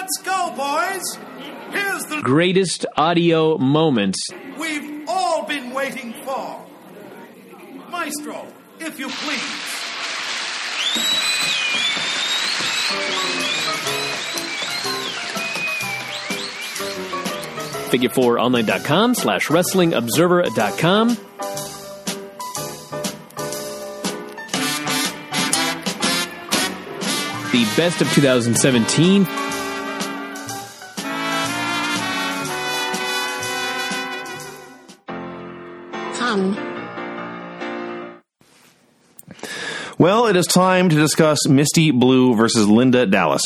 Let's go, boys. Here's the greatest audio moments we've all been waiting for. Maestro, if you please. Figure4online.com/WrestlingObserver.com. The best of 2017. Well, it is time to discuss Misty Blue versus Linda Dallas.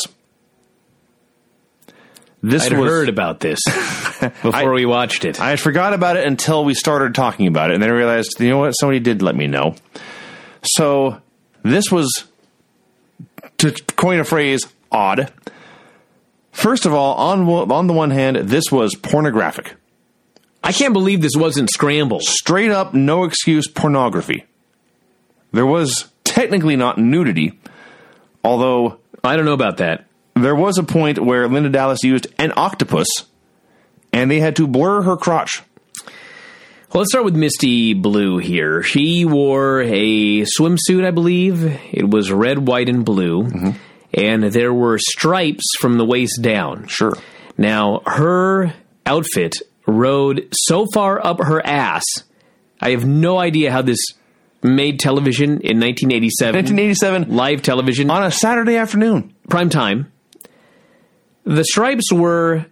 I'd heard about this before we watched it. I had forgot about it until we started talking about it, and then I realized, you know what, somebody did let me know. So, this was, to coin a phrase, odd. First of all, on the one hand, this was pornographic. I can't believe this wasn't scrambled. Straight up, no excuse pornography. There was technically not nudity, although I don't know about that. There was a point where Linda Dallas used an octopus, and they had to blur her crotch. Well, let's start with Misty Blue here. She wore a swimsuit, I believe. It was red, white, and blue, and there were stripes from the waist down. Sure. Now, her outfit rode so far up her ass, I have no idea how this made television in 1987. 1987. Live television. On a Saturday afternoon. Prime time. The stripes were...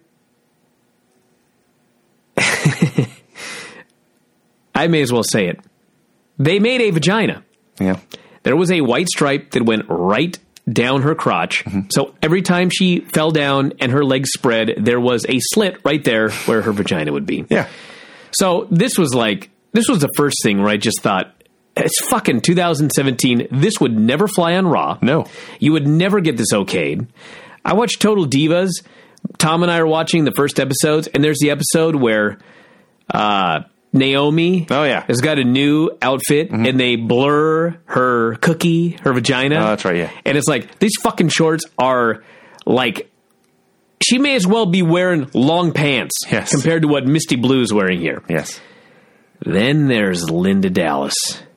I may as well say it. They made a vagina. Yeah. There was a white stripe that went right down her crotch. So every time she fell down and her legs spread, there was a slit right there where her vagina would be. Yeah. So this was the first thing where I just thought, it's fucking 2017. This would never fly on Raw. No. You would never get this okayed. I watched Total Divas. Tom and I are watching the first episodes, and there's the episode where Naomi has got a new outfit, and they blur her cookie, her vagina. Oh, that's right, yeah. And it's like, these fucking shorts are like, she may as well be wearing long pants compared to what Misty Blue's wearing here. Yes. Then there's Linda Dallas.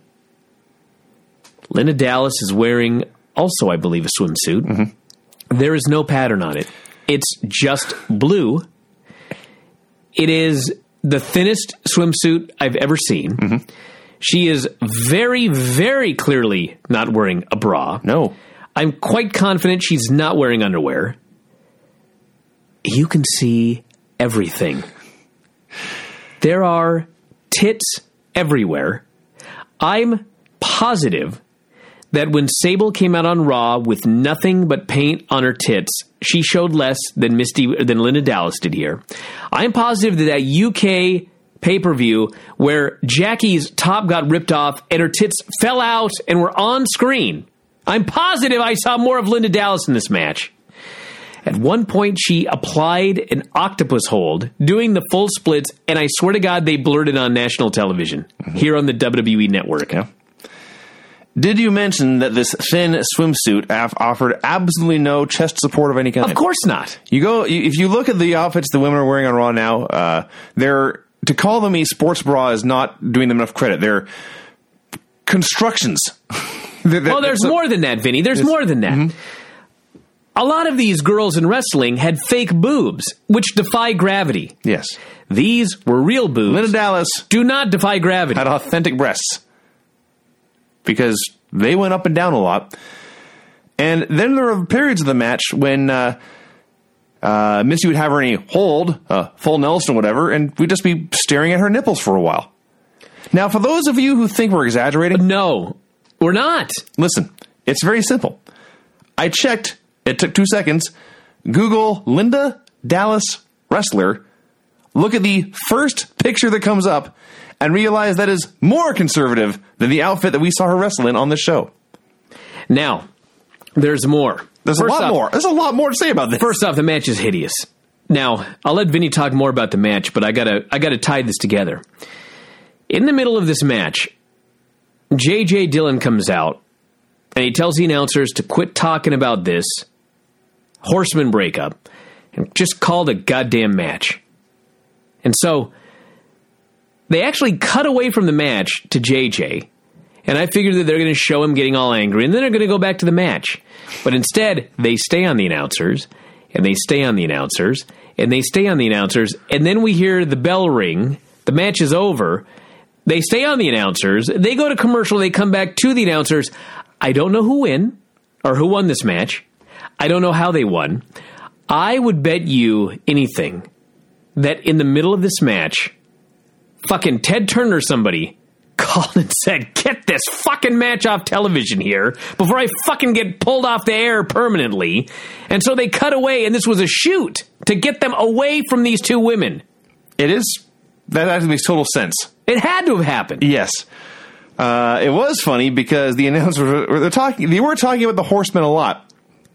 Linda Dallas is wearing also, I believe, a swimsuit. There is no pattern on it. It's just blue. It is the thinnest swimsuit I've ever seen. She is very, very clearly not wearing a bra. No. I'm quite confident she's not wearing underwear. You can see everything. There are tits everywhere. I'm positive that when Sable came out on Raw with nothing but paint on her tits, she showed less than Linda Dallas did here. I'm positive that UK pay-per-view where Jackie's top got ripped off and her tits fell out and were on screen, I'm positive I saw more of Linda Dallas in this match. At one point, she applied an octopus hold, doing the full splits, and I swear to God, they blurred it on national television here on the WWE Network. Yeah. Did you mention that this thin swimsuit offered absolutely no chest support of any kind? Of course not. If you look at the outfits the women are wearing on Raw now, to call them a sports bra is not doing them enough credit. They're constructions. There's more than that, Vinny. There's more than that. A lot of these girls in wrestling had fake boobs, which defy gravity. Yes. These were real boobs. Linda Dallas do not defy gravity. Had authentic breasts. Because they went up and down a lot. And then there were periods of the match when Missy would have her in a hold, full Nelson or whatever, and we'd just be staring at her nipples for a while. Now, for those of you who think we're exaggerating... No, we're not. Listen, it's very simple. I checked, it took 2 seconds, Google Linda Dallas wrestler, look at the first picture that comes up, and realize that is more conservative than the outfit that we saw her wrestle in on this show. Now, there's more. There's a lot more to say about this. First off, the match is hideous. Now, I'll let Vinny talk more about the match, but I gotta tie this together. In the middle of this match, J.J. Dillon comes out, and he tells the announcers to quit talking about this Horseman breakup, and just called a goddamn match. And so they actually cut away from the match to JJ, and I figured that they're going to show him getting all angry, and then they're going to go back to the match. But instead, they stay on the announcers, and they stay on the announcers, and they stay on the announcers, and then we hear the bell ring, the match is over, they stay on the announcers, they go to commercial, they come back to the announcers. I don't know who won this match. I don't know how they won. I would bet you anything that in the middle of this match, fucking Ted Turner or somebody called and said, get this fucking match off television here before I fucking get pulled off the air permanently. And so they cut away, and this was a shoot to get them away from these two women. It is. That actually makes total sense. It had to have happened. Yes. It was funny because the announcers were talking about the Horsemen a lot.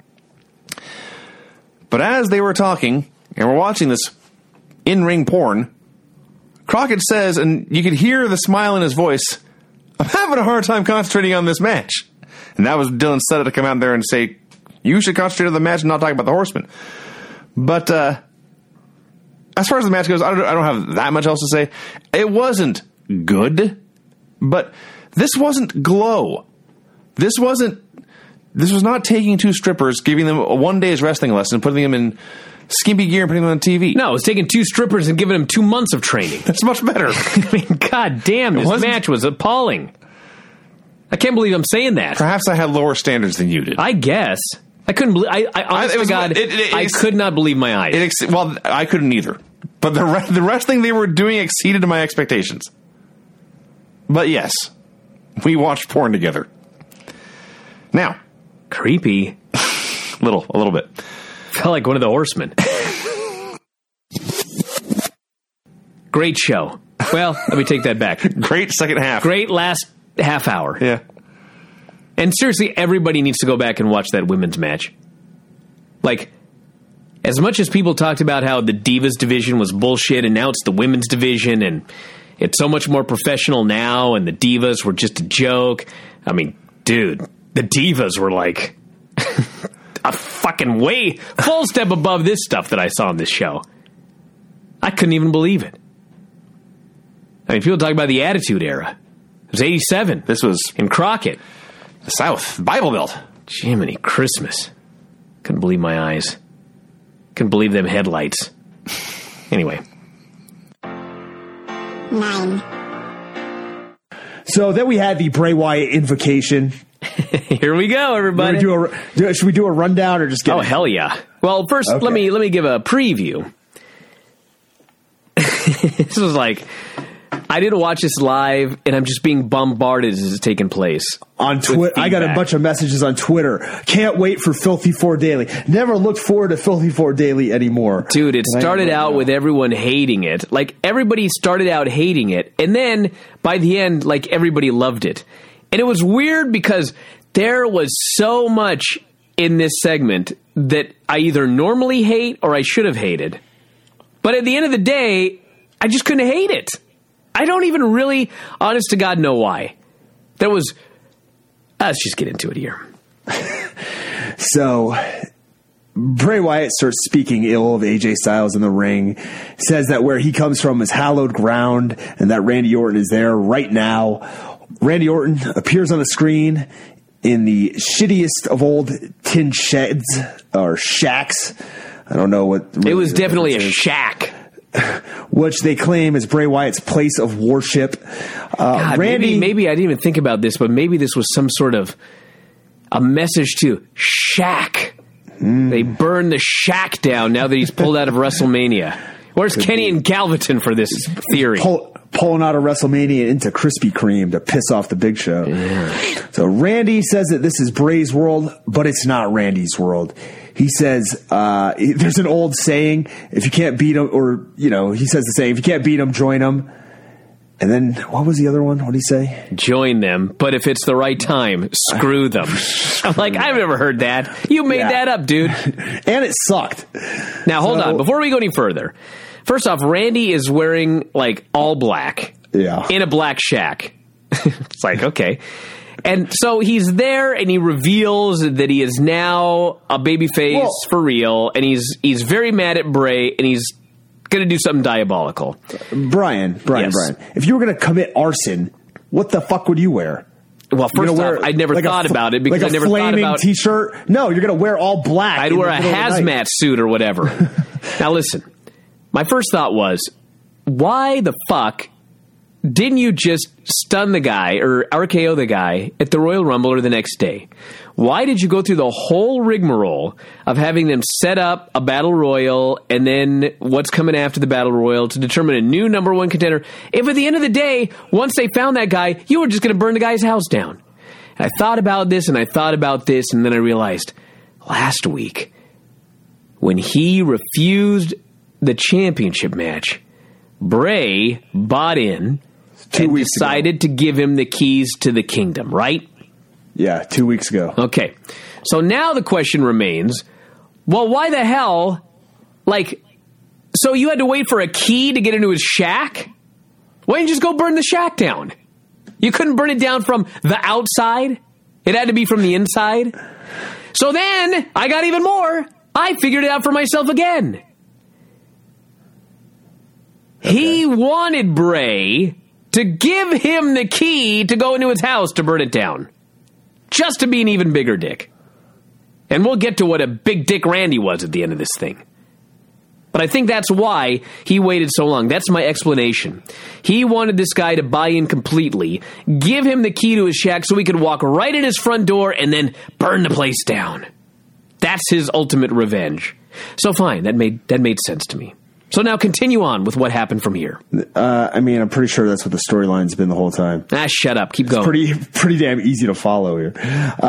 But as they were talking, and we're watching this in-ring porn, Crockett says, and you could hear the smile in his voice, I'm having a hard time concentrating on this match. And that was Dylan Sutter to come out there and say, you should concentrate on the match and not talk about the Horsemen. But as far as the match goes, I don't have that much else to say. It wasn't good, but this wasn't Glow. This was not taking two strippers, giving them a 1 day's wrestling lesson, putting them in skimpy gear and putting them on TV. No, it's taking two strippers and giving them 2 months of training. That's much better. I mean, god damn, this match was appalling. I can't believe I'm saying that. Perhaps I had lower standards than you did. I guess. I couldn't believe... I could not believe my eyes. Well, I couldn't either. But the wrestling they were doing exceeded my expectations. But yes, we watched porn together. Now... Creepy. A little bit. Felt like one of the Horsemen. Great show. Well, let me take that back. Great second half. Great last half hour. Yeah. And seriously, everybody needs to go back and watch that women's match. Like, as much as people talked about how the Divas division was bullshit, and now it's the women's division, and it's so much more professional now, and the Divas were just a joke. I mean, dude, the Divas were like a fucking way full step above this stuff that I saw on this show. I couldn't even believe it. I mean, people talk about the Attitude Era. It was 87. This was in Crockett. The South. Bible Belt. Jiminy Christmas. Couldn't believe my eyes. Couldn't believe them headlights. Anyway. 9. So then we had the Bray Wyatt invocation. Here we go, everybody. Should we do a rundown or just get... Oh, hell yeah. Well, first, okay. let me give a preview. This was like... I didn't watch this live, and I'm just being bombarded as it's taking place. On Twitter, I got a bunch of messages on Twitter. Can't wait for Filthy 4 Daily. Never looked forward to Filthy 4 Daily anymore. Dude, it started out with everyone hating it. Like, everybody started out hating it, and then, by the end, like, everybody loved it. And it was weird because there was so much in this segment that I either normally hate or I should have hated. But at the end of the day, I just couldn't hate it. I don't even really, honest to God, know why. That was... let's just get into it here. So, Bray Wyatt starts speaking ill of AJ Styles in the ring, says that where he comes from is hallowed ground, and that Randy Orton is there right now. Randy Orton appears on the screen in the shittiest of old tin sheds, or shacks. I don't know what... It was definitely a shack. Which they claim is Bray Wyatt's place of worship. God, Randy, maybe I didn't even think about this, but maybe this was some sort of a message to Shaq. They burned the Shaq down now that he's pulled out of WrestleMania. Where's Kenny and Galvatron for this theory? Pulling out of WrestleMania into Krispy Kreme to piss off the Big Show. Yeah. So Randy says that this is Bray's world, but it's not Randy's world. He says there's an old saying, if you can't beat them, or, you know, he says the saying, if you can't beat them, join them. And then, what was the other one? What did he say? Join them, but if it's the right time, screw them. I'm like, I've never heard that. You made that up, dude. And it sucked. Now, hold on. Before we go any further, first off, Randy is wearing, like, all black. Yeah. In a black shack. It's like, okay. And so he's there, and he reveals that he is now a babyface for real, and he's very mad at Bray, and he's going to do something diabolical. Brian, if you were going to commit arson, what the fuck would you wear? Well, first off, I never thought about it because I never thought about T-shirt. No, you're going to wear all black. I'd wear a hazmat suit or whatever. Now listen, my first thought was, why the fuck didn't you just stun the guy or RKO the guy at the Royal Rumble or the next day? Why did you go through the whole rigmarole of having them set up a Battle Royal and then what's coming after the Battle Royal to determine a new number one contender? If at the end of the day, once they found that guy, you were just going to burn the guy's house down. And I thought about this and I thought about this, and then I realized last week when he refused the championship match, Bray bought in and decided to give him the keys to the kingdom, right? Yeah, 2 weeks ago. Okay. So now the question remains, well, why the hell, so you had to wait for a key to get into his shack? Why didn't you just go burn the shack down? You couldn't burn it down from the outside? It had to be from the inside? So then, I got even more. I figured it out for myself again. Okay. He wanted Bray to give him the key to go into his house to burn it down. Just to be an even bigger dick. And we'll get to what a big dick Randy was at the end of this thing. But I think that's why he waited so long. That's my explanation. He wanted this guy to buy in completely, give him the key to his shack so he could walk right in his front door and then burn the place down. That's his ultimate revenge. So fine, that made sense to me. So now continue on with what happened from here. I'm pretty sure that's what the storyline's been the whole time. Shut up. Keep going. It's pretty damn easy to follow here.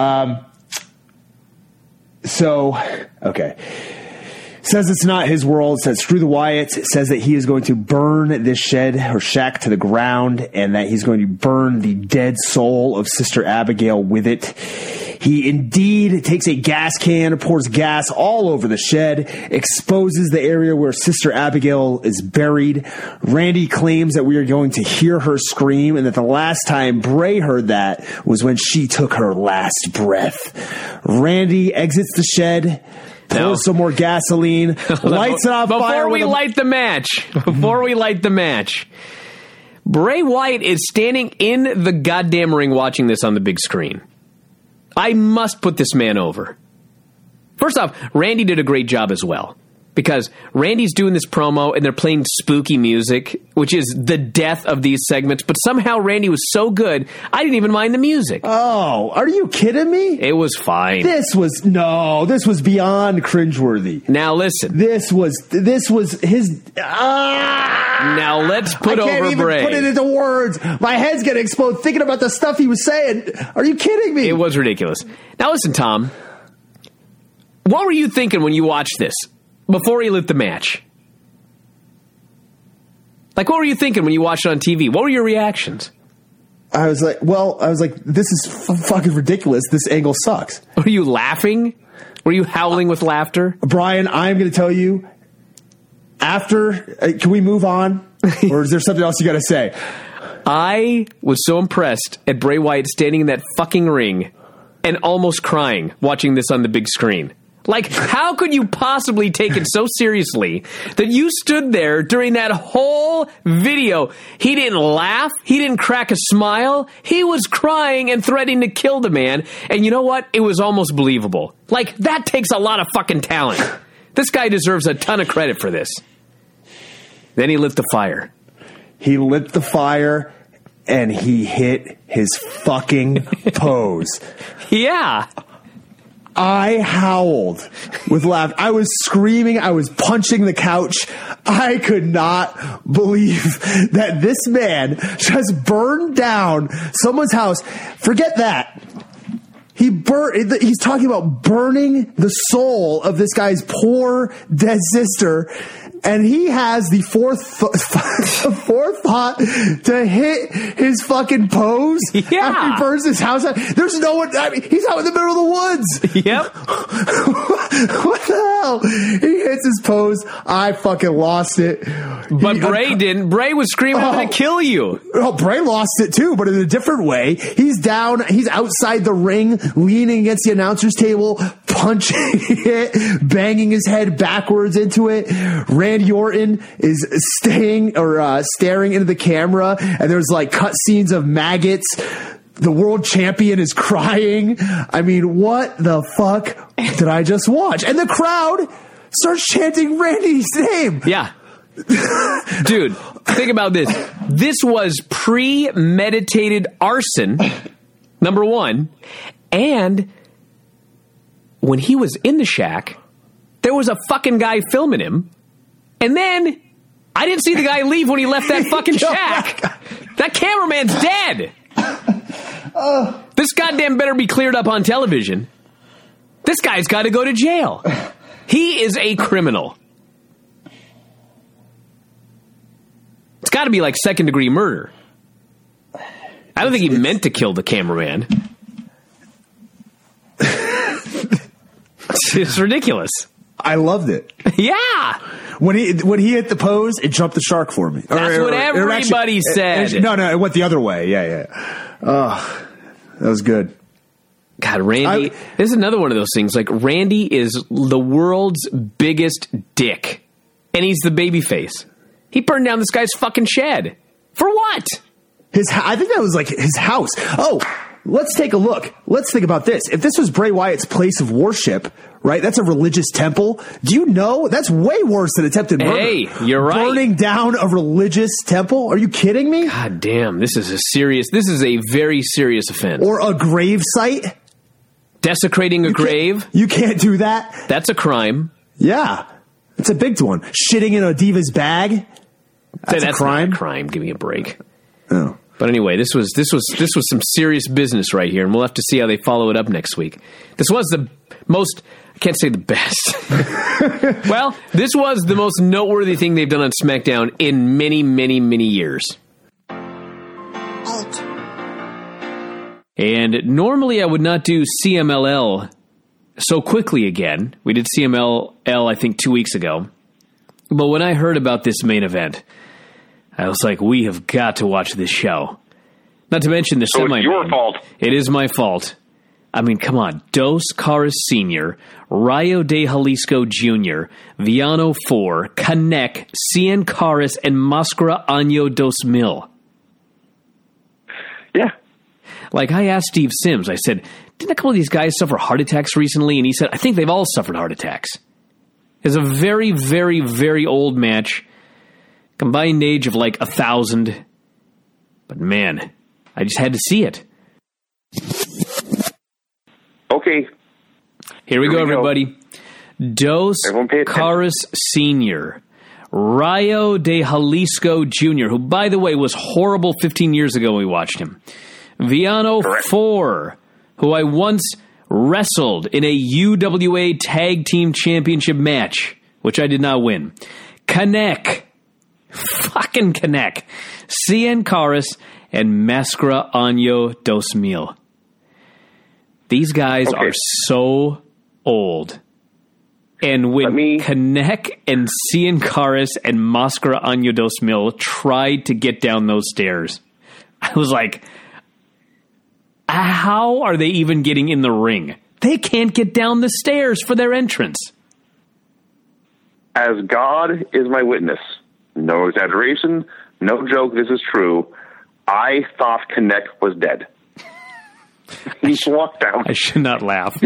Okay. Says it's not his world. Says screw the Wyatts. Says that he is going to burn this shed or shack to the ground, and that he's going to burn the dead soul of Sister Abigail with it. He indeed takes a gas can, pours gas all over the shed, exposes the area where Sister Abigail is buried. Randy claims that we are going to hear her scream, and that the last time Bray heard that was when she took her last breath. Randy exits the shed, pours some more gasoline, lights it on fire. Before we light the match, Bray Wyatt is standing in the goddamn ring watching this on the big screen. I must put this man over. First off, Randy did a great job as well. Because Randy's doing this promo and they're playing spooky music, which is the death of these segments. But somehow Randy was so good, I didn't even mind the music. Oh, are you kidding me? It was fine. This was beyond cringeworthy. Now listen. This was his... Now let's put over Bray. I can't even put it into words. My head's going to explode thinking about the stuff he was saying. Are you kidding me? It was ridiculous. Now listen, Tom. What were you thinking when you watched this? Before he lit the match. What were you thinking when you watched it on TV? What were your reactions? I was like, this is fucking ridiculous. This angle sucks. Were you laughing? Were you howling with laughter? Brian, I'm going to tell you, can we move on? Or is there something else you got to say? I was so impressed at Bray Wyatt standing in that fucking ring and almost crying watching this on the big screen. How could you possibly take it so seriously that you stood there during that whole video? He didn't laugh. He didn't crack a smile. He was crying and threatening to kill the man. And you know what? It was almost believable. That takes a lot of fucking talent. This guy deserves a ton of credit for this. Then he lit the fire. He lit the fire and he hit his fucking pose. Yeah. I howled with laughter. I was screaming. I was punching the couch. I could not believe that this man just burned down someone's house. Forget that. He's talking about burning the soul of this guy's poor dead sister. And he has the forethought to hit his fucking pose after he burns his house out. There's no one. He's out in the middle of the woods. Yep. What the hell? He hits his pose. I fucking lost it. But Bray didn't. Bray was screaming, I'm going to kill you. Oh, Bray lost it too, but in a different way. He's down. He's outside the ring, leaning against the announcer's table, punching it, banging his head backwards into it. Randy Orton is staring into the camera, and there's like cut scenes of maggots. The world champion is crying. I mean, what the fuck did I just watch? And the crowd starts chanting Randy's name. Yeah. Dude, think about this. This was premeditated arson, number one. And when he was in the shack, there was a fucking guy filming him. And then I didn't see the guy leave when he left that fucking shack. That cameraman's dead. This goddamn better be cleared up on television. This guy's got to go to jail. He is a criminal. It's got to be like second-degree murder. I don't think he meant to kill the cameraman. It's ridiculous. I loved it. Yeah. When he hit the pose, it jumped the shark for me. That's what everybody said. No, it went the other way. Yeah. Oh, that was good. God, Randy, this is another one of those things. Like, Randy is the world's biggest dick. And he's the babyface. He burned down this guy's fucking shed. For what? I think that was like his house. Oh, let's take a look. Let's think about this. If this was Bray Wyatt's place of worship, right? That's a religious temple. Do you know? That's way worse than attempted murder. Hey, you're right. Burning down a religious temple? Are you kidding me? God damn, this is a very serious offense. Or a grave site? Desecrating a grave? You can't do that. That's a crime. Yeah. It's a big one. Shitting in a diva's bag? That's a crime. Not a crime. Give me a break. Oh. But anyway, this was some serious business right here, and we'll have to see how they follow it up next week. This was the most, I can't say the best. Well, this was the most noteworthy thing they've done on SmackDown in many, many, many years. Alt. And normally I would not do CMLL so quickly again. We did CMLL, I think, 2 weeks ago. But when I heard about this main event, I was like, we have got to watch this show. Not to mention the semi-main. It's your fault. It is my fault. I mean, come on. Dos Caras Sr., Rayo de Jalisco Jr., Villano 4, Canek, Cien Caras, and Máscara Año 2000. Yeah. Like, I asked Steve Sims, I said, didn't a couple of these guys suffer heart attacks recently? And he said, I think they've all suffered heart attacks. It's a very, very, very old match. Combined age of like 1,000. But man, I just had to see it. Okay. Here we go, everybody. Dos Caras Sr., Rayo de Jalisco Jr., who, by the way, was horrible 15 years ago when we watched him. Villano 4, who I once wrestled in a UWA Tag Team Championship match, which I did not win. Canek. Fucking Canek. Cien Caras and Máscara Año 2000. These guys are so old. And when Canek and Cien Caras and Máscara Año 2000 tried to get down those stairs, I was like, how are they even getting in the ring? They can't get down the stairs for their entrance. As God is my witness, no exaggeration, no joke, this is true, I thought Canek was dead. He walked out. I should not laugh.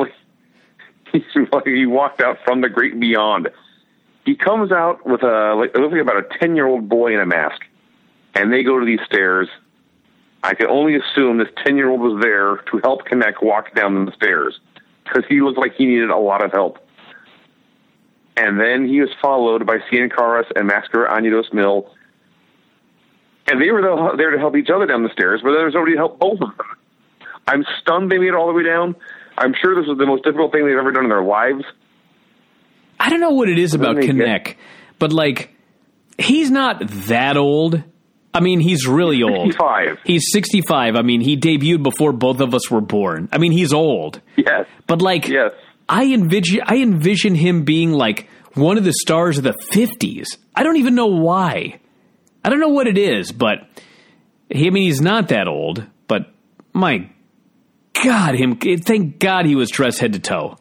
He walked out from the great beyond. He comes out with it looks like about a 10-year-old boy in a mask. And they go to these stairs. I can only assume this 10-year-old was there to help Canek walk down the stairs, because he looked like he needed a lot of help. And then he was followed by Cien Caras and Máscara Año 2000. And they were there to help each other down the stairs, but there was nobody to help both of them. I'm stunned they made it all the way down. I'm sure this was the most difficult thing they've ever done in their lives. I don't know what it is about Canek, but, like, he's not that old. I mean, he's really old. 65. He's 65. I mean, he debuted before both of us were born. I mean, he's old. Yes. But, like, yes. I envision him being like one of the stars of the 50s. I don't even know why. I don't know what it is, but he's not that old, but my God, thank God he was dressed head to toe.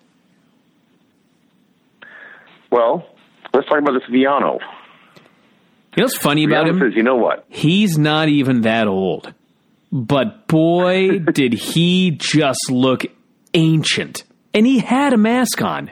Well, let's talk about this Viano. You know what's funny about him? Says, you know what? He's not even that old. But boy, did he just look ancient. And he had a mask on.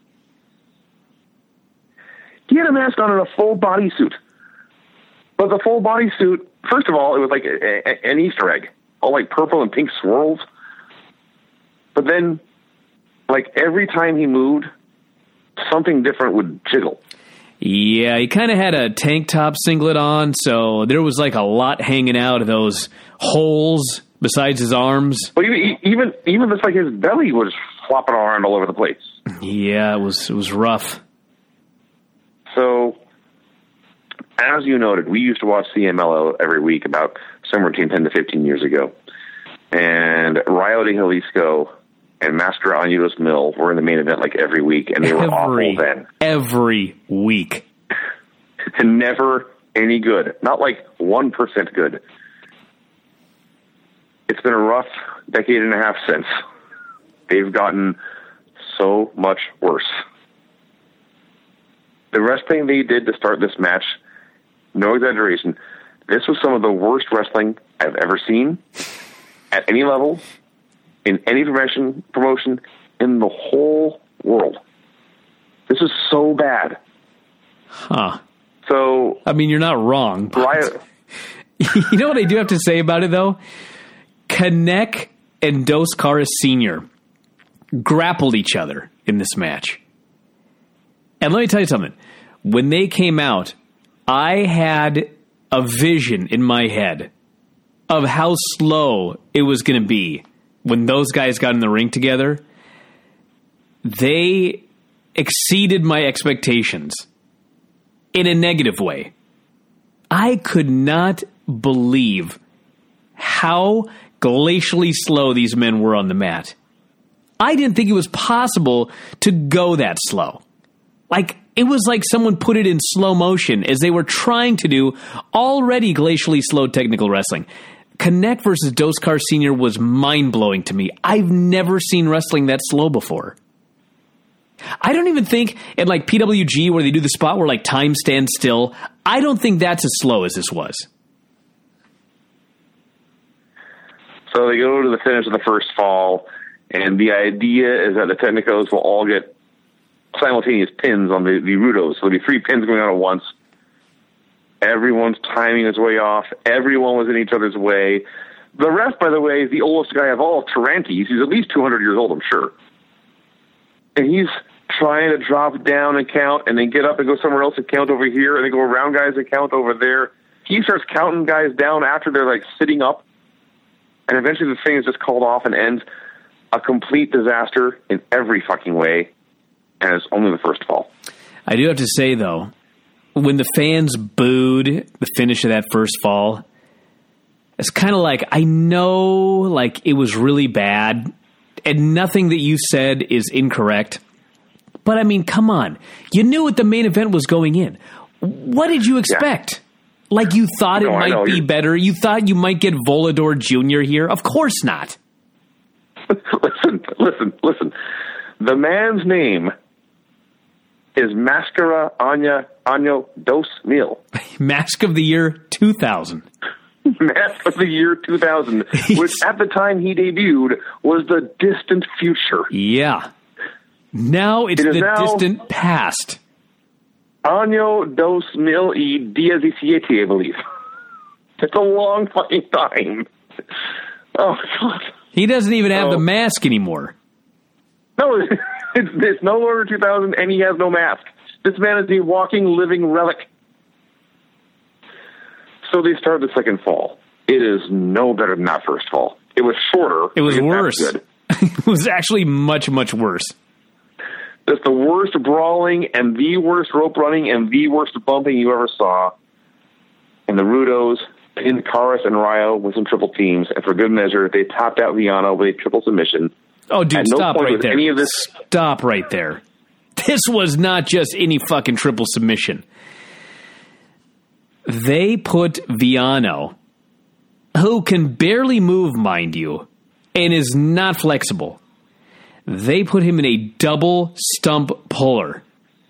He had a mask on and a full bodysuit. But the full bodysuit, first of all, it was like an Easter egg. All like purple and pink swirls. But then, like every time he moved, something different would jiggle. Yeah, he kind of had a tank top singlet on, so there was like a lot hanging out of those holes besides his arms. But even just like his belly was flopping around all over the place. Yeah, it was rough. So, as you noted, we used to watch CMLL every week about somewhere between 10 to 15 years ago. And Rayo de Jalisco and Master Año Mil were in the main event like every week, and they were awful then. Every week. And never any good. Not like 1% good. It's been a rough decade and a half since. They've gotten so much worse. The wrestling they did to start this match, no exaggeration, this was some of the worst wrestling I've ever seen at any level, in any promotion in the whole world. This is so bad. Huh. So, I mean, you're not wrong. But you know what I do have to say about it, though? Canek and Dos Caras Sr. grappled each other in this match. And let me tell you something. When they came out, I had a vision in my head of how slow it was going to be when those guys got in the ring together. They exceeded my expectations in a negative way. I could not believe how glacially slow these men were on the mat. I didn't think it was possible to go that slow. Like, it was like someone put it in slow motion as they were trying to do already glacially slow technical wrestling. Canek versus Dos Caras Sr. was mind-blowing to me. I've never seen wrestling that slow before. I don't even think at like PWG where they do the spot where like time stands still, I don't think that's as slow as this was. So they go to the finish of the first fall, and the idea is that the Technicos will all get simultaneous pins on the Rudos. So there'll be 3 pins going on at once. Everyone's timing his way off. Everyone was in each other's way. The ref, by the way, is the oldest guy of all, Tarantes. He's at least 200 years old, I'm sure. And he's trying to drop down and count, and then get up and go somewhere else and count over here, and then go around guys and count over there. He starts counting guys down after they're like sitting up. And eventually the thing is just called off and ends. A complete disaster in every fucking way. And it's only the first fall. I do have to say, though, when the fans booed the finish of that first fall, it's kind of like, I know like it was really bad and nothing that you said is incorrect. But I mean, come on. You knew what the main event was going in. What did you expect? Yeah. Like you thought it might be better? You thought you might get Volador Jr. here? Of course not. Listen. The man's name is Mascara Año Dos Mil. Mask of the year 2000. Mask of the year 2000, which at the time he debuted was the distant future. Yeah. Now it's the distant past. Año Dos Mil y 17, I believe. It's a long fucking time. Oh, God. He doesn't even have the mask anymore. No, it's no longer 2000, and he has no mask. This man is a walking, living relic. So they start the second fall. It is no better than that first fall. It was shorter. It was worse. It was actually much, much worse. It's the worst brawling and the worst rope running and the worst bumping you ever saw. And the Rudos pinned Caras and Rayo with some triple teams, and for good measure, they topped out Viano with a triple submission. Oh, dude, At no stop point right was there. any of this. Stop right there. This was not just any fucking triple submission. They put Viano, who can barely move, mind you, and is not flexible. They put him in a double stump puller.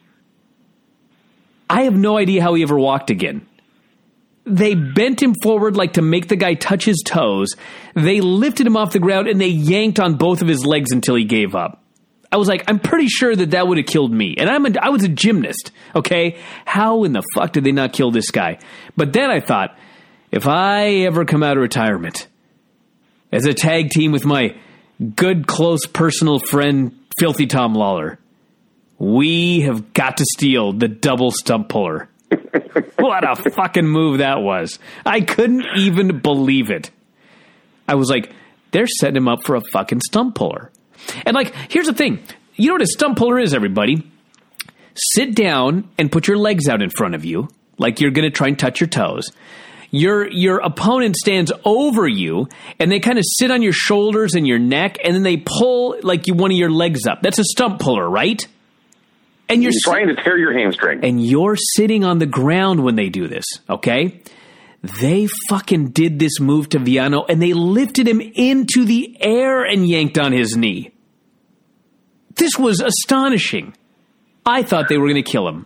I have no idea how he ever walked again. They bent him forward like to make the guy touch his toes. They lifted him off the ground and they yanked on both of his legs until he gave up. I was like, I'm pretty sure that would have killed me. And I was a gymnast, okay? How in the fuck did they not kill this guy? But then I thought, if I ever come out of retirement as a tag team with my good, close, personal friend, Filthy Tom Lawler, we have got to steal the double stump puller. What a fucking move that was. I couldn't even believe it. I was like, they're setting him up for a fucking stump puller. And like, here's the thing. You know what a stump puller is, everybody? Sit down and put your legs out in front of you, like you're going to try and touch your toes. Your opponent stands over you, and they kind of sit on your shoulders and your neck, and then they pull like one of your legs up. That's a stump puller, right? And you're trying to tear your hamstring. And you're sitting on the ground when they do this, okay? They fucking did this move to Viano, and they lifted him into the air and yanked on his knee. This was astonishing. I thought they were going to kill him.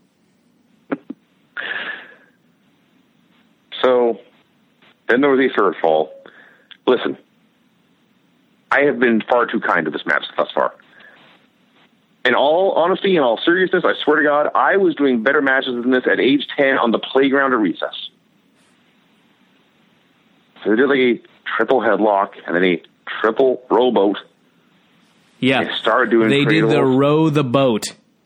So, then there was a third fall. Listen, I have been far too kind to this match thus far. In all honesty, in all seriousness, I swear to God, I was doing better matches than this at age 10 on the playground at recess. So they did like a triple headlock and then a triple rowboat. Yeah. They started doing They cradles. did the row the boat.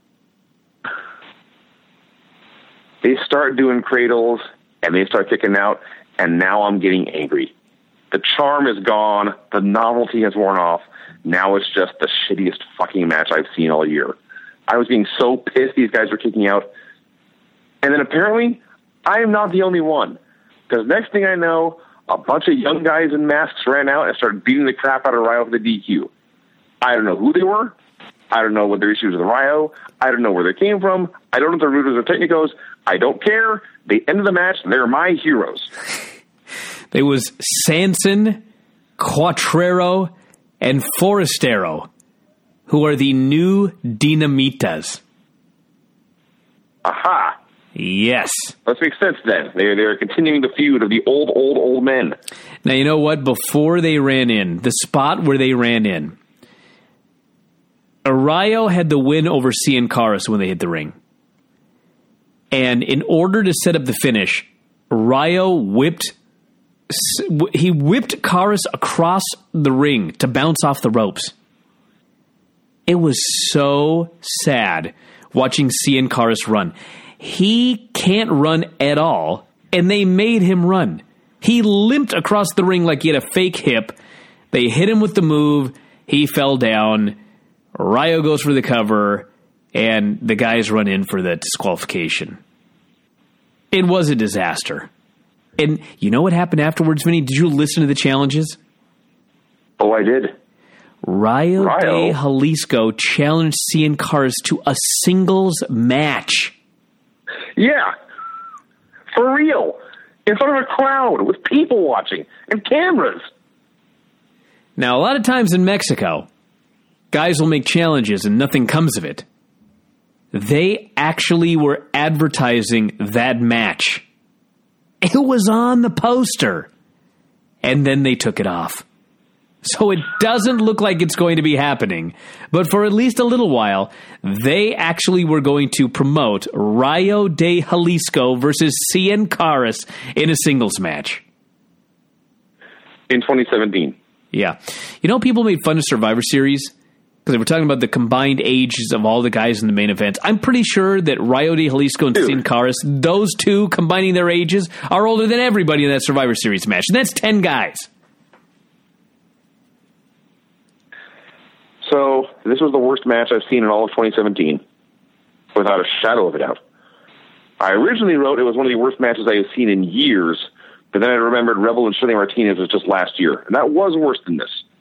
They start doing cradles and they start kicking out, and now I'm getting angry. The charm is gone. The novelty has worn off. Now it's just the shittiest fucking match I've seen all year. I was being so pissed these guys were kicking out. And then apparently, I am not the only one. Because next thing I know, a bunch of young guys in masks ran out and started beating the crap out of Ryo for the DQ. I don't know who they were. I don't know what their issues with Ryo. I don't know where they came from. I don't know if they're rooters or technicos. I don't care. They ended the match. They're my heroes. There was Sanson, Quattrero, and Forestero, who are the new Dinamitas. Aha. Yes. That makes sense then. They're continuing the feud of the old men. Now, you know what? Before they ran in, the spot where they ran in, Ryo had the win over Cien Caras when they hit the ring. And in order to set up the finish, Ryo whipped Caras across the ring to bounce off the ropes. It was so sad watching Cien Caras run. He can't run at all, and they made him run. He limped across the ring like he had a fake hip. They hit him with the move. He fell down. Ryo goes for the cover, and the guys run in for the disqualification. It was a disaster. And you know what happened afterwards, Vinny? Did you listen to the challenges? Oh, I did. Ryo de Jalisco challenged Cien Caras to a singles match. Yeah. For real. In front of a crowd with people watching and cameras. Now, a lot of times in Mexico, guys will make challenges and nothing comes of it. They actually were advertising that match. It was on the poster. And then they took it off. So it doesn't look like it's going to be happening. But for at least a little while, they actually were going to promote Ryo de Jalisco versus Cien Caras in a singles match. In 2017. Yeah. You know, people made fun of Survivor Series because they were talking about the combined ages of all the guys in the main event. I'm pretty sure that Ryo de Jalisco and Cien Caras, those two combining their ages, are older than everybody in that Survivor Series match. And that's 10 guys. So, this was the worst match I've seen in all of 2017, without a shadow of a doubt. I originally wrote it was one of the worst matches I have seen in years, but then I remembered Rebel and Shirley Martinez was just last year, and that was worse than this.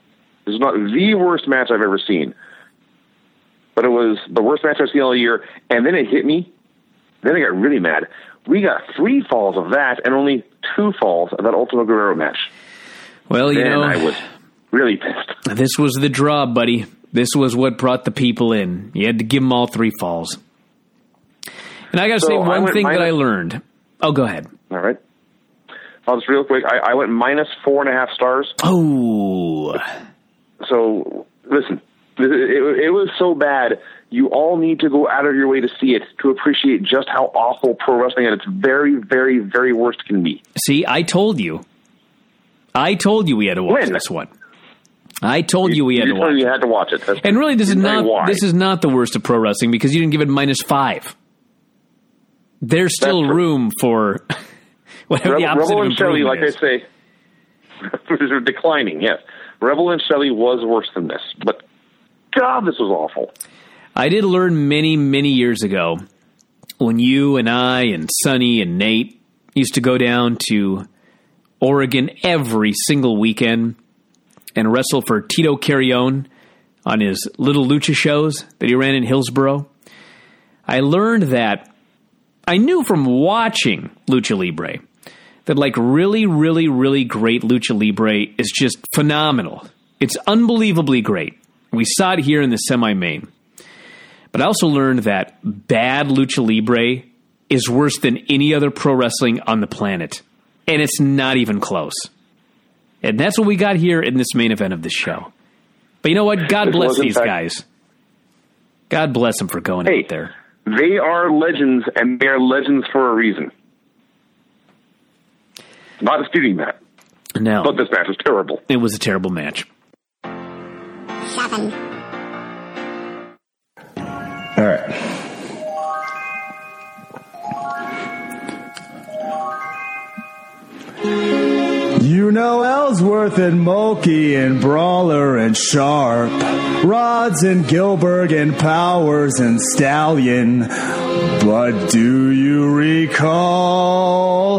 This is not the worst match I've ever seen. But it was the worst match I've seen all year. And then it hit me. Then I got really mad. We got 3 falls of that and only 2 falls of that Ultimo Guerrero match. Well, you know, I was really pissed. This was the draw, buddy. This was what brought the people in. You had to give them all 3 falls. And I got to say one thing that I learned. Oh, go ahead. All right. I'll just real quick. I went minus 4.5 stars. Oh. So, listen. It was so bad. You all need to go out of your way to see it to appreciate just how awful pro wrestling at its very, very, very worst can be. See, I told you. We had to watch this one. I told you we had to watch it. You had to watch it. And really, this is not the worst of pro wrestling because you didn't give it minus 5. There's still room for whatever the opposite Rebel of and Shelley, like is. I say, they're declining, yes. Rebel and Shelley was worse than this, but God, this was awful. I did learn many, many years ago when you and I and Sonny and Nate used to go down to Oregon every single weekend and wrestle for Tito Carrion on his little lucha shows that he ran in Hillsboro. I learned that I knew from watching Lucha Libre that like really, really, really great Lucha Libre is just phenomenal. It's unbelievably great. We saw it here in the semi-main. But I also learned that bad Lucha Libre is worse than any other pro wrestling on the planet. And it's not even close. And that's what we got here in this main event of the show. But you know what? God bless these guys. God bless them for going out there. They are legends, and they are legends for a reason. Not disputing that. No. But this match was terrible. It was a terrible match. 7. All right. You know Ellsworth and Mulkey and Brawler and Sharp, Rods and Gilbert and Powers and Stallion. But do you recall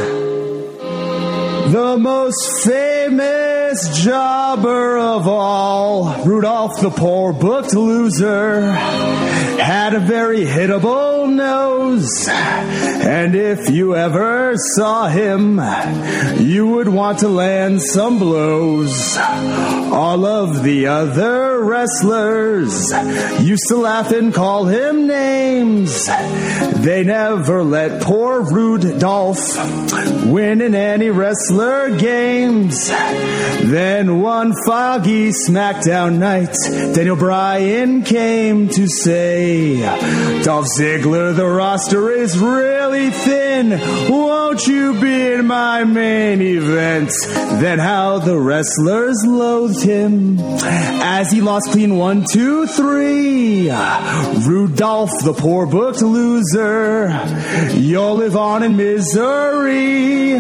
the most famous jobber of all, Rudolph the Poor Booked Loser, had a very hittable nose, and if you ever saw him, you would want to land some blows. All of the other wrestlers used to laugh and call him names. They never let poor Rudolph win in any wrestler games. Then one foggy SmackDown night, Daniel Bryan came to say, Dolph Ziggler, the roster is really thin. Won't you be in my main event? Then how the wrestlers loathed him as he lost clean 1, 2, 3. Rudolph, the poor booked loser, you'll live on in misery.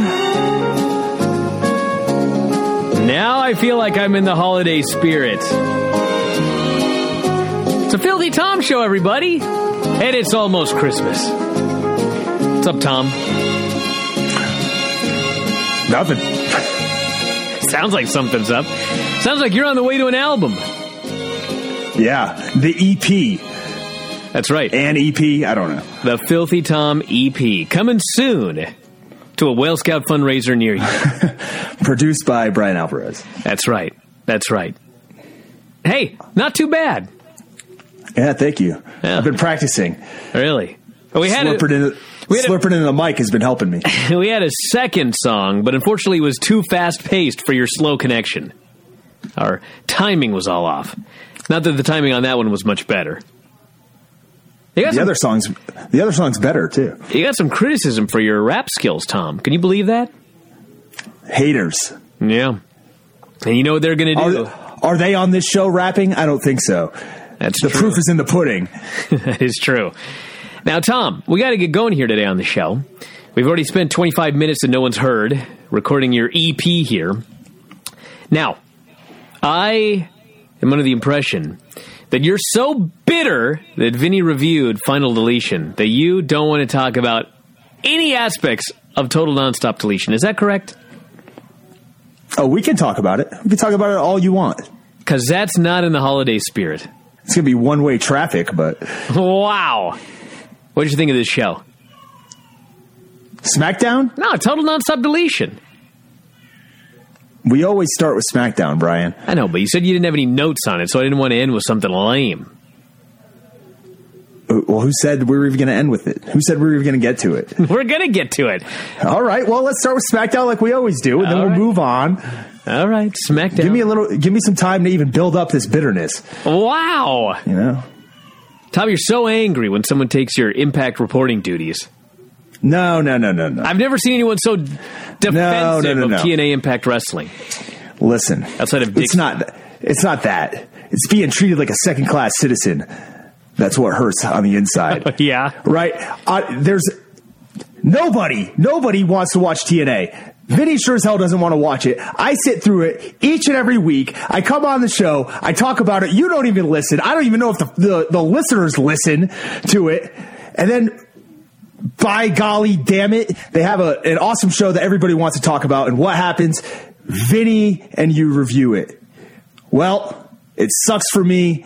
Now I feel like I'm in the holiday spirit. It's a Filthy Tom show, everybody. And it's almost Christmas. What's up, Tom? Nothing. Sounds like something's up. Sounds like you're on the way to an album. Yeah, the EP. That's right. An EP, I don't know. The Filthy Tom EP. Coming soon to a Whale Scout fundraiser near you. Produced by Brian Alvarez. That's right. That's right. Hey, not too bad. Yeah, thank you. Yeah. I've been practicing. Really? Slurping into the mic has been helping me. We had a second song, but unfortunately it was too fast-paced for your slow connection. Our timing was all off. Not that the timing on that one was much better. The other song's better, too. You got some criticism for your rap skills, Tom. Can you believe that? Haters. Yeah. And you know what they're going to do? Are they on this show rapping? I don't think so. That's the true. proof is in the pudding. That is true. Now, Tom, we got to get going here today on the show. We've already spent 25 minutes that no one's heard recording your EP here. Now, I am under the impression that you're so bitter that Vinny reviewed Final Deletion that you don't want to talk about any aspects of Total Nonstop Deletion. Is that correct? Oh, we can talk about it. We can talk about it all you want. Because that's not in the holiday spirit. It's going to be one-way traffic, but... Wow. What did you think of this show? SmackDown? No, total nonstop deletion. We always start with SmackDown, Brian. I know, but you said you didn't have any notes on it, so I didn't want to end with something lame. Well, who said we were even going to end with it? Who said we were even going to get to it? We're going to get to it. All right, well, let's start with SmackDown like we always do, and then we'll move on. All right, SmackDown. Give me some time to even build up this bitterness. Wow. You know? Tom, you're so angry when someone takes your Impact reporting duties. No. I've never seen anyone so defensive of TNA Impact Wrestling. Listen, outside of it's not that. It's being treated like a second-class citizen. That's what hurts on the inside. Yeah. Right? There's nobody wants to watch TNA. Vinny sure as hell doesn't want to watch it. I sit through it each and every week. I come on the show. I talk about it. You don't even listen. I don't even know if the listeners listen to it. And then, by golly damn it, they have an awesome show that everybody wants to talk about. And what happens? Vinny and you review it. Well, it sucks for me.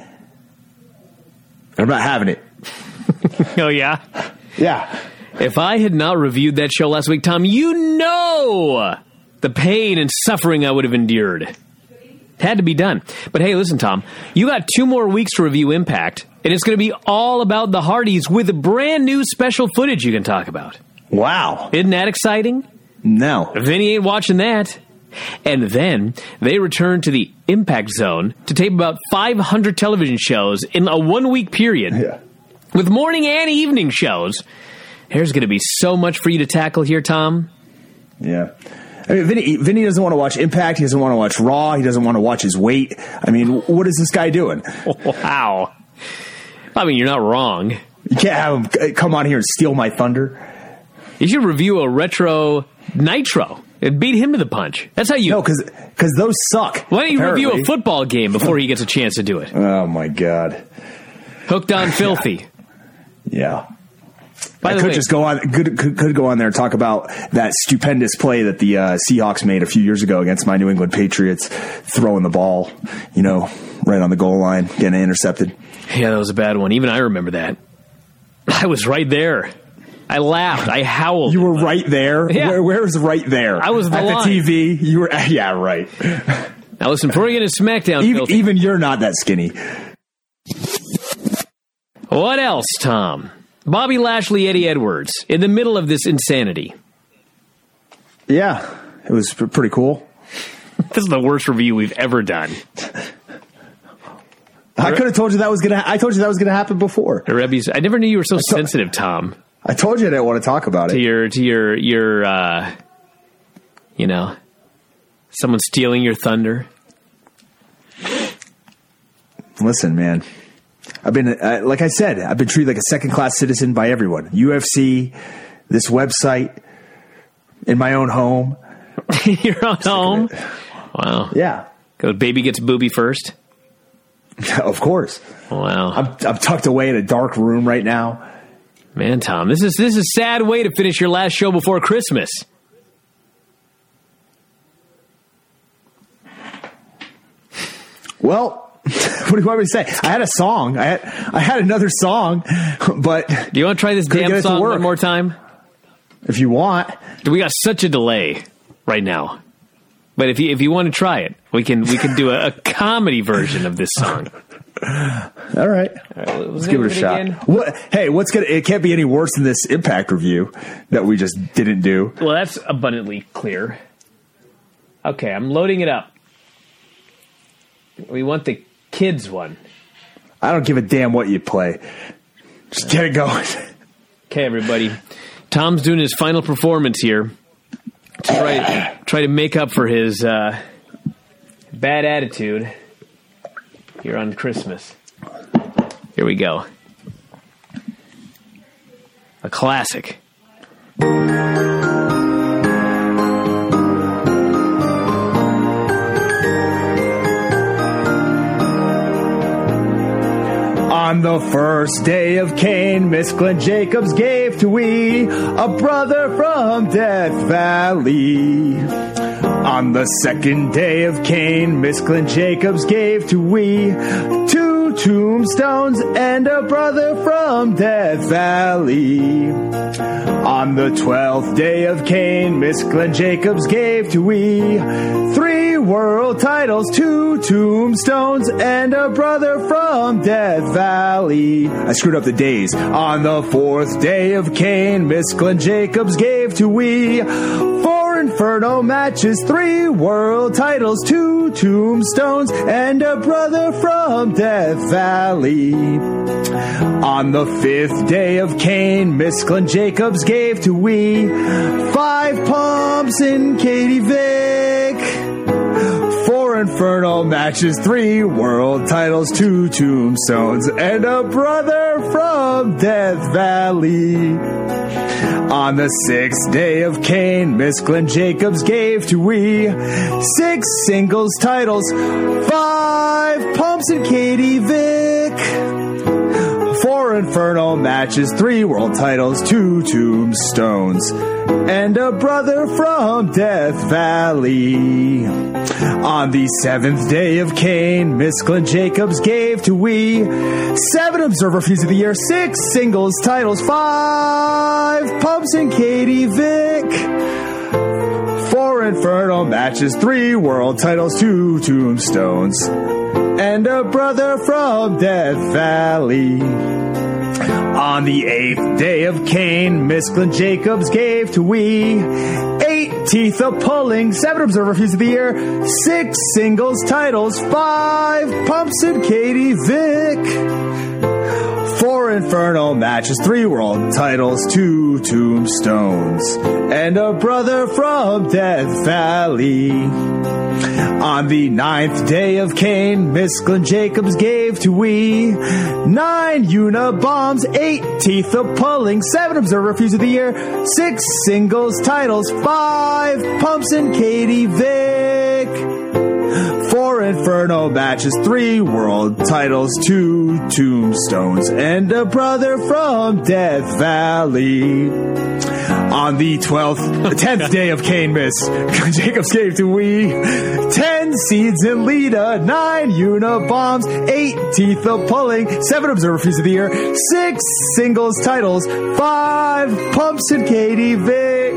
I'm not having it. Oh, yeah? Yeah. If I had not reviewed that show last week, Tom, you know the pain and suffering I would have endured. It had to be done. But hey, listen, Tom, you got 2 more weeks to review Impact, and it's going to be all about the Hardys with brand new special footage you can talk about. Wow. Isn't that exciting? No. Vinny ain't watching that. And then they return to the Impact Zone to tape about 500 television shows in a 1-week period. Yeah. With morning and evening shows. There's going to be so much for you to tackle here, Tom. Yeah. I mean, Vinny doesn't want to watch Impact. He doesn't want to watch Raw. He doesn't want to watch his weight. I mean, what is this guy doing? Wow. I mean, you're not wrong. You can't have him come on here and steal my thunder. You should review a retro Nitro. It beat him to the punch. That's how you... No, because those suck. Why don't you review a football game before he gets a chance to do it? Oh, my God. Hooked on Filthy. Yeah. By the way, just go on. Could go on there and talk about that stupendous play that the Seahawks made a few years ago against my New England Patriots, throwing the ball, right on the goal line, getting intercepted. Yeah, that was a bad one. Even I remember that. I was right there. I laughed. I howled. You were right there. Yeah. Where was right there? I was at line. the TV. You were. Yeah, right. Now listen, before we get into SmackDown, even you're not that skinny. What else, Tom? Bobby Lashley, Eddie Edwards, in the middle of this insanity. Yeah, it was pretty cool. This is the worst review we've ever done. I could have told you that was gonna. I told you that was gonna happen before. Rebby's. I never knew you were so sensitive, Tom. I told you I didn't want to talk about it. To your someone stealing your thunder. Listen, man. I've been, like I said, I've been treated like a second-class citizen by everyone. UFC, this website, in my own home. Your own home? Wow. Yeah. Go baby gets booby first? Of course. Wow. I'm tucked away in a dark room right now. Man, Tom, this is a sad way to finish your last show before Christmas. Well... What do you want me to say? I had a song. I had another song, but do you want to try this damn song one more time? If you want. We got such a delay right now, but if you want to try it, we can do a comedy version of this song. All right. Let's give it a shot. It can't be any worse than this Impact review that we just didn't do. Well, that's abundantly clear. Okay, I'm loading it up. We want the kids one. I don't give a damn what you play. Just get it going. Okay, everybody. Tom's doing his final performance here to try to make up for his bad attitude here on Christmas. Here we go. A classic. On the first day of Cain, Miss Glenn Jacobs gave to we a brother from Death Valley. On the second day of Cain, Miss Glenn Jacobs gave to we 2 tombstones and a brother from Death Valley. On the 12th day of Cain, Miss Glenn Jacobs gave to we 3 world titles, 2 tombstones, and a brother from Death Valley. I screwed up the days. On the 4th day of Cain, Miss Glenn Jacobs gave to we 4 Inferno matches, 3 world titles, 2 tombstones, and a brother from Death Valley. On the 5th day of Cain, Miss Glenn Jacobs gave to we 5 pumps and Katie Vick, 4 Inferno matches, 3 world titles, 2 tombstones, and a brother from Death Valley. On the 6th day of Cain, Miss Glenn Jacobs gave to we 6 singles titles, 5 pumps and Katie Vick, 4 Inferno matches, 3 world titles, 2 tombstones, and a brother from Death Valley. On the 7th day of Cain, Miss Glenn Jacobs gave to we 7 Observer Feuds of the Year, 6 singles titles, 5 pumps and Katie Vick, 4 Inferno matches, 3 world titles, 2 tombstones, and a brother from Death Valley. On the 8th day of Cain, Miss Glenn Jacobs gave to we 8 Teeth of Pulling, 7 Observer Feuds of the Year, 6 singles titles, 5 pumps and Katie Vick, 4 Inferno matches, 3 world titles, 2 tombstones, and a brother from Death Valley. On the 9th day of Cain, Miss Glenn Jacobs gave to we 9 Unabombs, 8 Teeth of Pulling, 7 Observer Feuds of the Year, 6 singles titles, 5 pumps and Katie Vick, 4 Inferno matches, 3 world titles, 2 tombstones, and a brother from Death Valley. On the 10th day of Cain, Miss Glenn Jacobs gave to we 10 Seeds in Lita, 9 Unabombs, 8 Teeth of Pulling, 7 Observer Feuds of the Year, 6 singles titles, 5 pumps and Katie Vick,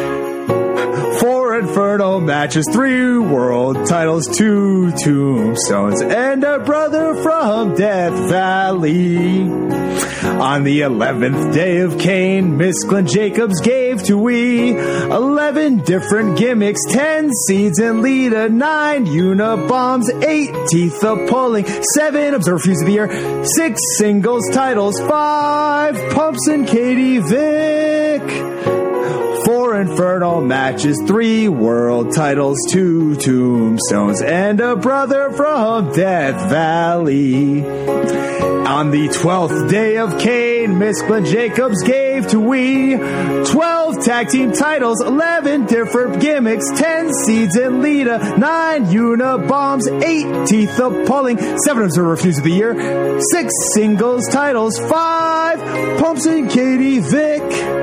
4 Inferno matches, 3 world titles, 2 tombstones, and a brother from Death Valley. On the 11th day of Cain, Miss Glenn Jacobs gave to we 11 different gimmicks, 10 Seeds in Lita, 9 Unabombs, 8 Teeth of Pulling, 7 Observer Feuds of the Year, 6 singles titles, 5 pumps and Katie Vick, 4 Inferno matches, 3 world titles, 2 tombstones, and a brother from Death Valley. On the 12th day of Cain, Miss Glenn Jacobs gave to we 12 tag team titles, 11 different gimmicks, 10 Seeds in Lita, 9 Unabombs, 8 Teeth of Pulling, 7 Observer Feuds of the Year, 6 singles titles, 5 pumps and Katie Vick,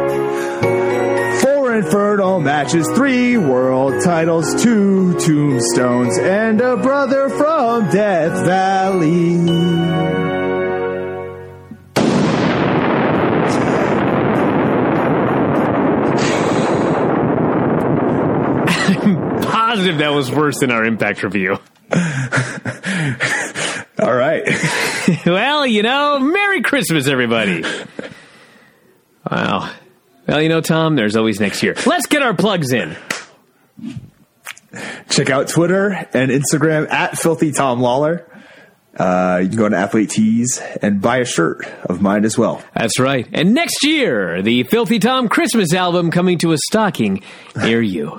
4 Inferno matches, 3 world titles, 2 tombstones, and a brother from Death Valley. Positive that was worse than our Impact review. All right. Well, Merry Christmas, everybody. Wow. Well, Tom, there's always next year. Let's get our plugs in. Check out Twitter and Instagram at Filthy Tom Lawler. You can go to Athlete Tees and buy a shirt of mine as well. That's right. And next year, the Filthy Tom Christmas album coming to a stocking near you.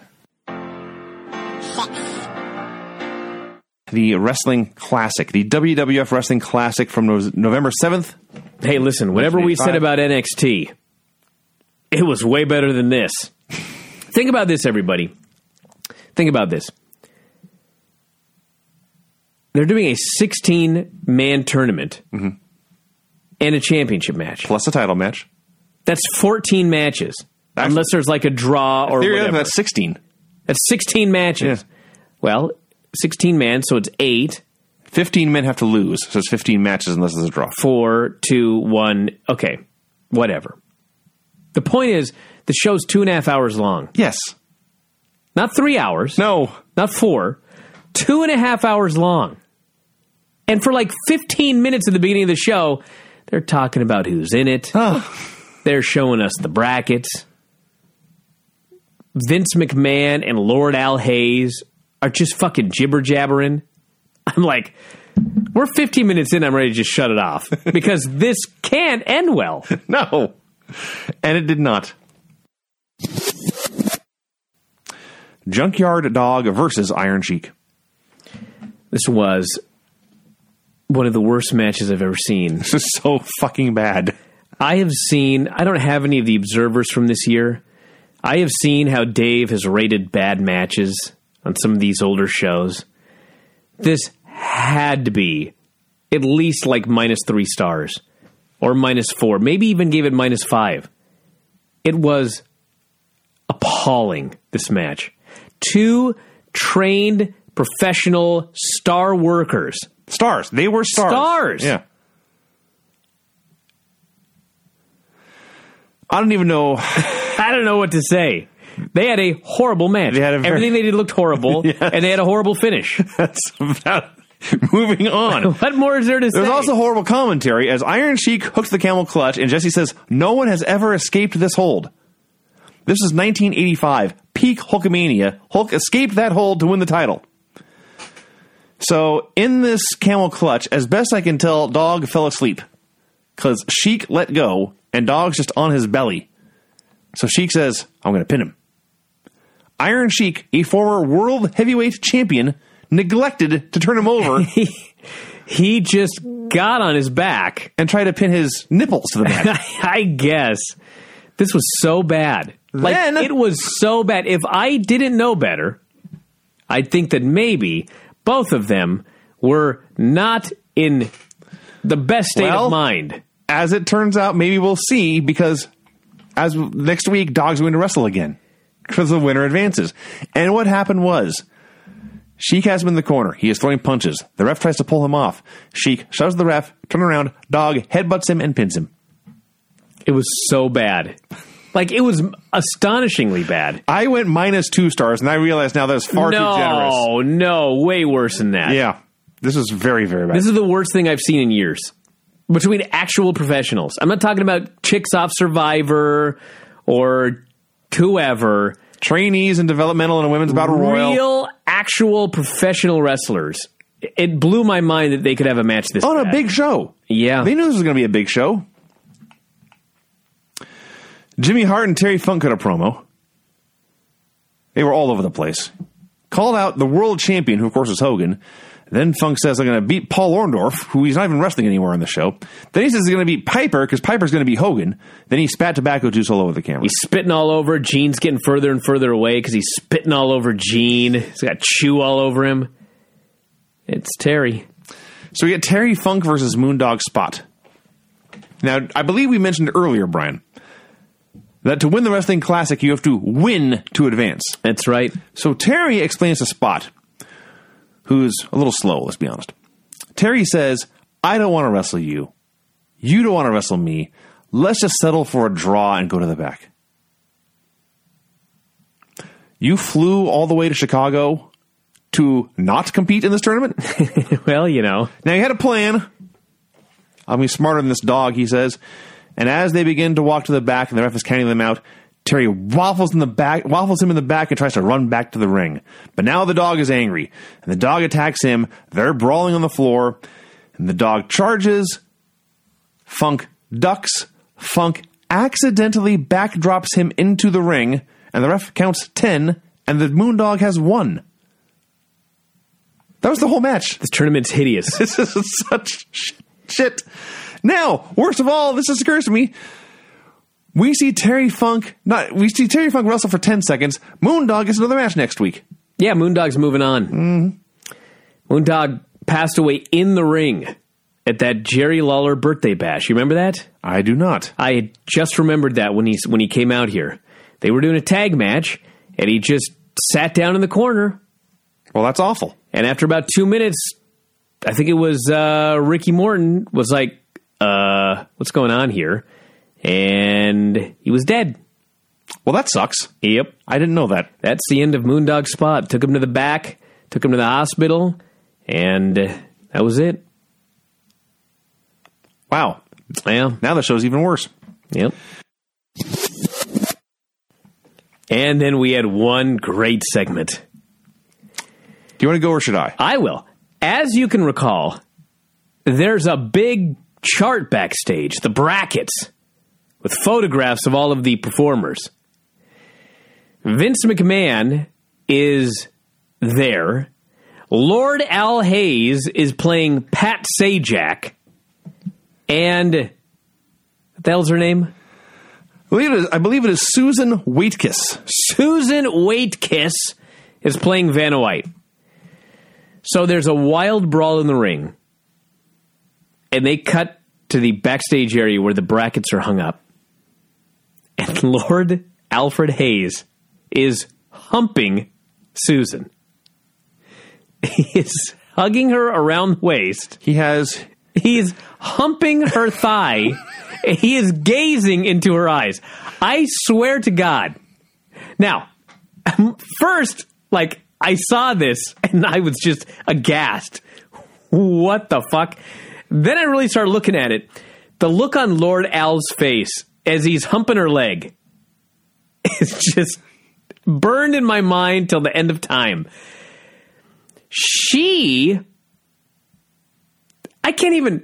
The Wrestling Classic, the WWF Wrestling Classic from November 7th. Hey, listen, whatever we said about NXT, it was way better than this. Think about this, everybody. Think about this. They're doing a 16-man tournament and a championship match. Plus a title match. That's 14 matches. Unless there's like a draw or whatever. That's 16. That's 16 matches. Yeah. Well, 16 men, so it's 8. 15 men have to lose, so it's 15 matches unless it's a draw. 4, 2, 1. Okay, whatever. The point is, the show's 2.5 hours long. Yes. Not 3 hours. No. Not 4. 2.5 hours long. And for like 15 minutes at the beginning of the show, they're talking about who's in it. They're showing us the brackets. Vince McMahon and Lord Al Hayes are just fucking jibber-jabbering. I'm like, we're 15 minutes in, I'm ready to just shut it off. Because this can't end well. No. And it did not. Junkyard Dog versus Iron Sheik. This was one of the worst matches I've ever seen. This is so fucking bad. I don't have any of the observers from this year. I have seen how Dave has rated bad matches on some of these older shows. This had to be at least like -3 stars or -4, maybe even gave it -5. It was appalling, this match. 2 trained professional star workers. Stars. They were stars. Stars. Yeah. I don't even know. I don't know what to say. They had a horrible match. Everything they did looked horrible, Yes. and they had a horrible finish. That's about moving on. What more is there to say? There's also horrible commentary as Iron Sheik hooks the camel clutch and Jesse says, no one has ever escaped this hold. This is 1985, peak Hulkamania. Hulk escaped that hold to win the title. So in this camel clutch, as best I can tell, Dog fell asleep because Sheik let go and Dog's just on his belly. So Sheik says, I'm going to pin him. Iron Sheik, a former world heavyweight champion, neglected to turn him over. He just got on his back and tried to pin his nipples to the mat. I guess. This was so bad. It was so bad. If I didn't know better, I'd think that maybe both of them were not in the best state of mind. As it turns out, maybe we'll see, because as next week, Dog's going to wrestle again because the winner advances. And what happened was, Sheik has him in the corner. He is throwing punches. The ref tries to pull him off. Sheik shoves the ref, turn around, Dog headbutts him and pins him. It was so bad. It was astonishingly bad. I went -2 stars, and I realize now that's far too generous. No, way worse than that. Yeah, this is very, very bad. This is the worst thing I've seen in years. Between actual professionals. I'm not talking about chicks off Survivor or whoever. Trainees in developmental and a women's battle royal. Real, actual professional wrestlers. It blew my mind that they could have a match this on bad. a big show. Yeah. They knew this was going to be a big show. Jimmy Hart and Terry Funk cut a promo. They were all over the place. Called out the world champion, who of course is Hogan. Then Funk says they're going to beat Paul Orndorff, who he's not even wrestling anywhere on the show. Then he says he's going to beat Piper, because Piper's going to beat Hogan. Then he spat tobacco juice all over the camera. He's spitting all over. Gene's getting further and further away because he's spitting all over Gene. He's got chew all over him. It's Terry. So we get Terry Funk versus Moondog Spot. Now, I believe we mentioned earlier, Brian, that to win the Wrestling Classic, you have to win to advance. That's right. So Terry explains to Spot, who's a little slow, let's be honest. Terry says, I don't want to wrestle you. You don't want to wrestle me. Let's just settle for a draw and go to the back. You flew all the way to Chicago to not compete in this tournament? Well, you know. Now, you had a plan. I'll be smarter than this dog, he says. And as they begin to walk to the back and the ref is counting them out, Terry waffles him in the back and tries to run back to the ring. But now the dog is angry, and the dog attacks him. They're brawling on the floor, and the dog charges. Funk ducks. Funk accidentally backdrops him into the ring, and the ref counts 10, and the Moondog has won. That was the whole match. This tournament's hideous. This is such shit. Now, worst of all, this just occurs to me. We see Terry Funk wrestle for 10 seconds. Moondog gets another match next week. Yeah, Moondog's moving on. Mm-hmm. Moondog passed away in the ring at that Jerry Lawler birthday bash. You remember that? I do not. I had just remembered that when he came out here. They were doing a tag match, and he just sat down in the corner. Well, that's awful. And after about 2 minutes, I think it was Ricky Morton was like, what's going on here? And he was dead. Well, that sucks. Yep. I didn't know that. That's the end of Moondog Spot. Took him to the back, took him to the hospital, and that was it. Wow. Yeah. Now the show's even worse. Yep. And then we had one great segment. Do you want to go or should I? I will. As you can recall, there's a big chart backstage, the brackets, with photographs of all of the performers. Vince McMahon is there. Lord Al Hayes is playing Pat Sajak. And what the hell's her name? I believe it is Susan Waitkiss. Susan Waitkiss is playing Vanna White. So there's a wild brawl in the ring. And they cut to the backstage area where the brackets are hung up. And Lord Alfred Hayes is humping Susan. He is hugging her around the waist. He's humping her thigh. He is gazing into her eyes. I swear to God. Now, first, I saw this and I was just aghast. What the fuck? Then I really started looking at it. The look on Lord Al's face as he's humping her leg is just burned in my mind till the end of time. I can't even,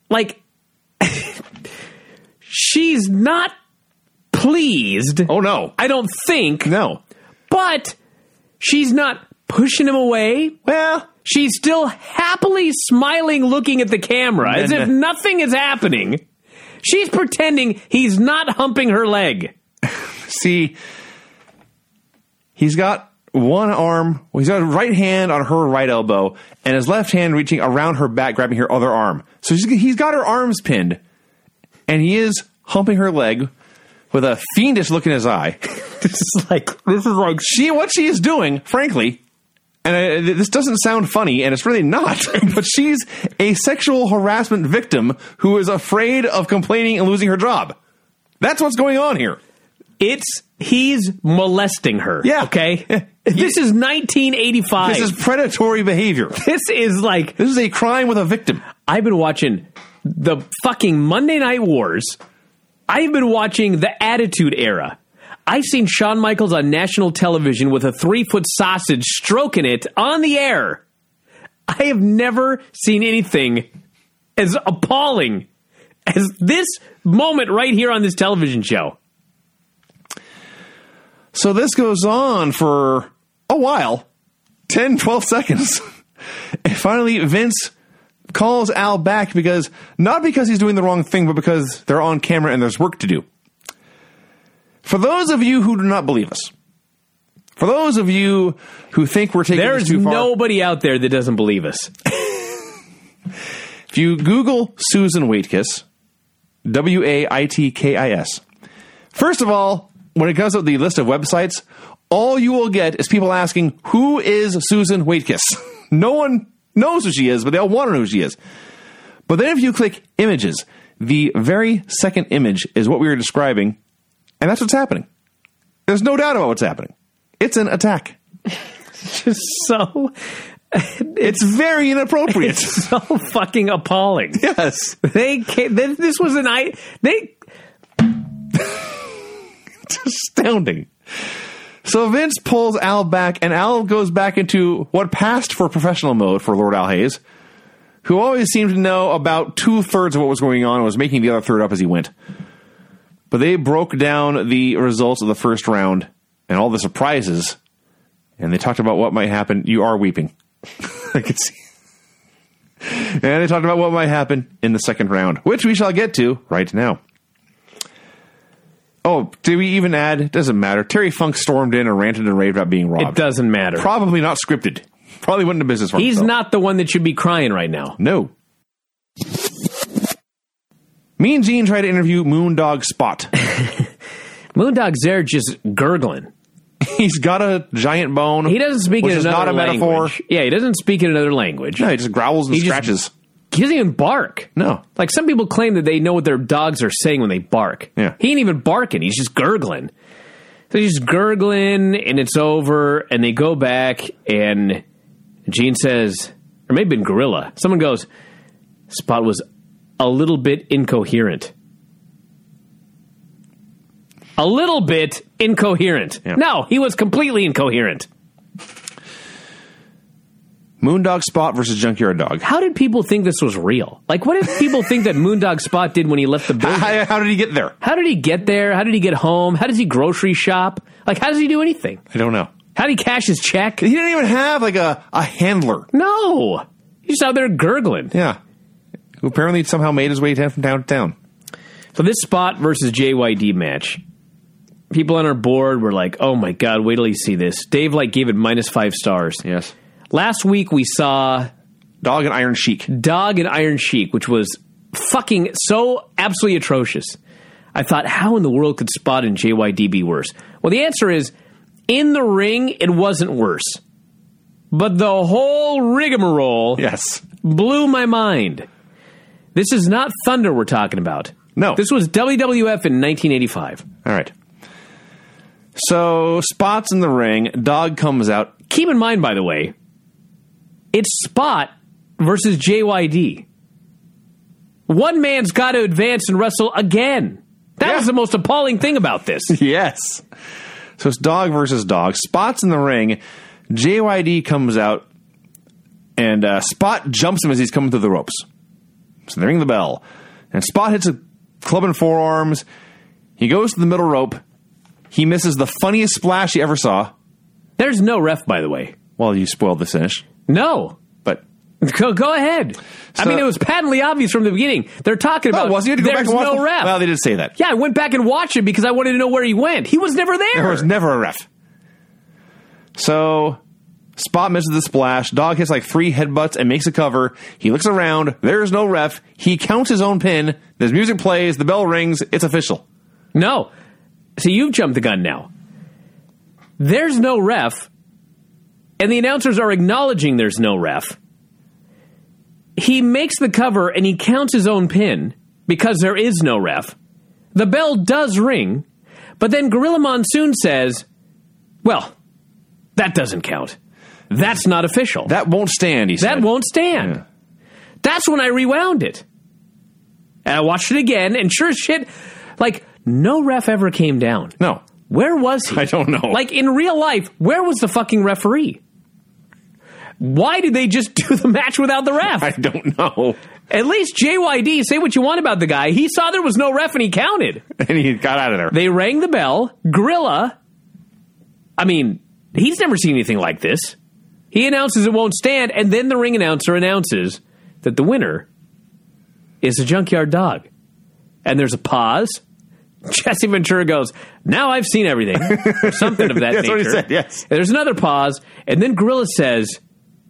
she's not pleased. Oh, no. I don't think. No. But she's not pushing him away. Well, she's still happily smiling, looking at the camera as if nothing is happening. She's pretending he's not humping her leg. See, he's got one arm, he's got a right hand on her right elbow, and his left hand reaching around her back, grabbing her other arm. So he's got her arms pinned, and he is humping her leg with a fiendish look in his eye. This is like what she is doing, frankly, and this doesn't sound funny, and it's really not, but she's a sexual harassment victim who is afraid of complaining and losing her job. That's what's going on here. He's molesting her. Yeah. Okay? This is 1985. This is predatory behavior. This is a crime with a victim. I've been watching the fucking Monday Night Wars. I've been watching the Attitude Era. I've seen Shawn Michaels on national television with a 3-foot sausage stroking it on the air. I have never seen anything as appalling as this moment right here on this television show. So this goes on for a while, 10, 12 seconds. And finally, Vince calls Al back not because he's doing the wrong thing, but because they're on camera and there's work to do. For those of you who do not believe us, for those of you who think we're taking this too far, there's nobody out there that doesn't believe us. If you Google Susan Waitkiss, Waitkis, first of all, when it comes to the list of websites, all you will get is people asking, who is Susan Waitkiss? No one knows who she is, but they all want to know who she is. But then if you click images, the very second image is what we were describing, and that's what's happening. There's no doubt about what's happening. It's an attack. Just so... It's very inappropriate. It's so fucking appalling. Yes. This was It's astounding. So Vince pulls Al back, and Al goes back into what passed for professional mode for Lord Al Hayes, who always seemed to know about 2/3 of what was going on and was making the other third up as he went. But they broke down the results of the first round and all the surprises, and they talked about what might happen. You are weeping. I can see. And they talked about what might happen in the second round, which we shall get to right now. Oh, did we even add? It doesn't matter. Terry Funk stormed in and ranted and raved about being robbed. It doesn't matter. Probably not scripted. Probably wasn't a business for He's himself. not the one that should be crying right now. No. Me and Gene tried to interview Moondog Spot. Moondog's there just gurgling. He's got a giant bone. He doesn't speak which in is another not a language. metaphor. Yeah, he doesn't speak in another language. No, he just growls and He just- scratches. He doesn't even bark. No. Like some people claim that they know what their dogs are saying when they bark. Yeah. He ain't even barking. He's just gurgling. So he's just gurgling, and it's over, and they go back, and Gene says, or maybe in Gorilla, someone goes, Spot was a little bit incoherent. A little bit incoherent. Yeah. No, he was completely incoherent. Moondog Spot versus Junkyard Dog. How did people think this was real? Like, what did people think that Moondog Spot did when he left the building? How did he get there? How did he get there? How did he get home? How does he grocery shop? Like, how does he do anything? I don't know. How did he cash his check? He didn't even have like a handler. No. He's just out there gurgling. Yeah. Who apparently somehow made his way down from town to town. So this Spot versus JYD match, people on our board were like, oh my God, wait till you see this. Dave gave it -5 stars. Yes. Last week we saw Dog and Iron Sheik. Dog and Iron Sheik, which was fucking so absolutely atrocious. I thought, how in the world could Spot and JYD be worse? Well, the answer is, in the ring, it wasn't worse. But the whole rigmarole Yes. blew my mind. This is not Thunder we're talking about. No. This was WWF in 1985. All right. So Spot's in the ring. Dog comes out. Keep in mind, by the way, it's Spot versus JYD. One man's got to advance and wrestle again. That Yeah. was the most appalling thing about this. Yes. So it's Dog versus Dog. Spot's in the ring. JYD comes out, and Spot jumps him as he's coming through the ropes. So they ring the bell. And Spot hits a club and forearms. He goes to the middle rope. He misses the funniest splash he ever saw. There's no ref, by the way. Well, you spoiled the finish. No. But Go ahead. I So- mean, it was patently obvious from the beginning. They're talking about was he? You had to go back there's and watch no the- ref. Well, they did say that. Yeah, I went back and watched it because I wanted to know where he went. He was never there. There was never a ref. So Spot misses the splash. Dog hits 3 headbutts and makes a cover. He looks around. There's no ref. He counts his own pin. There's music plays. The bell rings. It's official. No. See, you've jumped the gun now. There's no ref, and the announcers are acknowledging there's no ref. He makes the cover and he counts his own pin because there is no ref. The bell does ring, but then Gorilla Monsoon says, well, that doesn't count. That's not official. That won't stand, he said. That won't stand. Yeah. That's when I rewound it. And I watched it again, and sure as shit, no ref ever came down. No. Where was he? I don't know. In real life, where was the fucking referee? Why did they just do the match without the ref? I don't know. At least JYD, say what you want about the guy. He saw there was no ref and he counted. And he got out of there. They rang the bell. Gorilla, I mean, he's never seen anything like this. He announces it won't stand, and then the ring announcer announces that the winner is the Junkyard Dog. And there's a pause. Jesse Ventura goes, now I've seen everything. Or something of that That's nature. what he said, yes. And there's another pause, and then Gorilla says,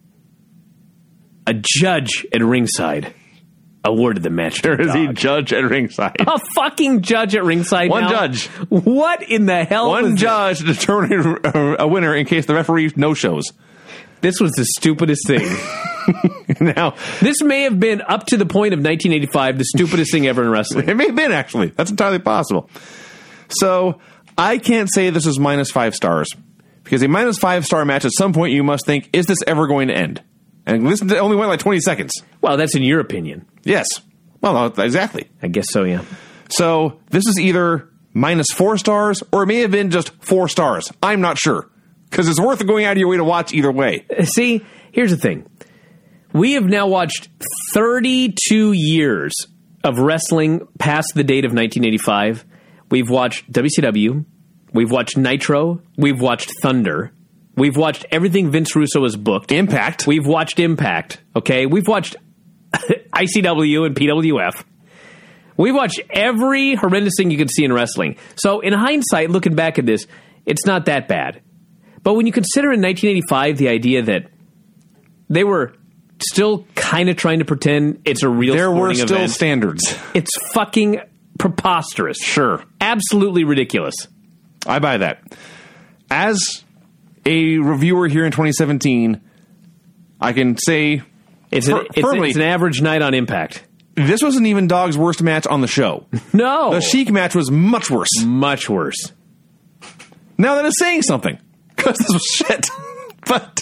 a judge at ringside awarded the match to There is a Dog. judge at ringside. A fucking judge at ringside One now? judge. What in the hell was One this? judge determining a winner in case the referee no-shows. This was the stupidest thing. Now, This may have been, up to the point of 1985, the stupidest thing ever in wrestling. it may have been, actually. That's entirely possible. So, I can't say this is -5 stars. Because a -5 star match, at some point you must think, is this ever going to end? And this only went 20 seconds. Well, that's in your opinion. Yes. Well, no, exactly. I guess so, yeah. So, this is either -4 stars, or it may have been just 4 stars. I'm not sure. Because it's worth going out of your way to watch either way. See, here's the thing. We have now watched 32 years of wrestling past the date of 1985. We've watched WCW. We've watched Nitro. We've watched Thunder. We've watched everything Vince Russo has booked. Impact. We've watched Impact, okay? We've watched ICW and PWF. We've watched every horrendous thing you can see in wrestling. So in hindsight, looking back at this, it's not that bad. But when you consider in 1985 the idea that they were still kind of trying to pretend it's a real There were sporting still event, standards. it's fucking preposterous. Sure. Absolutely ridiculous. I buy that. as a reviewer here in 2017, I can say firmly, it's an average night on Impact. This wasn't even Dog's worst match on the show. No. The Sheik match was much worse. Much worse. Now that is saying something, because this was shit. But,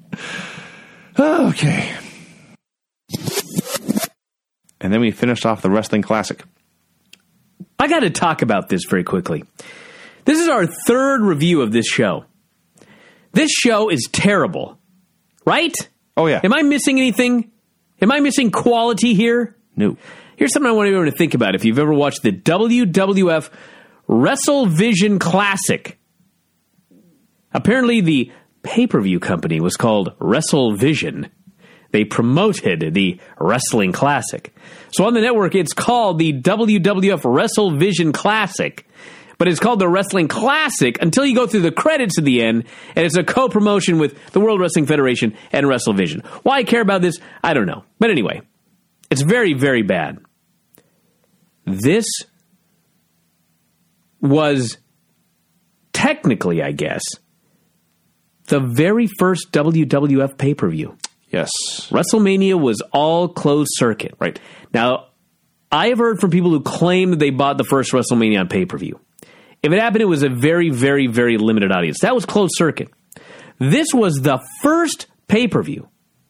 okay. And then we finished off the Wrestling Classic. I got to talk about this very quickly. This is our third review of this show. This show is terrible, right? Oh, yeah. Am I missing anything? Am I missing quality here? No. Here's something I want everyone to think about. If you've ever watched the WWF WrestleVision Classic, apparently the pay-per-view company was called WrestleVision. They promoted the Wrestling Classic. So on the network, it's called the WWF WrestleVision Classic, but it's called the Wrestling Classic until you go through the credits at the end, and it's a co-promotion with the World Wrestling Federation and WrestleVision. Why I care about this, I don't know. But anyway, it's very, very bad. This was technically, I guess, the very first WWF pay-per-view. Yes. WrestleMania was all closed circuit. Right. Now, I have heard from people who claim that they bought the first WrestleMania on pay-per-view. If it happened, it was a very, very, very limited audience. That was closed circuit. This was the first pay-per-view.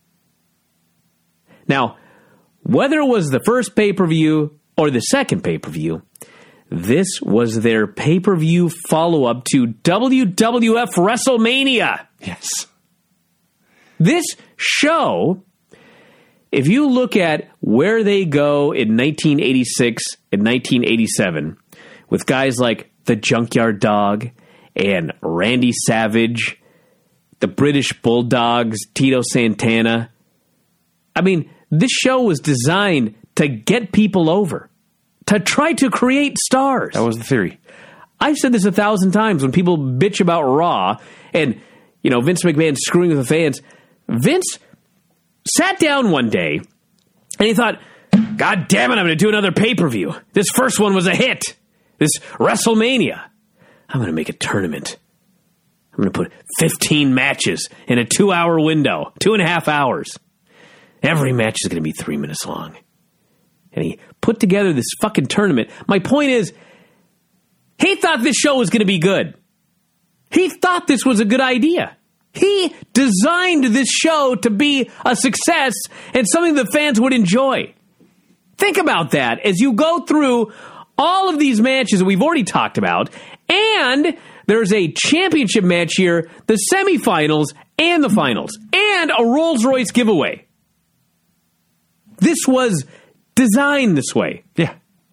Now, whether it was the first pay-per-view or the second pay-per-view, this was their pay-per-view follow-up to WWF WrestleMania. Yes. This show, if you look at where they go in 1986 and 1987, with guys like the Junkyard Dog and Randy Savage, the British Bulldogs, Tito Santana, I mean, this show was designed to get people over, to try to create stars. That was the theory. I've said this 1,000 times when people bitch about Raw and, you know, Vince McMahon screwing with the fans. Vince sat down one day and he thought, God damn it, I'm going to do another pay-per-view. This first one was a hit. This WrestleMania. I'm going to make a tournament. I'm going to put 15 matches in a 2-hour window, 2.5 hours. Every match is going to be 3 minutes long. And he put together this fucking tournament. My point is, he thought this show was going to be good. He thought this was a good idea. He designed this show to be a success and something the fans would enjoy. Think about that as you go through all of these matches that we've already talked about, and there's a championship match here, the semifinals and the finals, and a Rolls-Royce giveaway. This was designed this way. Yeah.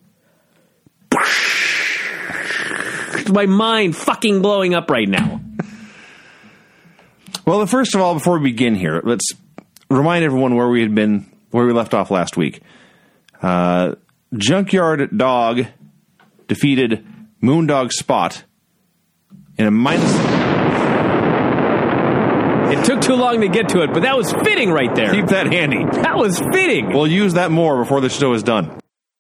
My mind fucking blowing up right now. Well, first of all, before we begin here, let's remind everyone where we left off last week. Junkyard Dog defeated Moondog Spot in a minus. It took too long to get to it, but that was fitting right there. Keep that handy. That was fitting. We'll use that more before the show is done.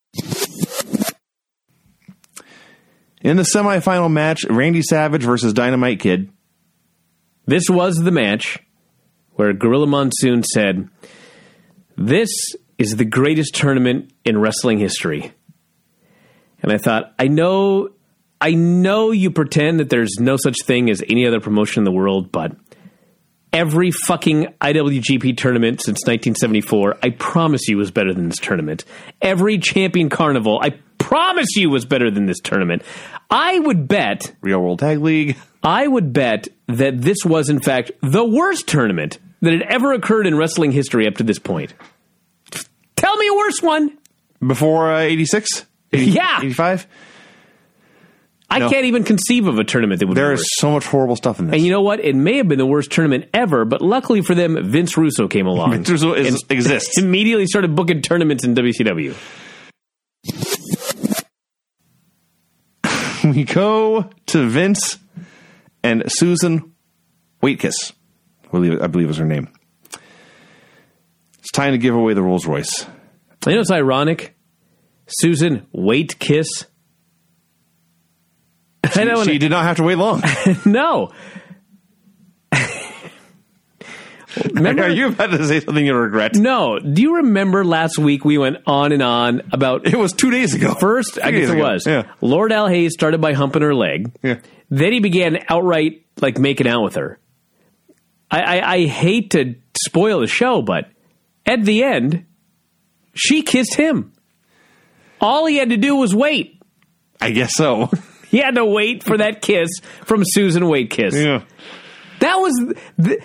In the semifinal match, Randy Savage versus Dynamite Kid. This was the match where Gorilla Monsoon said, "This is the greatest tournament in wrestling history." And I thought, I know you pretend that there's no such thing as any other promotion in the world, but every fucking IWGP tournament since 1974, I promise you, was better than this tournament. Every Champion Carnival, I promise you, was better than this tournament. I would bet... Real World Tag League. I would bet that this was, in fact, the worst tournament that had ever occurred in wrestling history up to this point. Tell me a worse one. Before 86? Yeah. 85? I can't even conceive of a tournament that would be worse. There is so much horrible stuff in this. And you know what? It may have been the worst tournament ever, but luckily for them, Vince Russo came along. Vince Russo exists. Immediately started booking tournaments in WCW. We go to Vince and Susan Waitkiss, I believe is her name. It's time to give away the Rolls Royce. You know what's ironic? Susan Waitkiss. She did not have to wait long. No. Remember, are you about to say something you regret? No. Do you remember last week we went on and on about... It was 2 days ago. First, I guess it was. Yeah. Lord Al Hayes started by humping her leg. Yeah. Then he began outright, making out with her. I hate to spoil the show, but at the end, she kissed him. All he had to do was wait. I guess so. He had to wait for that kiss from Susan Wakekiss. Yeah. That was...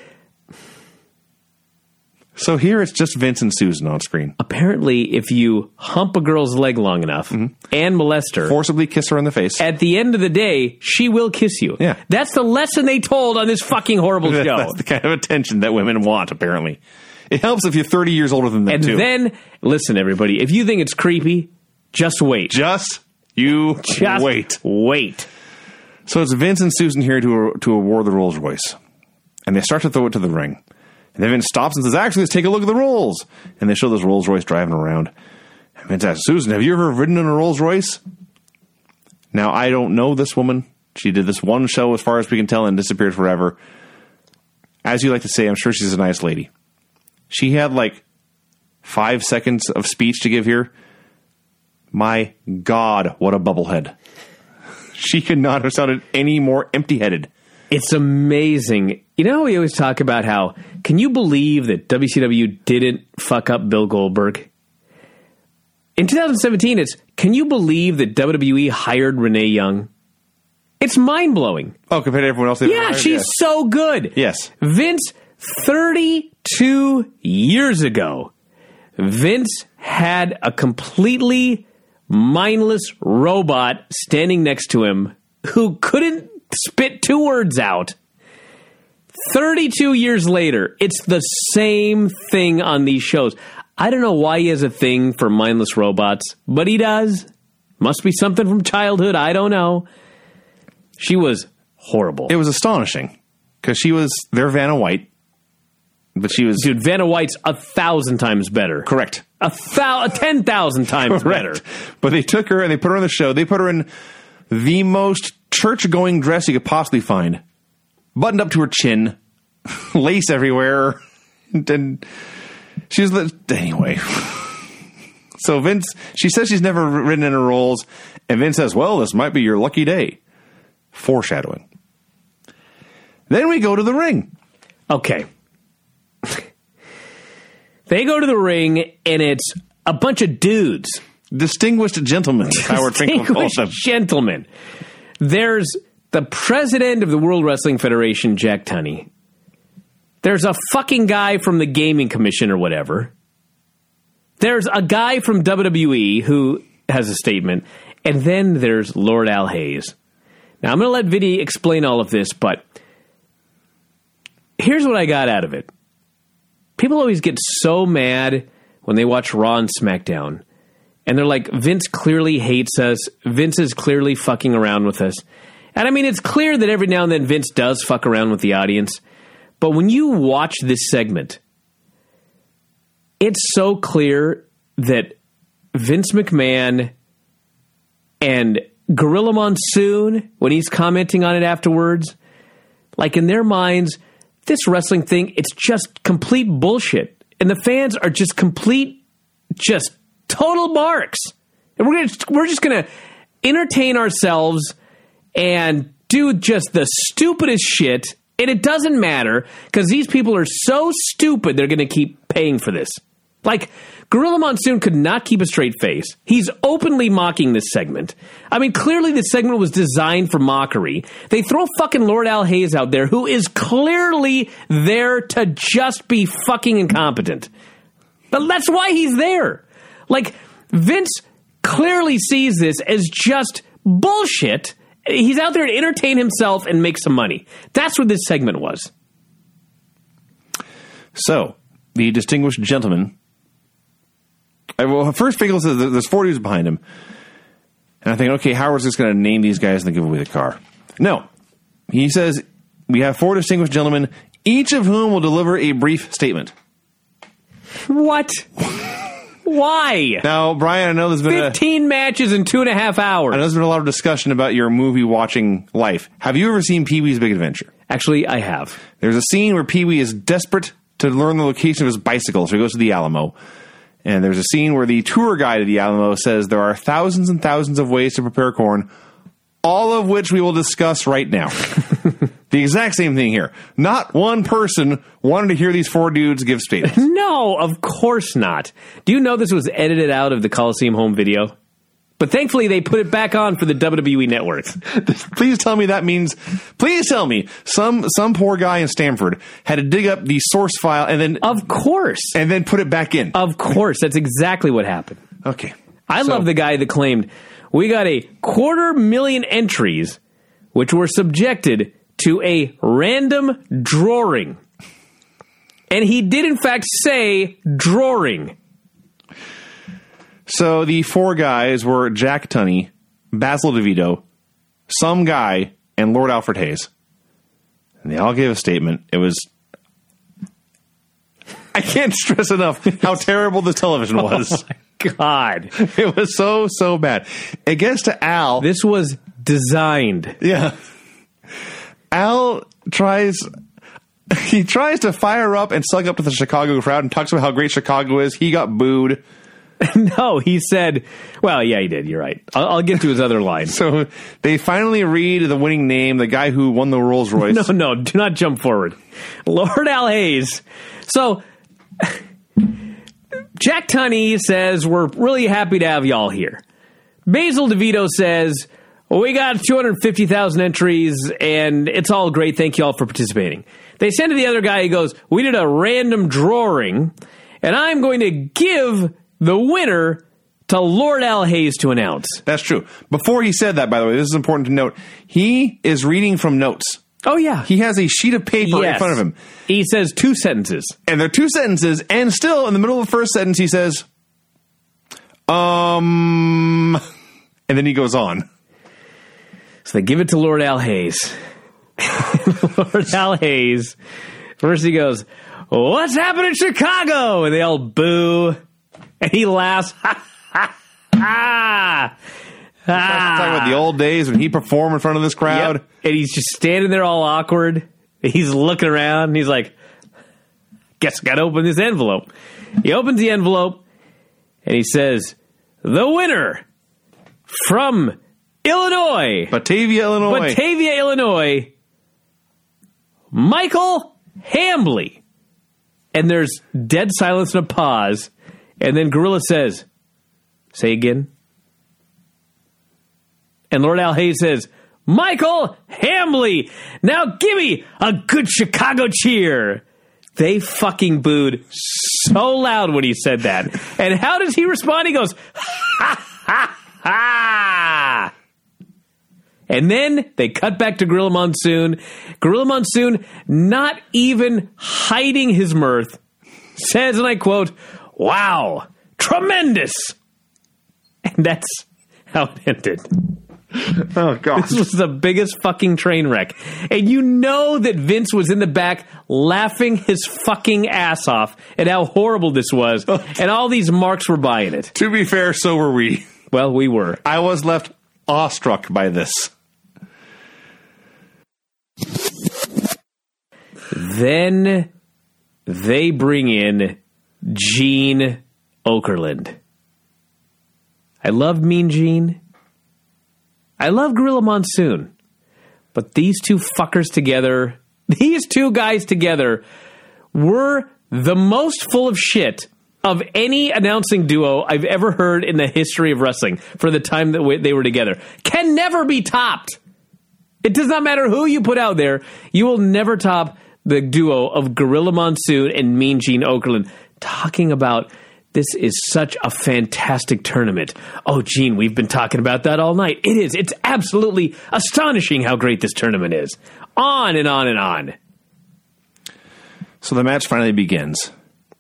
So here it's just Vince and Susan on screen. Apparently, if you hump a girl's leg long enough and molest her... Forcibly kiss her in the face. At the end of the day, she will kiss you. Yeah. That's the lesson they told on this fucking horrible show. That's the kind of attention that women want, apparently. It helps if you're 30 years older than them, and too. Then, listen, everybody, if you think it's creepy, just wait. Just wait. Wait. So it's Vince and Susan here to award the Rolls Royce. And they start to throw it to the ring. And then Vince stops and says, actually, let's take a look at the Rolls. And they show this Rolls Royce driving around. And Vince asks, Susan, have you ever ridden in a Rolls Royce? Now, I don't know this woman. She did this one show, as far as we can tell, and disappeared forever. As you like to say, I'm sure she's a nice lady. She had 5 seconds of speech to give here. My God, what a bubblehead. She could not have sounded any more empty-headed. It's amazing. You know, we always talk about how, can you believe that WCW didn't fuck up Bill Goldberg? In 2017, it's, can you believe that WWE hired Renee Young? It's mind-blowing. Oh, compared to everyone else? Yeah, she's so good. Yes. Vince, 32 years ago, Vince had a completely mindless robot standing next to him who couldn't spit 2 words out. 32 years later, it's the same thing on these shows. I don't know why he has a thing for mindless robots, but he does. Must be something from childhood. I don't know. She was horrible. It was astonishing because she was their Vanna White, but she was... Dude, Vanna White's 1,000 times better. Correct. 10,000 times better. But they took her and they put her on the show. They put her in the most church-going dress you could possibly find. Buttoned up to her chin. Lace everywhere. And she was... Anyway. So Vince... She says she's never ridden in her Rolls. And Vince says, well, this might be your lucky day. Foreshadowing. Then we go to the ring. Okay. They go to the ring, and it's a bunch of dudes. Distinguished gentlemen, Howard Finkel calls them. Gentlemen. There's the president of the World Wrestling Federation, Jack Tunney. There's a fucking guy from the Gaming Commission or whatever. There's a guy from WWE who has a statement. And then there's Lord Al Hayes. Now, I'm going to let Vinny explain all of this, but here's what I got out of it. People always get so mad when they watch Raw and SmackDown. And they're like, Vince clearly hates us. Vince is clearly fucking around with us. And I mean, it's clear that every now and then Vince does fuck around with the audience. But when you watch this segment, it's so clear that Vince McMahon and Gorilla Monsoon, when he's commenting on it afterwards, in their minds, this wrestling thing, it's just complete bullshit. And the fans are just total marks. And we're just going to entertain ourselves and do just the stupidest shit. And it doesn't matter because these people are so stupid they're going to keep paying for this. Gorilla Monsoon could not keep a straight face. He's openly mocking this segment. I mean, clearly this segment was designed for mockery. They throw fucking Lord Al Hayes out there, who is clearly there to just be fucking incompetent. But that's why he's there. Vince clearly sees this as just bullshit. He's out there to entertain himself and make some money. That's what this segment was. So, the distinguished gentleman... Well, first Finkel says there's 4 dudes behind him. And I think, okay, Howard's just going to name these guys and then give away the car. No. He says, we have 4 distinguished gentlemen, each of whom will deliver a brief statement. What? Why? Now, Brian, I know there's been 15 matches in 2.5 hours. I know there's been a lot of discussion about your movie watching life. Have you ever seen Pee-wee's Big Adventure? Actually, I have. There's a scene where Pee-wee is desperate to learn the location of his bicycle, so he goes to the Alamo. And there's a scene where the tour guide of the Alamo says there are thousands and thousands of ways to prepare corn, all of which we will discuss right now. The exact same thing here. Not one person wanted to hear these four dudes give statements. No, of course not. Do you know this was edited out of the Coliseum home video? But thankfully, they put it back on for the WWE Network. Please tell me that means... Please tell me some poor guy in Stamford had to dig up the source file and then... Of course. And then put it back in. Of course. That's exactly what happened. Okay. I love the guy that claimed, we got 250,000 entries, which were subjected to a random drawing. And he did, in fact, say drawing. So the four guys were Jack Tunney, Basil DeVito, some guy, and Lord Alfred Hayes. And they all gave a statement. It was... I can't stress enough how terrible the television was. Oh my God. It was so bad. It gets to Al. This was designed. Yeah. Al tries to fire up and suck up to the Chicago crowd and talks about how great Chicago is. He got booed. No, he said, well, yeah, he did. You're right. I'll get to his other line. So they finally read the winning name, the guy who won the Rolls Royce. No, do not jump forward. Lord Al Hayes. So Jack Tunney says, we're really happy to have y'all here. Basil DeVito says, well, we got 250,000 entries, and it's all great. Thank you all for participating. They send to the other guy. He goes, we did a random drawing, and I'm going to give the winner to Lord Al Hayes to announce. That's true. Before he said that, by the way, this is important to note. He is reading from notes. Oh, yeah. He has a sheet of paper in front of him. He says 2 sentences. And they're 2 sentences, and still, in the middle of the first sentence, he says, and then he goes on. So they give it to Lord Al Hayes. Lord Al Hayes. First he goes, what's happening in Chicago? And they all boo. And he laughs. Talking about the old days when he performed in front of this crowd. Yep. And he's just standing there all awkward. He's looking around. And he's like, guess I got to open this envelope. He opens the envelope. And he says, the winner from Illinois. Batavia, Illinois. Michael Hambley. And there's dead silence and a pause. And then Gorilla says, say again. And Lord Al Hayes says, Michael Hambley. Now give me a good Chicago cheer. They fucking booed so loud when he said that. And how does he respond? He goes, ha, ha, ha. And then they cut back to Gorilla Monsoon. Gorilla Monsoon, not even hiding his mirth, says, and I quote, wow, tremendous. And that's how it ended. Oh, God. This was the biggest fucking train wreck. And you know that Vince was in the back laughing his fucking ass off at how horrible this was. And all these marks were buying it. To be fair, so were we. Well, we were. I was left awestruck by this. Then they bring in Gene Okerlund. I love Mean Gene. I love Gorilla Monsoon. But these two fuckers together, these two guys together, were the most full of shit of any announcing duo I've ever heard in the history of wrestling for the time that they were together. Can never be topped. It does not matter who you put out there. You will never top the duo of Gorilla Monsoon and Mean Gene Okerlund talking about this is such a fantastic tournament. Oh, Gene, we've been talking about that all night. It is. It's absolutely astonishing how great this tournament is. On and on and on. So the match finally begins.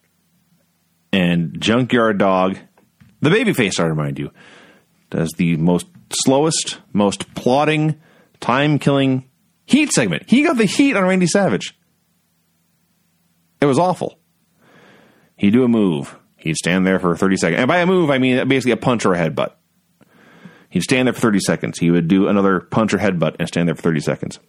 And Junkyard Dog, the babyface, I remind you, does the most slowest, most plodding, time-killing heat segment. He got the heat on Randy Savage. It was awful. He'd do a move. He'd stand there for 30 seconds. And by a move, I mean basically a punch or a headbutt. He'd stand there for 30 seconds. He would do another punch or headbutt and stand there for 30 seconds.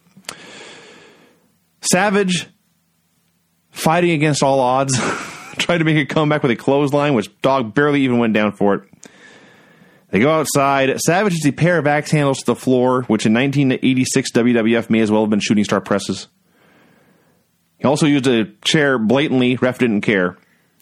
Savage, fighting against all odds, tried to make a comeback with a clothesline, which Dog barely even went down for it. They go outside. Savage hits a pair of axe handles to the floor, which in 1986 WWF may as well have been shooting star presses. He also used a chair blatantly. Ref didn't care.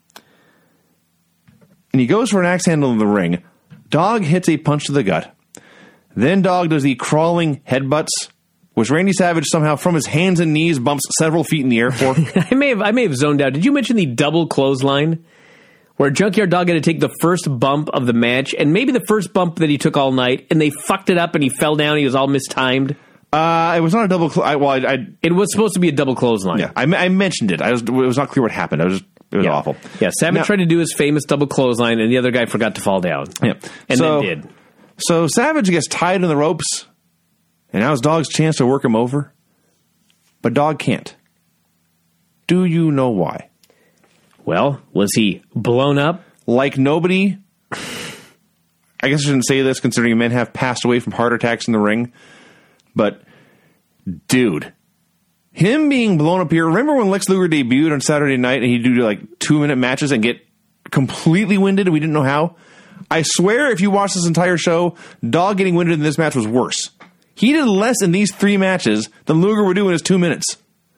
And he goes for an axe handle in the ring. Dog hits a punch to the gut. Then Dog does the crawling headbutts, which Randy Savage somehow from his hands and knees bumps several feet in the air for. I may have zoned out. Did you mention the double clothesline? Where Junkyard Dog had to take the first bump of the match, and maybe the first bump that he took all night, and they fucked it up, and he fell down. He was all mistimed. It was not a double. It was supposed to be a double clothesline. Yeah, I mentioned it. It was not clear what happened. It was awful. Yeah, Savage tried to do his famous double clothesline, and the other guy forgot to fall down. Yeah, and then did. So Savage gets tied in the ropes, and now it's Dog's chance to work him over, but Dog can't. Do you know why? Well, was he blown up? Like nobody. I guess I shouldn't say this considering men have passed away from heart attacks in the ring. But, dude, him being blown up here. Remember when Lex Luger debuted on Saturday night and he'd do like 2-minute matches and get completely winded and we didn't know how? I swear if you watch this entire show, Dog getting winded in this match was worse. He did less in these 3 matches than Luger would do in his 2 minutes.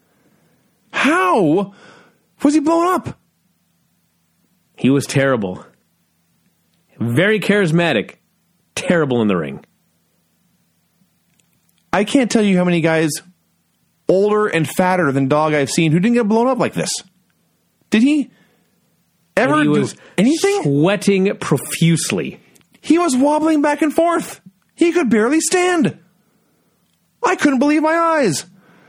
How was he blown up? He was terrible. Very charismatic. Terrible in the ring. I can't tell you how many guys older and fatter than Dog I've seen who didn't get blown up like this. Did he ever do anything? Sweating profusely. He was wobbling back and forth. He could barely stand. I couldn't believe my eyes.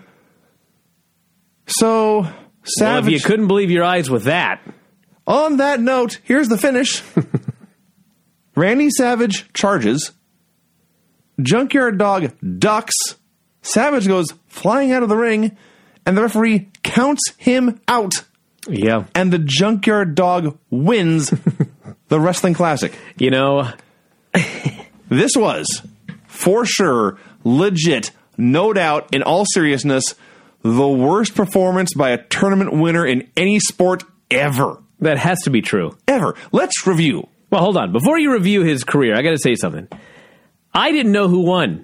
So, Savage... Well, if you couldn't believe your eyes with that... On that note, here's the finish. Randy Savage charges. Junkyard Dog ducks. Savage goes flying out of the ring, and the referee counts him out. Yeah. And the Junkyard Dog wins the Wrestling Classic. You know... This was, for sure, legit, no doubt, in all seriousness, the worst performance by a tournament winner in any sport ever. That has to be true. Ever. Let's review. Well, hold on. Before you review his career, I got to say something. I didn't know who won.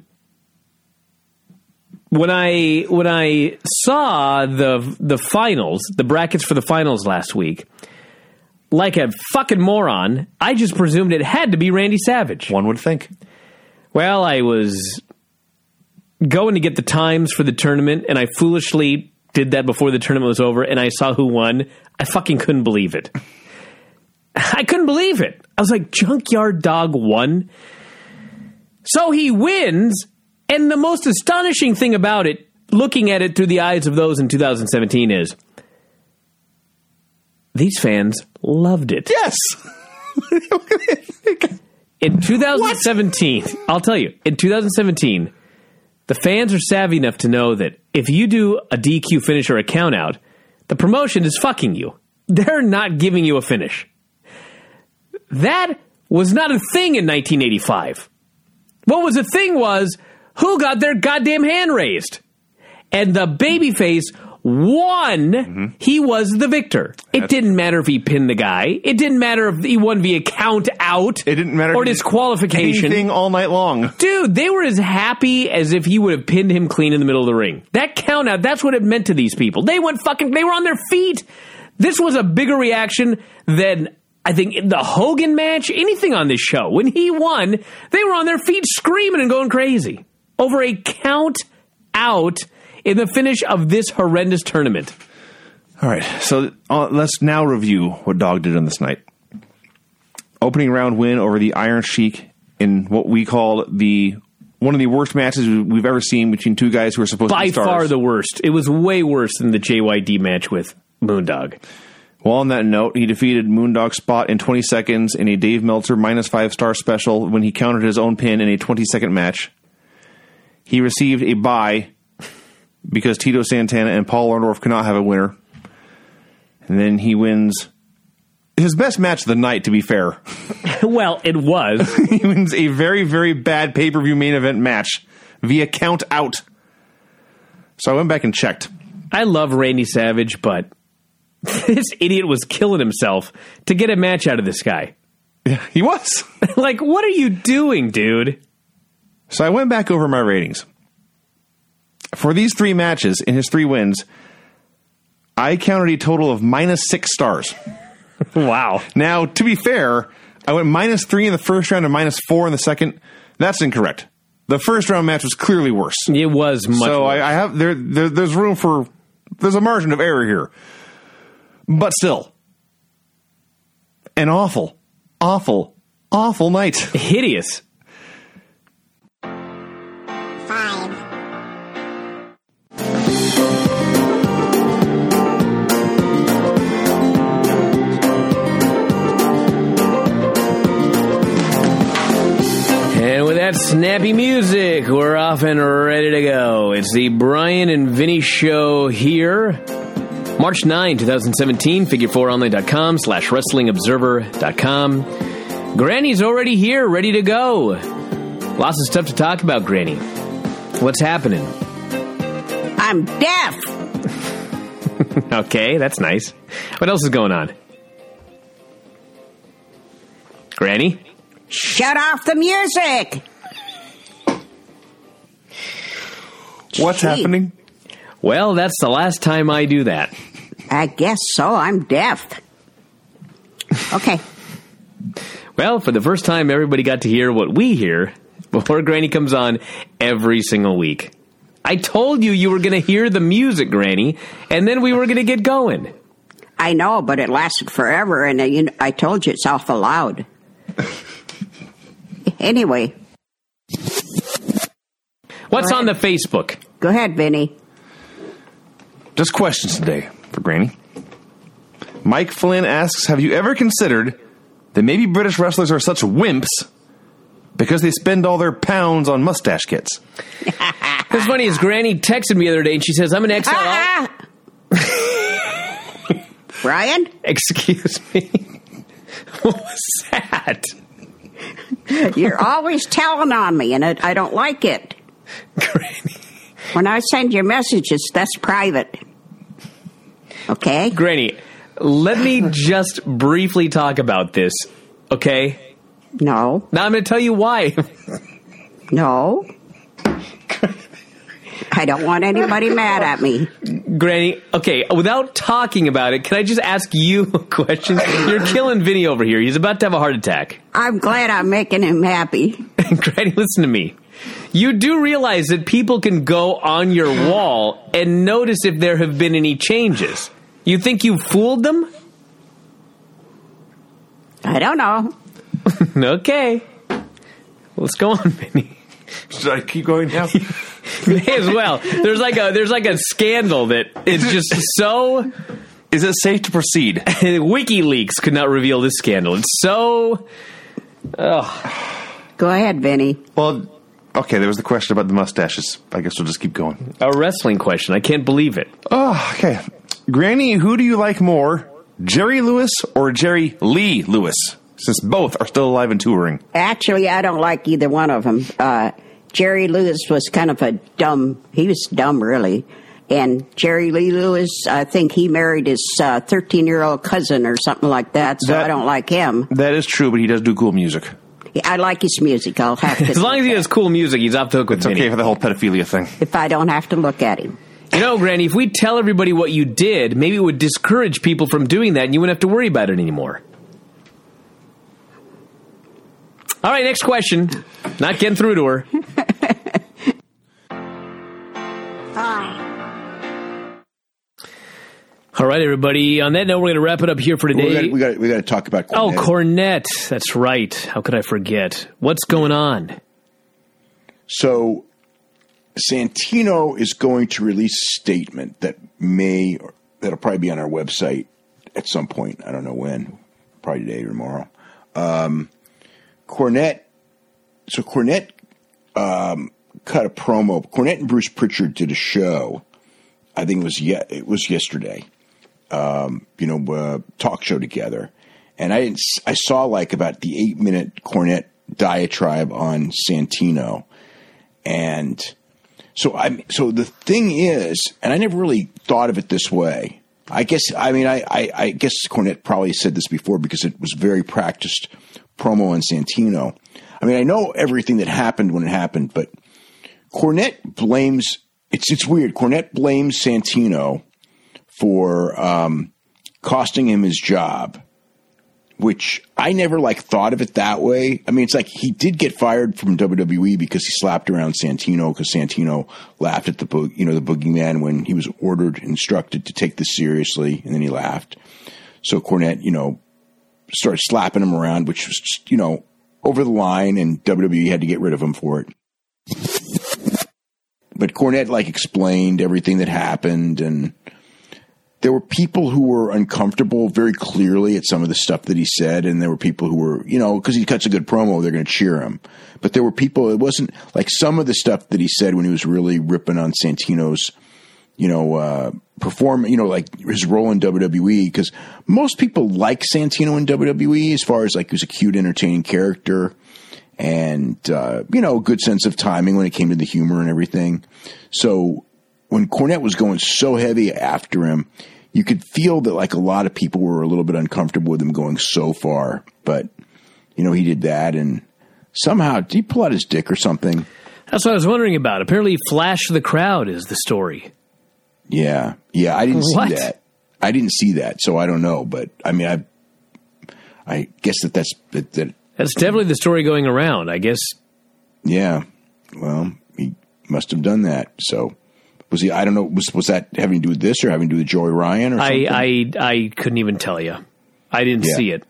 When I saw the finals, the brackets for the finals last week, like a fucking moron, I just presumed it had to be Randy Savage. One would think. Well, I was going to get the times for the tournament, and I foolishly did that before the tournament was over, and I saw who won. I fucking couldn't believe it. I couldn't believe it. I was like, Junkyard Dog won? So he wins, and the most astonishing thing about it, looking at it through the eyes of those in 2017, is these fans loved it. Yes! In 2017, I'll tell you, in 2017, the fans are savvy enough to know that if you do a DQ finish or a count out, the promotion is fucking you. They're not giving you a finish. That was not a thing in 1985. What was a thing was who got their goddamn hand raised. And the babyface won. Mm-hmm. He was the victor. It didn't matter if he pinned the guy. It didn't matter if he won via count out. It didn't matter or if disqualification. Anything all night long. Dude, they were as happy as if he would have pinned him clean in the middle of the ring. That count out, that's what it meant to these people. They were on their feet. This was a bigger reaction than, I think, in the Hogan match, anything on this show. When he won, they were on their feet screaming and going crazy over a count out in the finish of this horrendous tournament. All right, so let's now review what Dog did on this night. Opening round win over the Iron Sheik in what we call one of the worst matches we've ever seen between two guys who are supposed to be stars. By far the worst. It was way worse than the JYD match with Moondog. Well, on that note, he defeated Moondog Spot in 20 seconds in a Dave Meltzer -5-star special when he countered his own pin in a 20-second match. He received a bye because Tito Santana and Paul Orndorff could not have a winner. And then he wins his best match of the night, to be fair. Well, it was. He wins a very, very bad pay-per-view main event match via count out. So I went back and checked. I love Randy Savage, but this idiot was killing himself to get a match out of this guy. Yeah, he was. Like, what are you doing, dude? So I went back over my ratings. For these 3 matches, in his 3 wins, I counted a total of -6 stars. Wow. Now, to be fair, I went -3 in the first round and -4 in the second. That's incorrect. The first round match was clearly worse. It was much So worse. I have there's room for there's a margin of error here, but still, an awful night. Hideous. 5, And with that snappy music, we're off and ready to go. It's the Brian and Vinny Show here. March 9, 2017, figure4only.com/wrestlingobserver.com. Granny's already here, ready to go. Lots of stuff to talk about, Granny. What's happening? I'm deaf. Okay, that's nice. What else is going on? Granny? Shut off the music. What's Gee. happening? Well, that's the last time I do that. I guess so. I'm deaf. Okay. Well, for the first time, everybody got to hear what we hear before Granny comes on every single week. I told you were going to hear the music, Granny, and then we were going to get going. I know, but it lasted forever, and I told you it's awful loud. Anyway, What's on the Facebook? go ahead, Vinny. Just questions today for Granny. Mike Flynn asks, have you ever considered that maybe British wrestlers are such wimps because they spend all their pounds on mustache kits? What's funny is Granny texted me the other day, and she says, I'm an XL. Brian? Excuse me. What was that? You're always telling on me, and I don't like it. Granny. When I send you messages, that's private. Okay? Granny, let me just briefly talk about this, okay? No. Now I'm going to tell you why. No. I don't want anybody mad at me. Granny, okay, without talking about it, can I just ask you a question? You're killing Vinny over here. He's about to have a heart attack. I'm glad I'm making him happy. Granny, listen to me. You do realize that people can go on your wall and notice if there have been any changes. You think you fooled them? I don't know. Okay. Let's go on, Vinny. Should I keep going now? May as well. There's like a scandal that is just so. Is it safe to proceed? WikiLeaks could not reveal this scandal. It's so. Go ahead, Vinny. Well, okay, there was the question about the mustaches. I guess we'll just keep going. A wrestling question. I can't believe it. Oh, okay. Granny, who do you like more, Jerry Lewis or Jerry Lee Lewis? Since both are still alive and touring. Actually, I don't like either one of them. Jerry Lewis was kind of he was dumb, really. And Jerry Lee Lewis, I think he married his 13-year-old cousin or something like that, so I don't like him. That is true, but he does do cool music. I like his music. I'll have to. As long as he does cool music, he's off the hook with It's Vinny. okay for the whole pedophilia thing. If I don't have to look at him. You know, Granny, if we tell everybody what you did, maybe it would discourage people from doing that and you wouldn't have to worry about it anymore. All right, next question. Not getting through to her. 4, All right, everybody. On that note, we're going to wrap it up here for today. We got to talk about Cornette. Oh, Cornette. That's right. How could I forget? What's going on? So Santino is going to release a statement that'll probably be on our website at some point. I don't know when. Probably today or tomorrow. Cornette cut a promo. Cornette and Bruce Pritchard did a show. I think it was yesterday. Talk show together, and I saw like about the 8-minute Cornette diatribe on Santino, and so the thing is, and I never really thought of it this way. I guess Cornette probably said this before because it was very practiced promo on Santino. I mean, I know everything that happened when it happened, but Cornette blames. It's weird. Cornette blames Santino for costing him his job, which I never thought of it that way. I mean, it's like he did get fired from WWE because he slapped around Santino because Santino laughed at the boogeyman when he was instructed to take this seriously, and then he laughed. So Cornette, started slapping him around, which was just, over the line, and WWE had to get rid of him for it. But Cornette explained everything that happened, and there were people who were uncomfortable very clearly at some of the stuff that he said, and there were people who were, because he cuts a good promo, they're going to cheer him. But there were people, it wasn't like some of the stuff that he said when he was really ripping on Santino's, like his role in WWE, because most people like Santino in WWE as far as he was a cute, entertaining character. And, good sense of timing when it came to the humor and everything. So when Cornette was going so heavy after him, you could feel that a lot of people were a little bit uncomfortable with him going so far. But, he did that, and somehow, did he pull out his dick or something? That's what I was wondering about. Apparently Flash the Crowd is the story. Yeah, I didn't see that. I didn't see that, so I don't know. But, I mean, I guess that's definitely the story going around, I guess. Yeah. Well, he must have done that. So was he, I don't know, was that having to do with this or having to do with Joey Ryan or something? I couldn't even tell you. I didn't see it.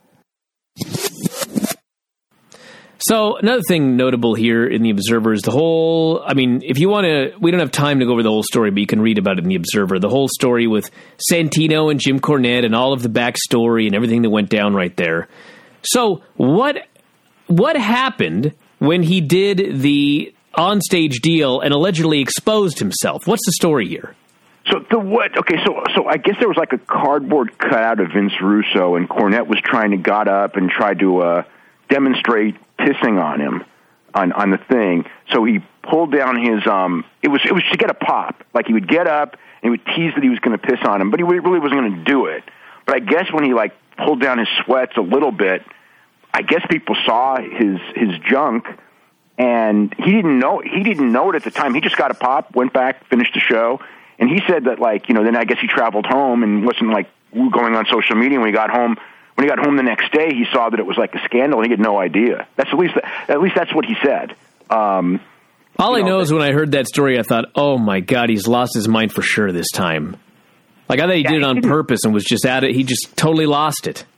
So another thing notable here in the Observer is if you want to, we don't have time to go over the whole story, but you can read about it in the Observer. The whole story with Santino and Jim Cornette and all of the backstory and everything that went down right there. So what happened when he did the onstage deal and allegedly exposed himself? What's the story here? So I guess there was a cardboard cutout of Vince Russo, and Cornette was got up and tried to demonstrate pissing on him on the thing. So he pulled down his it was to get a pop. He would get up and he would tease that he was going to piss on him, but he really wasn't going to do it. But I guess when he pulled down his sweats a little bit, I guess people saw his junk, and he didn't know it at the time. He just got a pop, went back, finished the show, and he said that then I guess he traveled home and wasn't going on social media. When he got home the next day, he saw that it was a scandal. And he had no idea. That's at least that's what he said. All I know is when I heard that story, I thought, oh my God, he's lost his mind for sure this time. I thought he did it on purpose and was just at it. He just totally lost it.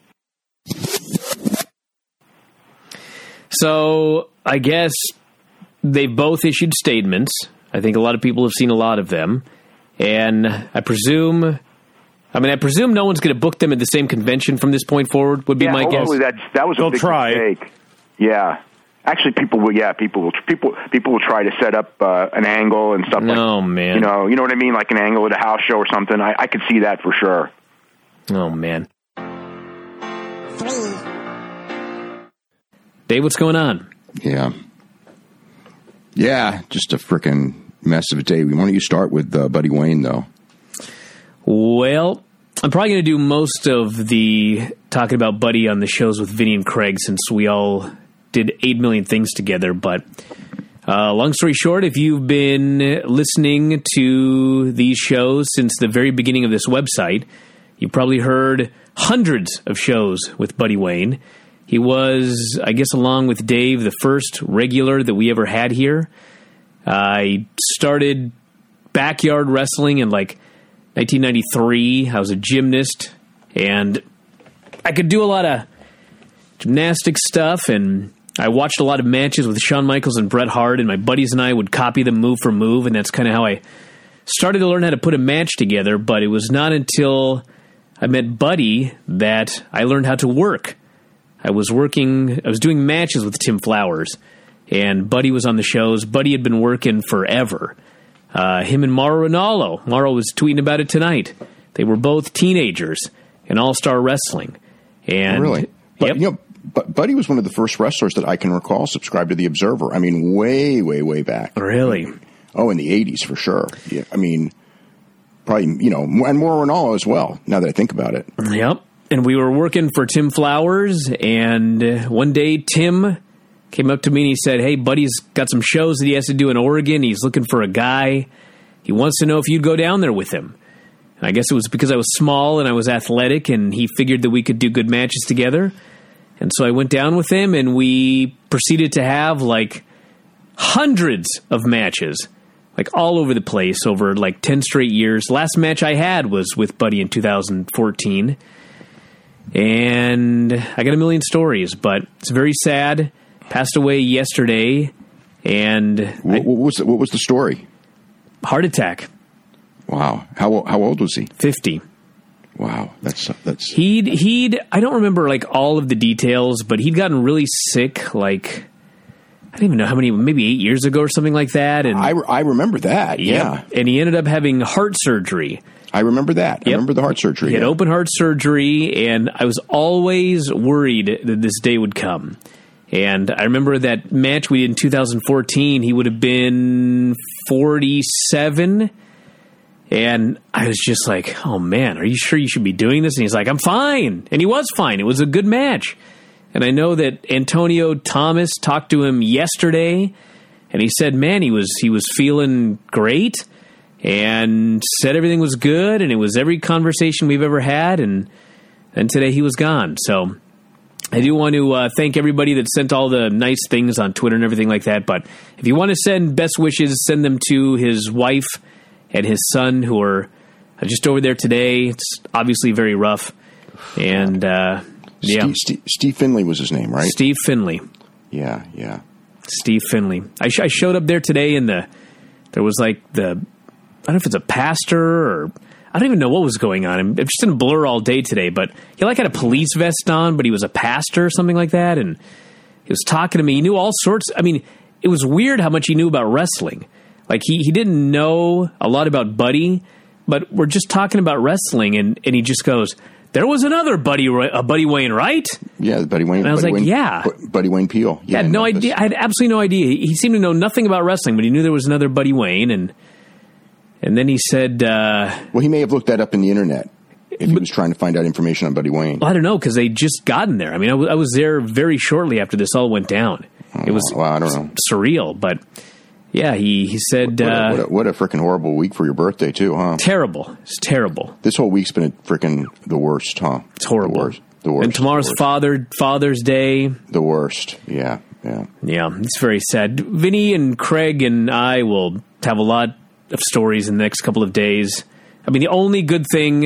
So I guess they've both issued statements. I think a lot of people have seen a lot of them. And I presume no one's going to book them at the same convention from this point forward, would be my guess. That was a big mistake. Yeah. Actually, people will try to set up an angle and stuff man. You know what I mean? Like an angle at a house show or something. I could see that for sure. Oh, man. 3. Dave, what's going on? Yeah, just a freaking mess of a day. Why don't you start with Buddy Wayne, though? Well, I'm probably going to do most of the talking about Buddy on the shows with Vinny and Craig since we all did 8 million things together. But long story short, if you've been listening to these shows since the very beginning of this website, you've probably heard hundreds of shows with Buddy Wayne. He was, I guess, along with Dave, the first regular that we ever had here. I started backyard wrestling in 1993. I was a gymnast, and I could do a lot of gymnastic stuff, and I watched a lot of matches with Shawn Michaels and Bret Hart, and my buddies and I would copy them move for move, and that's kind of how I started to learn how to put a match together. But it was not until I met Buddy that I learned how to work. I was doing matches with Tim Flowers, and Buddy was on the shows. Buddy had been working forever. Him and Mauro Ranallo. Mauro was tweeting about it tonight. They were both teenagers in All-Star Wrestling. And really? But but Buddy was one of the first wrestlers that I can recall subscribed to the Observer. I mean, way, way, way back. Really? Oh, in the 80s for sure. Yeah, I mean, probably, and Mauro Ranallo as well, now that I think about it. Yep. And we were working for Tim Flowers, and one day Tim came up to me and he said, hey, Buddy's got some shows that he has to do in Oregon. He's looking for a guy. He wants to know if you'd go down there with him. And I guess it was because I was small and I was athletic, and he figured that we could do good matches together. And so I went down with him, and we proceeded to have like hundreds of matches, like all over the place over like 10 straight years. Last match I had was with Buddy in 2014. And I got a million stories, but it's very sad. Passed away yesterday. And what was the story? Heart attack. Wow. How old was he? 50. Wow, that's he'd I don't remember like all of the details, but he'd gotten really sick like I don't even know how many, maybe 8 years ago or something like that. And I remember that. Yeah, and he ended up having heart surgery. I remember that. I remember the heart surgery. He had open heart surgery, and I was always worried that this day would come. And I remember that match we did in 2014. He would have been 47. And I was just like, oh, man, are you sure you should be doing this? And he's like, I'm fine. And he was fine. It was a good match. And I know that Antonio Thomas talked to him yesterday, and he said, man, he was feeling great and said everything was good, and it was every conversation we've ever had, and then today he was gone. So I do want to thank everybody that sent all the nice things on Twitter and everything like that. But if you want to send best wishes, send them to his wife and his son, who are just over there today. It's obviously very rough. And, Steve Finley was his name, right? Steve Finley. Yeah. Steve Finley. I showed up there today, and there was like I don't know if it's a pastor or I don't even know what was going on. I'm just in a blur all day today, but he like had a police vest on, but he was a pastor or something like that. And he was talking to me. He knew all sorts. I mean, it was weird how much he knew about wrestling. Like he didn't know a lot about Buddy, but we're just talking about wrestling, and he just goes, there was another Buddy Wayne, right? Yeah, Buddy Wayne. And I was Buddy like, Wayne, yeah. Buddy Wayne Peel. Yeah, I had no idea. I had absolutely no idea. He seemed to know nothing about wrestling, but he knew there was another Buddy Wayne, and then he said... well, he may have looked that up in the internet if he was trying to find out information on Buddy Wayne. Well, I don't know, because they just gotten there. I mean, I was there very shortly after this all went down. It was I don't know. Surreal, but... Yeah, he said... What a freaking horrible week for your birthday, too, huh? Terrible. It's terrible. This whole week's been freaking the worst, huh? It's horrible. The worst. And tomorrow's Father's Day. The worst, yeah. Yeah, it's very sad. Vinny and Craig and I will have a lot of stories in the next couple of days. I mean, the only good thing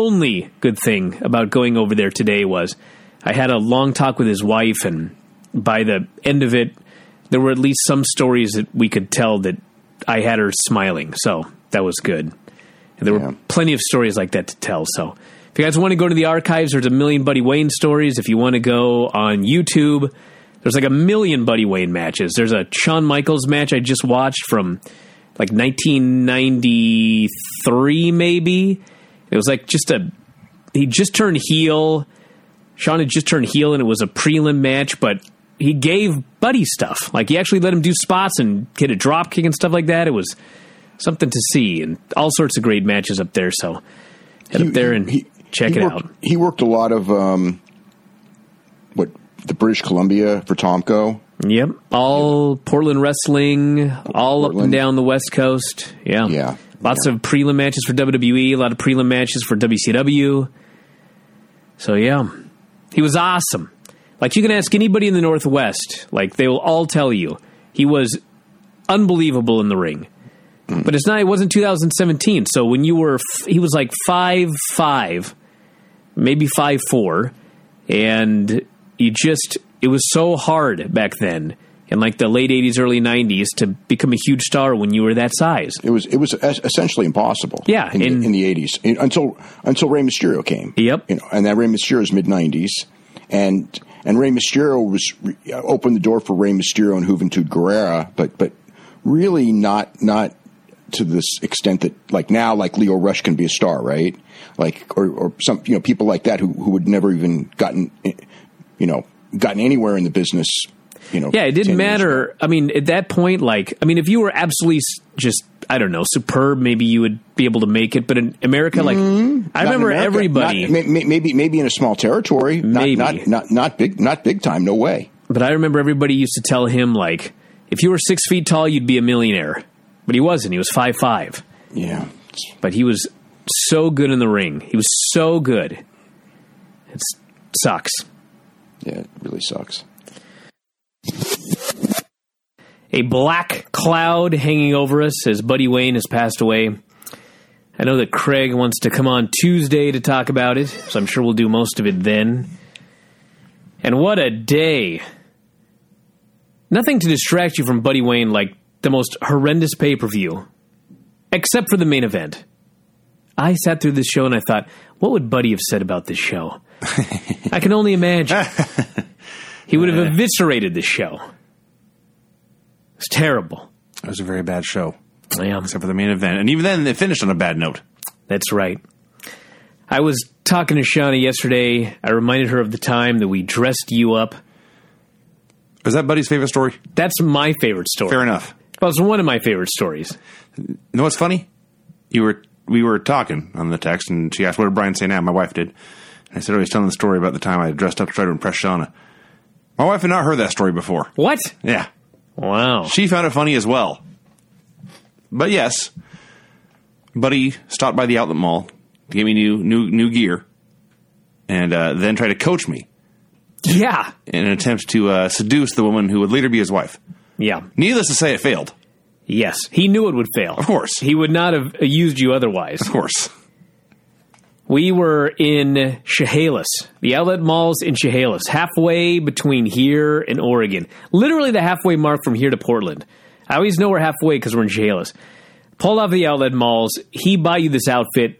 about going over there today was I had a long talk with his wife, and by the end of it, there were at least some stories that we could tell that I had her smiling. So that was good. And there were plenty of stories like that to tell. So if you guys want to go to the archives, there's a million Buddy Wayne stories. If you want to go on YouTube, there's like a million Buddy Wayne matches. There's a Shawn Michaels match I just watched from like 1993, maybe. It was like he just turned heel. Shawn had just turned heel, and it was a prelim match, but he gave Buddy stuff. Like, he actually let him do spots and hit a drop kick and stuff like that. It was something to see, and all sorts of great matches up there. So head up there and check it out. He worked a lot of the British Columbia for Tomko. Yep, all Portland wrestling, all up and down the West Coast. Yeah. Lots of prelim matches for WWE, a lot of prelim matches for WCW. So yeah, he was awesome. Like, you can ask anybody in the Northwest, like, they will all tell you he was unbelievable in the ring. But it wasn't 2017. So when he was like 5'5", maybe 5'4", and it was so hard back then in like the late 80s, early 90s to become a huge star when you were that size. It was essentially impossible. Yeah, in the 80s until Rey Mysterio came. Yep, and that Rey Mysterio's mid 90s, and Rey Mysterio opened the door for Rey Mysterio and Juventud Guerrera, but really not to this extent that like now, like Leo Rush can be a star, right? Like or some people like that who would never even gotten gotten anywhere in the business. Yeah, it didn't 10 years matter. ago. I mean, at that point, if you were absolutely just, I don't know, superb, maybe you would be able to make it. But in America, I Not in remember America. everybody. Maybe in a small territory. Maybe. Not big time. No way. But I remember everybody used to tell him, if you were 6 feet tall, you'd be a millionaire. But he wasn't. He was 5'5". Yeah. But he was so good in the ring. He was so good. It sucks. Yeah, it really sucks. A black cloud hanging over us as Buddy Wayne has passed away. I know that Craig wants to come on Tuesday to talk about it, so I'm sure we'll do most of it then. And what a day. Nothing to distract you from Buddy Wayne like the most horrendous pay-per-view, except for the main event. I sat through this show and I thought, what would Buddy have said about this show? I can only imagine. He would have eviscerated this show. It's terrible. It was a very bad show. Yeah. Except for the main event. And even then, it finished on a bad note. That's right. I was talking to Shauna yesterday. I reminded her of the time that we dressed you up. Was that Buddy's favorite story? That's my favorite story. Fair enough. Well, it's one of my favorite stories. You know what's funny? We were talking on the text, and she asked, what did Brian say now? My wife did. And I said, he's telling the story about the time I dressed up to try to impress Shauna. My wife had not heard that story before. What? Yeah. Wow. She found it funny as well. But yes, Buddy stopped by the outlet mall to get me new gear, and then tried to coach me. Yeah. In an attempt to seduce the woman who would later be his wife. Yeah. Needless to say, it failed. Yes. He knew it would fail. Of course. He would not have used you otherwise. Of course. We were in Chehalis, the outlet malls in Chehalis, halfway between here and Oregon. Literally the halfway mark from here to Portland. I always know we're halfway because we're in Chehalis. Pulled off the outlet malls. He bought you this outfit.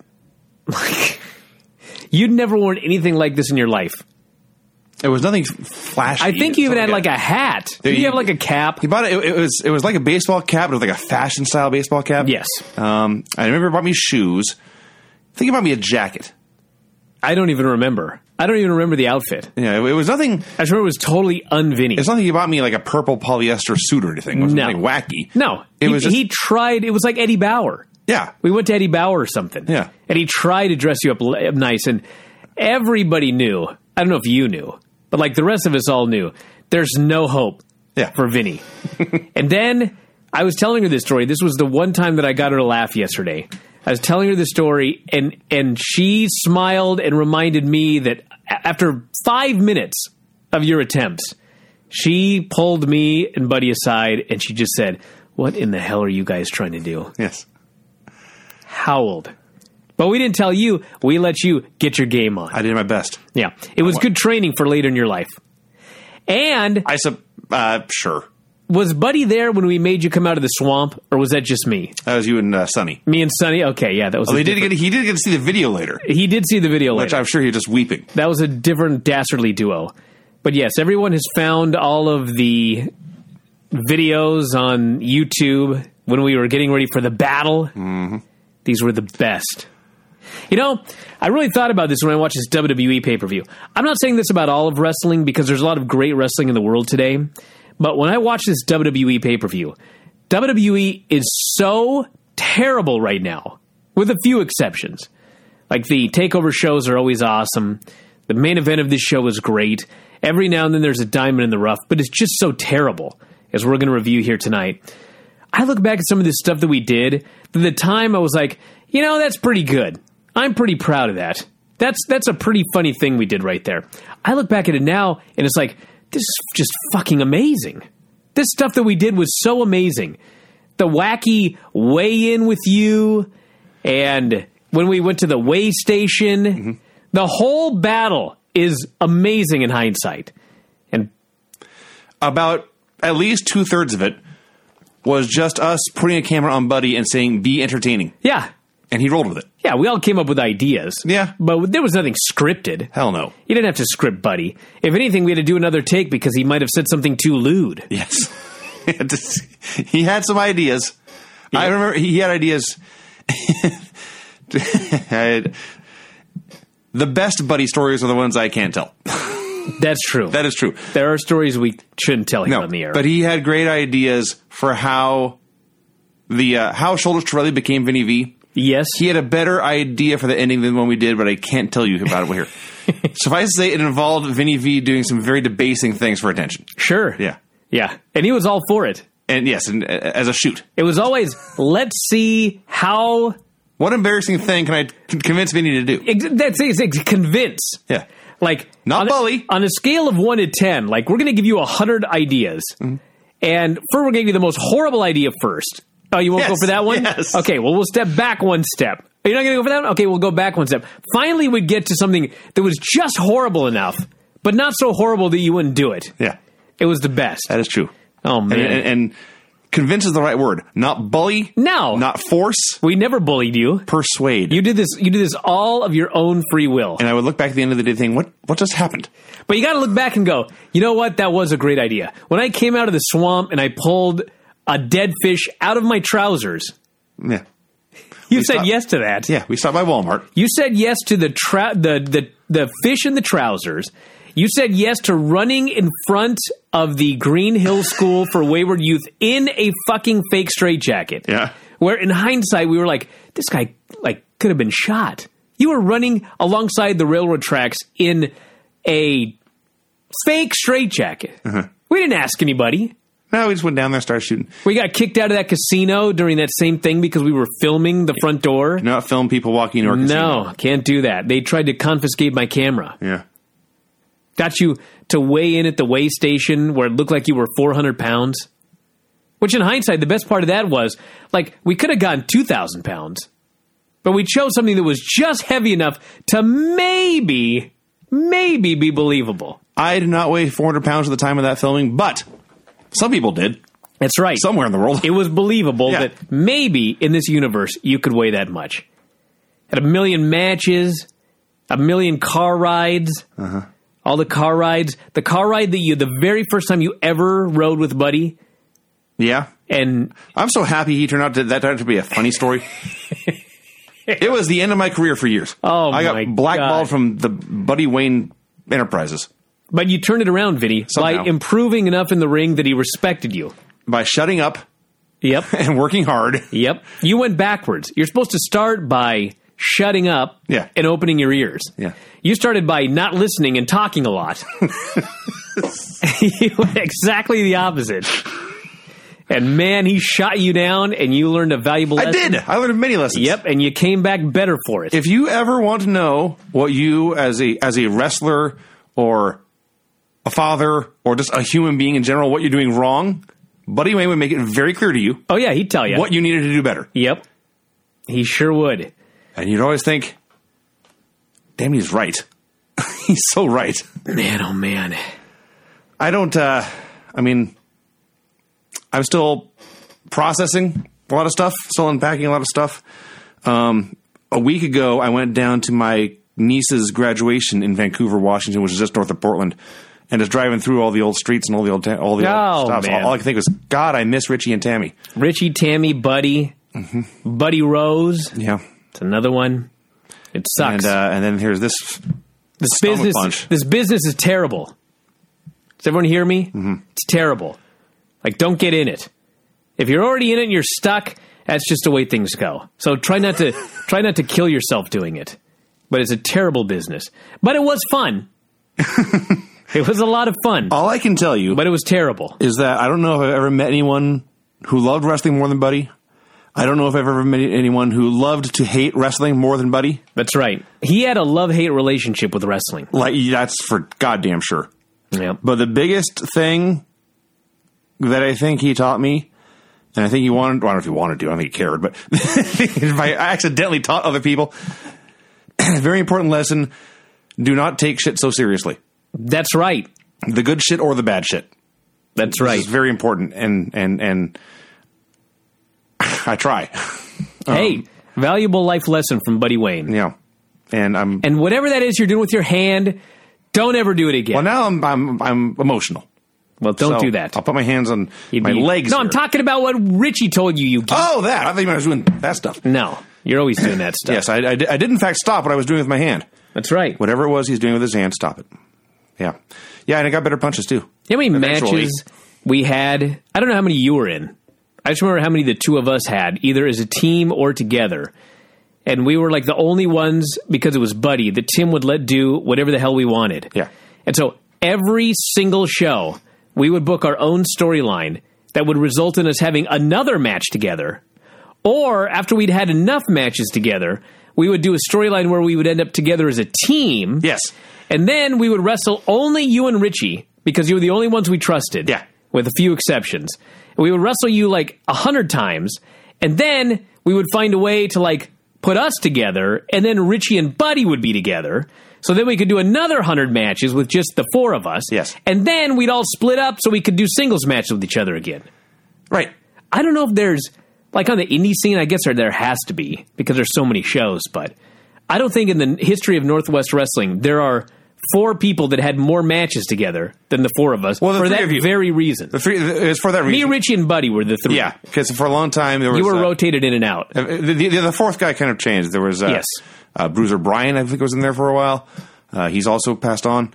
You'd never worn anything like this in your life. It was nothing flashy. I think you even had a hat. Did you have a cap? He bought it. It was like a baseball cap. It was like a fashion style baseball cap. Yes. I remember he bought me shoes. I think he bought me a jacket. I don't even remember. I don't even remember the outfit. Yeah, it was nothing. I just remember it was totally un-Vinny. It's nothing he bought me like a purple polyester suit or anything. It was nothing wacky. No. He tried. It was like Eddie Bauer. Yeah. We went to Eddie Bauer or something. Yeah. And he tried to dress you up nice. And everybody knew. I don't know if you knew. But the rest of us all knew. There's no hope for Vinny. And then I was telling her this story. This was the one time that I got her to laugh yesterday. I was telling her the story, and she smiled and reminded me that after 5 minutes of your attempts, she pulled me and Buddy aside, and she just said, what in the hell are you guys trying to do? Yes. Howled. But we didn't tell you. We let you get your game on. I did my best. Yeah. It was good training for later in your life. And sure. Was Buddy there when we made you come out of the swamp, or was that just me? That was you and Sonny. Me and Sonny? Okay, yeah, that was. He did get to see the video later. He did see the video later. Which I'm sure he was just weeping. That was a different dastardly duo. But yes, everyone has found all of the videos on YouTube when we were getting ready for the battle. Mm-hmm. These were the best. You know, I really thought about this when I watched this WWE pay-per-view. I'm not saying this about all of wrestling because there's a lot of great wrestling in the world today. But when I watch this WWE pay-per-view, WWE is so terrible right now, with a few exceptions. Like the takeover shows are always awesome. The main event of this show is great. Every now and then there's a diamond in the rough, but it's just so terrible, as we're going to review here tonight. I look back at some of this stuff that we did. At the time, I was like, that's pretty good. I'm pretty proud of that. That's a pretty funny thing we did right there. I look back at it now, and it's like, this is just fucking amazing. This stuff that we did was so amazing. The wacky weigh-in with you, and when we went to the weigh station, the whole battle is amazing in hindsight. And about at least 2/3 of it was just us putting a camera on Buddy and saying, be entertaining. Yeah. And he rolled with it. Yeah, we all came up with ideas. Yeah. But there was nothing scripted. Hell no. You didn't have to script Buddy. If anything, we had to do another take because he might have said something too lewd. Yes. He had some ideas. Yeah. I remember he had ideas. The best Buddy stories are the ones I can't tell. That's true. That is true. There are stories we shouldn't tell here on the air. But he had great ideas for how how Shoulders to Riley became Vinny V. Yes. He had a better idea for the ending than one we did, but I can't tell you about it here. Suffice to say, it involved Vinny V doing some very debasing things for attention. Sure. Yeah. Yeah. And he was all for it. And yes, and as a shoot. It was always, let's see how... What embarrassing thing can I convince Vinny to do? That's it. Convince. Yeah. Like... Not bully. On a scale of 1 to 10, like, we're going to give you 100 ideas. Mm-hmm. And first, we're going to give you the most horrible idea first. Oh, you won't go for that one? Yes. Okay, well, we'll step back one step. Are you not going to go for that one? Okay, we'll go back one step. Finally, we'd get to something that was just horrible enough, but not so horrible that you wouldn't do it. Yeah. It was the best. That is true. Oh, man. And convince is the right word. Not bully. No. Not force. We never bullied you. Persuade. You did this all of your own free will. And I would look back at the end of the day thinking, what just happened? But you got to look back and go, you know what? That was a great idea. When I came out of the swamp and I pulled a dead fish out of my trousers. Yeah. You said yes to that. Yeah, we stopped by Walmart. You said yes to the fish in the trousers. You said yes to running in front of the Green Hill School for Wayward Youth in a fucking fake straitjacket. Yeah. Where in hindsight we were like, this guy could have been shot. You were running alongside the railroad tracks in a fake straitjacket. Uh-huh. We didn't ask anybody. No, we just went down there and started shooting. We got kicked out of that casino during that same thing because we were filming the front door. Not film people walking into our casino. No, can't do that. They tried to confiscate my camera. Yeah. Got you to weigh in at the weigh station where it looked like you were 400 pounds. Which in hindsight, the best part of that was, we could have gotten 2,000 pounds. But we chose something that was just heavy enough to maybe be believable. I did not weigh 400 pounds at the time of that filming, but some people did. That's right. Somewhere in the world. It was believable that maybe in this universe you could weigh that much. Had 1 million matches, 1 million car rides, all the car rides. The car ride the very first time you ever rode with Buddy. Yeah. And I'm so happy he turned out to be a funny story. It was the end of my career for years. Oh, I got blackballed from the Buddy Wayne Enterprises. But you turned it around, Vinny, by improving enough in the ring that he respected you. By shutting up. Yep. And working hard. Yep. You went backwards. You're supposed to start by shutting up and opening your ears. Yeah. You started by not listening and talking a lot. You went exactly the opposite. And man, he shot you down and you learned a valuable lesson. I did. I learned many lessons. Yep, and you came back better for it. If you ever want to know what you as a wrestler or a father or just a human being in general, what you're doing wrong, Buddy Wayne would make it very clear to you. Oh yeah, he'd tell you. What you needed to do better. Yep. He sure would. And you'd always think, damn, he's right. He's so right. Man, oh man. I'm still processing a lot of stuff, still unpacking a lot of stuff. A week ago, I went down to my niece's graduation in Vancouver, Washington, which is just north of Portland, and just driving through all the old streets and all the old stuff. Man. All I could think was, God, I miss Richie and Tammy. Richie, Tammy, Buddy, Buddy Rose. Yeah, it's another one. It sucks. And then here's this business. Punch. This business is terrible. Does everyone hear me? Mm-hmm. It's terrible. Don't get in it. If you're already in it and you're stuck, that's just the way things go. So try not to kill yourself doing it. But it's a terrible business. But it was fun. It was a lot of fun. All I can tell you, but it was terrible, is that I don't know if I've ever met anyone who loved wrestling more than Buddy. I don't know if I've ever met anyone who loved to hate wrestling more than Buddy. That's right. He had a love-hate relationship with wrestling. That's for goddamn sure. Yep. But the biggest thing that I think he taught me, and I think he wanted, I don't know if he wanted to, I don't think he cared, but if I accidentally taught other people, very important lesson, do not take shit so seriously. That's right. The good shit or the bad shit. That's right. It's very important, and I try. Hey, valuable life lesson from Buddy Wayne. Yeah. And whatever that is you're doing with your hand, don't ever do it again. Well, now I'm emotional. Well, don't do that. I'll put my hands on my legs. No, I'm talking about what Richie told you. Oh, that. I thought I was doing that stuff. No, you're always doing that stuff. Yes, I did in fact stop what I was doing with my hand. That's right. Whatever it was he's doing with his hand, stop it. Yeah. Yeah, and I got better punches too. You know how many Eventually. matches we had? I don't know how many you were in. I just remember how many the two of us had, either as a team or together. And we were like the only ones, because it was Buddy, that Tim would let do whatever the hell we wanted. Yeah. And so every single show, we would book our own storyline that would result in us having another match together. Or after we'd had enough matches together, we would do a storyline where we would end up together as a team. Yes. And then we would wrestle only you and Richie, because you were the only ones we trusted. Yeah. With a few exceptions. And we would wrestle you like 100 times. And then we would find a way to like put us together. And then Richie and Buddy would be together. So then we could do another 100 matches with just the four of us. Yes. And then we'd all split up so we could do singles matches with each other again. Right. I don't know if there's, like on the indie scene, I guess there has to be, because there's so many shows, but I don't think in the history of Northwest Wrestling there are 4 people that had more matches together than the 4 of us Well, the for 3 that of you. very reason. It's for that reason. Me, Richie, and Buddy were the 3. Yeah, because for a long time there was... You were rotated in and out. The fourth guy kind of changed. There was Yes. Bruiser Bryan, I think, was in there for a while. He's also passed on.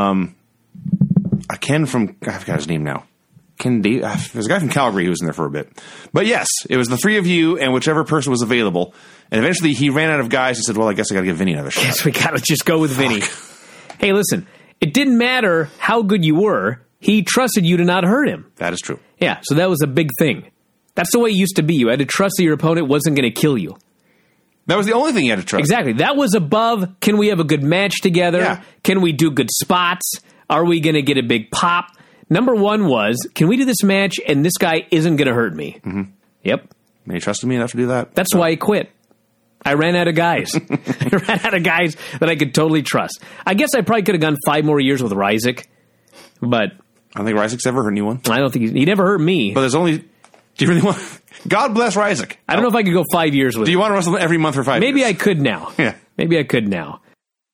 Ken from... I forgot his name now. There's a guy from Calgary who was in there for a bit. But yes, it was the 3 of you and whichever person was available. And eventually he ran out of guys and said, well, I guess I got to give Vinny another shot. Guess we got to just go with Vinny. Hey, listen, it didn't matter how good you were. He trusted you to not hurt him. That is true. Yeah, so that was a big thing. That's the way it used to be. You had to trust that your opponent wasn't going to kill you. That was the only thing you had to trust. Exactly. That was above, can we have a good match together? Yeah. Can we do good spots? Are we going to get a big pop? Number 1 was, can we do this match and this guy isn't going to hurt me? Mm-hmm. Yep. And he trusted me enough to do that. That's why I quit. I ran out of guys. I ran out of guys that I could totally trust. I guess I probably could have gone 5 more years with Ryzik, but... I don't think Ryzik's ever hurt anyone. I don't think he never hurt me. But there's only... Do you really want... God bless Ryzik. I don't know if I could go 5 years with him. Do you want to wrestle every month for 5 years? Maybe I could now. Yeah. Maybe I could now.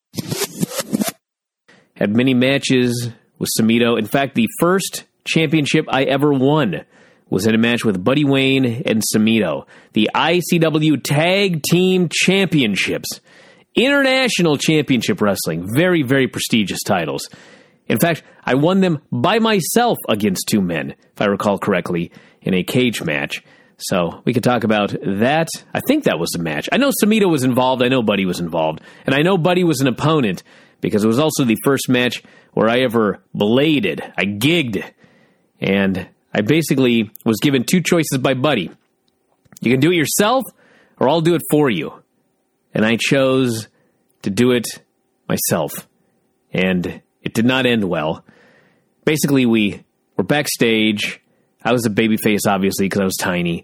Had many matches with Samito. In fact, the first championship I ever won was in a match with Buddy Wayne and Samito. The ICW Tag Team Championships. International Championship Wrestling. Very, very prestigious titles. In fact, I won them by myself against 2 men, if I recall correctly, in a cage match. So we could talk about that. I think that was the match. I know Samito was involved. I know Buddy was involved. And I know Buddy was an opponent because it was also the first match where I ever bladed. I gigged. And I basically was given 2 choices by Buddy. You can do it yourself or I'll do it for you. And I chose to do it myself. And it did not end well. Basically, we were backstage. I was a babyface, obviously, because I was tiny.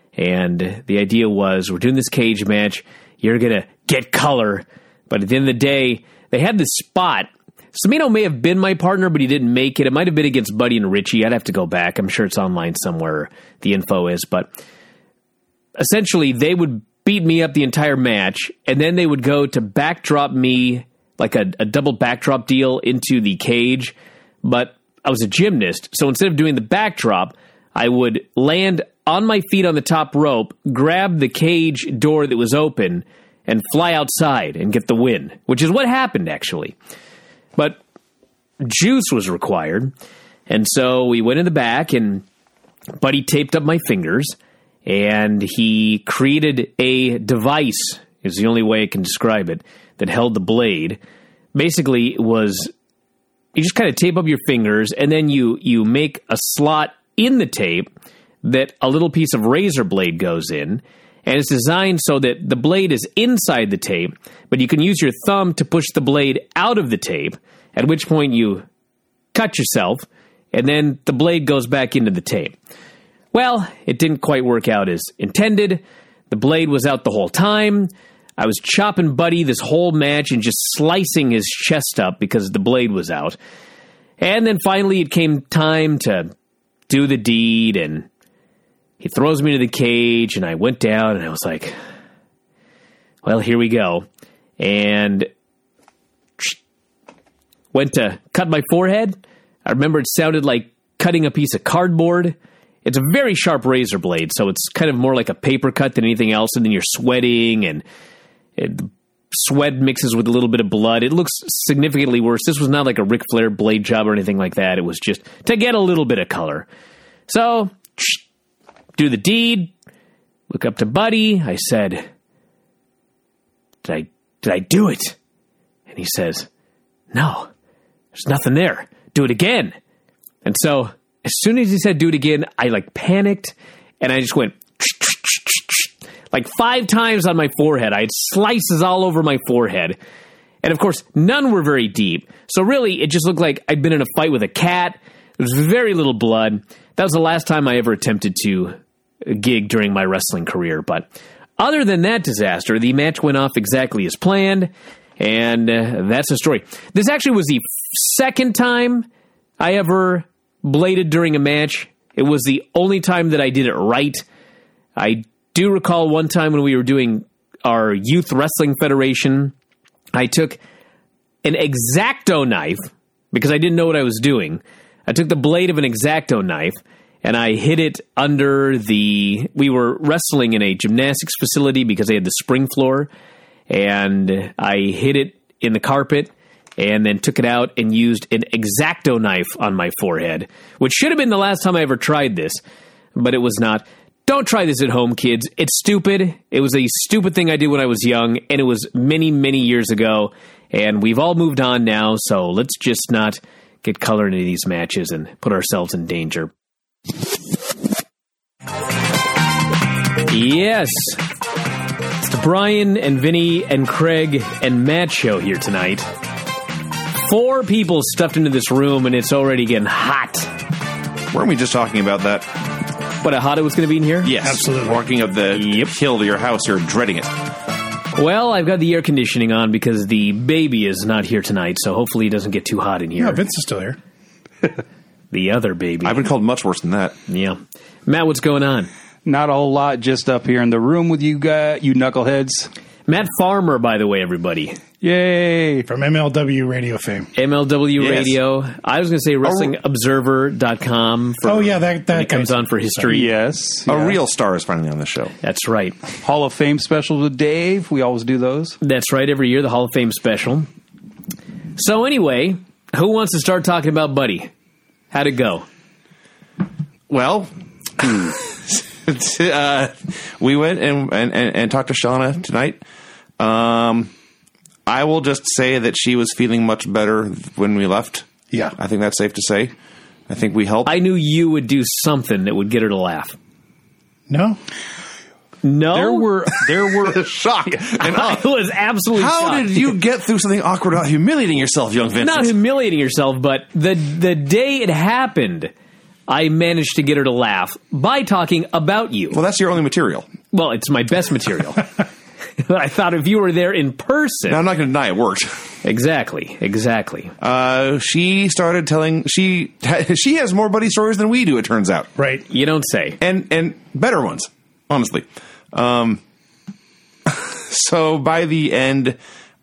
And the idea was, we're doing this cage match. You're going to get color. But at the end of the day, they had this spot. Samito may have been my partner, but he didn't make it. It might have been against Buddy and Richie. I'd have to go back. I'm sure it's online somewhere, the info is. But essentially, they would beat me up the entire match, and then they would go to backdrop me, like a double backdrop deal into the cage. But I was a gymnast, so instead of doing the backdrop, I would land on my feet on the top rope, grab the cage door that was open, and fly outside and get the win, which is what happened, actually. But juice was required, and so we went in the back, and Buddy taped up my fingers, and he created a device, is the only way I can describe it, that held the blade. Basically, it was, you just kind of tape up your fingers, and then you make a slot in the tape that a little piece of razor blade goes in, and it's designed so that the blade is inside the tape, but you can use your thumb to push the blade out of the tape, at which point you cut yourself, and then the blade goes back into the tape. Well, it didn't quite work out as intended. The blade was out the whole time. I was chopping Buddy this whole match and just slicing his chest up because the blade was out. And then finally it came time to do the deed, and he throws me to the cage, and I went down, and I was like, well, here we go. And went to cut my forehead. I remember it sounded like cutting a piece of cardboard. It's a very sharp razor blade, so it's kind of more like a paper cut than anything else, and then you're sweating, and the sweat mixes with a little bit of blood. It looks significantly worse. This was not like a Ric Flair blade job or anything like that. It was just to get a little bit of color. So, do the deed. Look up to Buddy. I said, did I do it? And he says, no, there's nothing there. Do it again. And so, as soon as he said do it again, I like panicked and I just went like 5 times on my forehead. I had slices all over my forehead. And of course, none were very deep. So really, it just looked like I'd been in a fight with a cat. There was very little blood. That was the last time I ever attempted to gig during my wrestling career. But other than that disaster, the match went off exactly as planned. And that's the story. This actually was the second time I ever bladed during a match. It was the only time that I did it right. I do recall one time when we were doing our Youth Wrestling Federation, I took an X-Acto knife, because I didn't know what I was doing. I took the blade of an X-Acto knife, and I hid it under we were wrestling in a gymnastics facility because they had the spring floor, and I hid it in the carpet, and then took it out and used an X-Acto knife on my forehead, which should have been the last time I ever tried this, but it was not. Don't try this at home, kids. It's stupid. It was a stupid thing I did when I was young, and it was many, many years ago, and we've all moved on now, so let's just not get color into these matches and put ourselves in danger. Yes. It's the Brian and Vinny and Craig and Matt show here tonight. 4 people stuffed into this room, and it's already getting hot. Weren't we just talking about that? What, how hot it was going to be in here? Yes. Absolutely. Walking up the hill to your house, you're dreading it. Well, I've got the air conditioning on because the baby is not here tonight, so hopefully it doesn't get too hot in here. No, Vince is still here. The other baby. I've been called much worse than that. Yeah. Matt, what's going on? Not a whole lot, just up here in the room with you guys, you knuckleheads. Matt Farmer, by the way, everybody. Yay. From MLW radio fame. MLW Radio. I was going to say WrestlingObserver.com. Oh, yeah, that it comes on for history. Yes. A real star is finally on the show. That's right. Hall of Fame special with Dave. We always do those. That's right. Every year, the Hall of Fame special. So anyway, who wants to start talking about Buddy? How'd it go? Well, we went and talked to Shauna tonight. I will just say that she was feeling much better when we left. Yeah. I think that's safe to say. I think we helped. I knew you would do something that would get her to laugh. No? No? There were shocked. And I was absolutely how shocked. did you get through something awkward without humiliating yourself, young Vincent? Not humiliating yourself, but the day it happened, I managed to get her to laugh by talking about you. Well, that's your only material. Well, it's my best material. I thought if you were there in person... Now, I'm not going to deny it worked. Exactly. She started telling... She has more Buddy stories than we do, it turns out. Right. You don't say. And better ones, honestly. So by the end,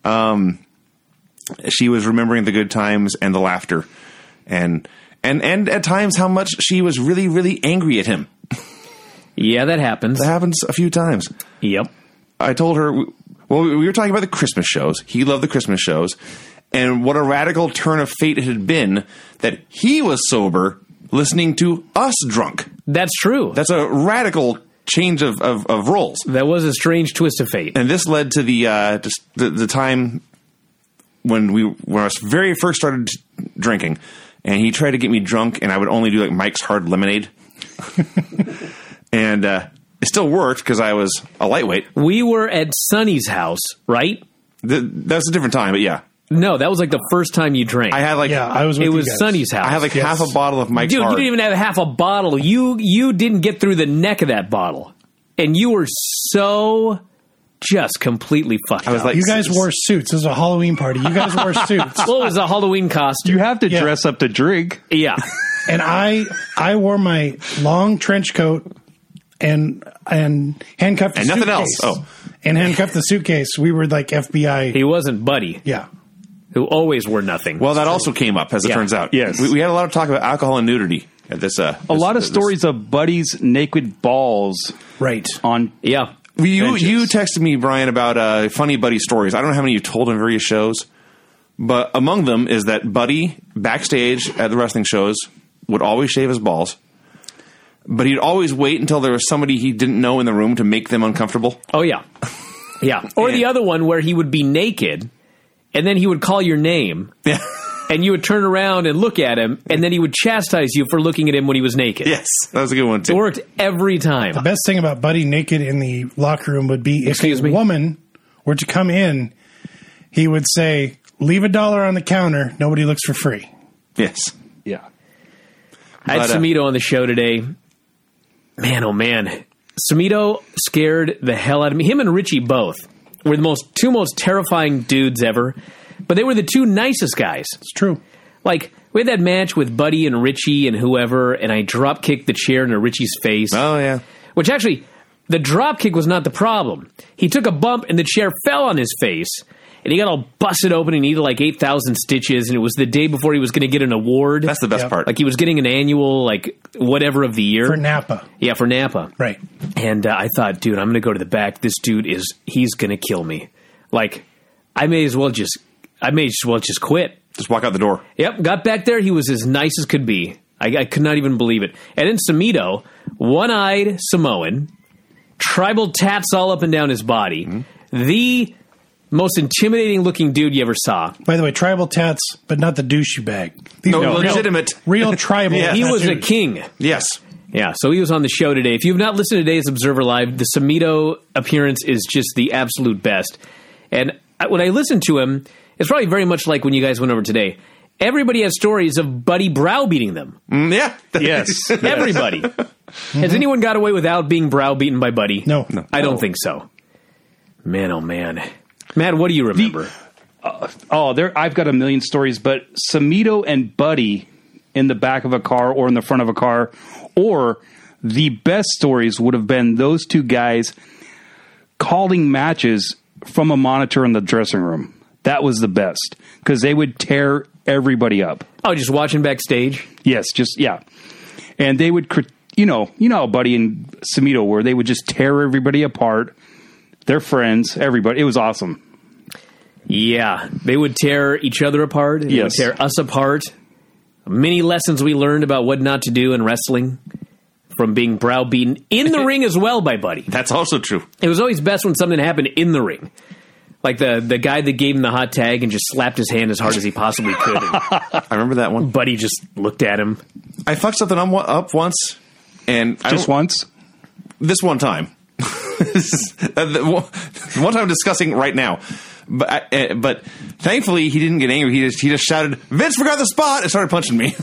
she was remembering the good times and the laughter, and at times how much she was really, really angry at him. Yeah, that happens. That happens a few times. Yep. I told her, well, we were talking about the Christmas shows. He loved the Christmas shows, and what a radical turn of fate it had been that he was sober listening to us drunk. That's true. That's a radical change of roles. That was a strange twist of fate. And this led to the time when I very first started drinking, and he tried to get me drunk, and I would only do like Mike's Hard Lemonade. And it still worked because I was a lightweight. We were at Sonny's house, right? That's a different time, but yeah. No, that was like the first time you drank. I had like I was with it you was guys. Sonny's house. I had like half a bottle of Mike's Dude, Hard. you didn't even have half a bottle. You didn't get through the neck of that bottle, and you were so just completely fucked I was up. like, You guys wore suits. This was a Halloween party. You guys wore suits. Well, it was a Halloween costume. You have to Yeah. dress up to drink. Yeah. And I wore my long trench coat and handcuffed the And nothing suitcase. else. Oh. And handcuffed the suitcase. We were like FBI. He wasn't Buddy, Yeah. who always wore nothing. well, that also came up, as it Yeah. turns out. Yes. We had a lot of talk about alcohol and nudity at this. A lot of stories of Buddy's naked balls Right. on yeah. You texted me, Brian, about funny Buddy stories. I don't know how many you've told on various shows, but among them is that Buddy, backstage at the wrestling shows, would always shave his balls, but he'd always wait until there was somebody he didn't know in the room to make them uncomfortable. Oh, yeah. Yeah. Or the other one where he would be naked, and then he would call your name. Yeah. And you would turn around and look at him, and then he would chastise you for looking at him when he was naked. Yes, that was a good one, too. It worked every time. The best thing about Buddy naked in the locker room would be if a woman were to come in, he would say, leave $1 on the counter, nobody looks for free. Yes. Yeah. I had Samito on the show today. Man, oh man. Samito scared the hell out of me. Him and Richie both were the two most terrifying dudes ever. But they were the two nicest guys. It's true. Like, we had that match with Buddy and Richie and whoever, and I drop kicked the chair into Richie's face. Oh, yeah. Which actually, the drop kick was not the problem. He took a bump and the chair fell on his face, and he got all busted open and needed like 8,000 stitches, and it was the day before he was going to get an award. That's the best part. Like, he was getting an annual, like, whatever of the year. For Napa. Yeah, for Napa. Right. And I thought, dude, I'm going to go to the back. This dude he's going to kill me. Like, I may as well just quit. Just walk out the door. Yep, got back there. He was as nice as could be. I could not even believe it. And then Samito, one-eyed Samoan, tribal tats all up and down his body. Mm-hmm. The most intimidating-looking dude you ever saw. By the way, tribal tats, but not the douchey bag. Legitimate. Real tribal. Yeah. He was a king. Yes. Yeah, so he was on the show today. If you've not listened to today's Observer Live, the Samito appearance is just the absolute best. And when I listened to him, it's probably very much like when you guys went over today. Everybody has stories of Buddy browbeating them. Yeah. Yes. Everybody. Has anyone got away without being browbeaten by Buddy? No. I don't think so. Man, oh man. Matt, what do you remember? I've got a million stories, but Samito and Buddy in the back of a car or in the front of a car, or the best stories would have been those two guys calling matches from a monitor in the dressing room. That was the best because they would tear everybody up. Oh, just watching backstage? Yes, and they would, how Buddy and Samito were. They would just tear everybody apart. Their friends, everybody. It was awesome. Yeah, they would tear each other apart. They would tear us apart. Many lessons we learned about what not to do in wrestling from being browbeaten in the ring as well by Buddy. That's also true. It was always best when something happened in the ring. Like the guy that gave him the hot tag and just slapped his hand as hard as he possibly could. I remember that one. Buddy just looked at him. I fucked something up once. And once? This one time. The one time I'm discussing right now. But thankfully, he didn't get angry. He just shouted, "Vince forgot the spot," and started punching me.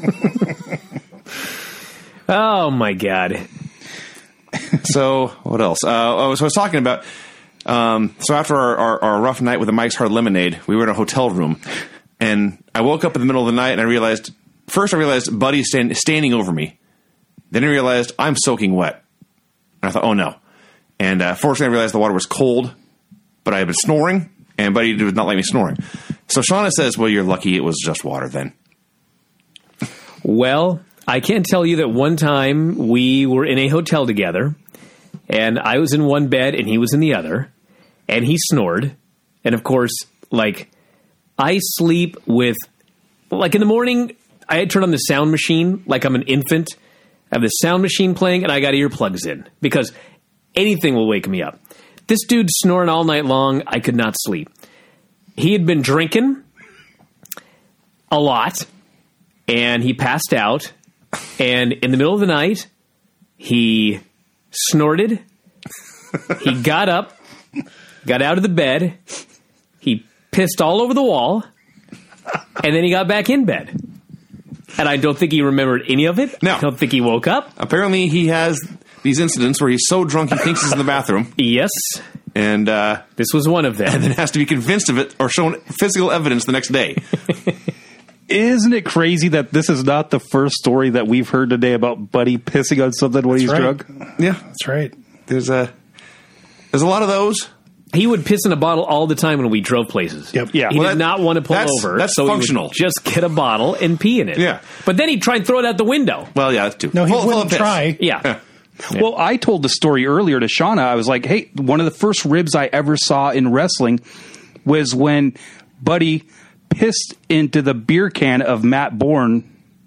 Oh, my God. So, what else? So I was talking about... so after our rough night with the Mike's Hard Lemonade, we were in a hotel room, and I woke up in the middle of the night, and I realized Buddy's standing over me. Then I realized I'm soaking wet. And I thought, oh no. And fortunately I realized the water was cold, but I had been snoring, and Buddy did not like me snoring. So Shauna says, well, you're lucky it was just water then. Well, I can tell you that one time we were in a hotel together, and I was in one bed and he was in the other, and he snored. And of course, like, I sleep with, like, in the morning, I had turned on the sound machine like I'm an infant. I have the sound machine playing, and I got earplugs in because anything will wake me up. This dude snoring all night long. I could not sleep. He had been drinking a lot, and he passed out. And in the middle of the night, he snorted. He got up, got out of the bed. He pissed all over the wall, and then he got back in bed. And I don't think he remembered any of it. No. I don't think he woke up. Apparently, he has these incidents where he's so drunk he thinks he's in the bathroom. Yes. And this was one of them. And then has to be convinced of it or shown physical evidence the next day. Isn't it crazy that this is not the first story that we've heard today about Buddy pissing on something when he's drunk? Yeah. That's right. There's a lot of those. He would piss in a bottle all the time when we drove places. Yep. Yeah. He did not want to pull over. That's so functional. He would just get a bottle and pee in it. Yeah. But then he'd try and throw it out the window. Well, yeah, that's too. No, he Full wouldn't of piss. try. Yeah. Well, I told the story earlier to Shauna. I was like, hey, one of the first ribs I ever saw in wrestling was when Buddy pissed into the beer can of Matt Bourne's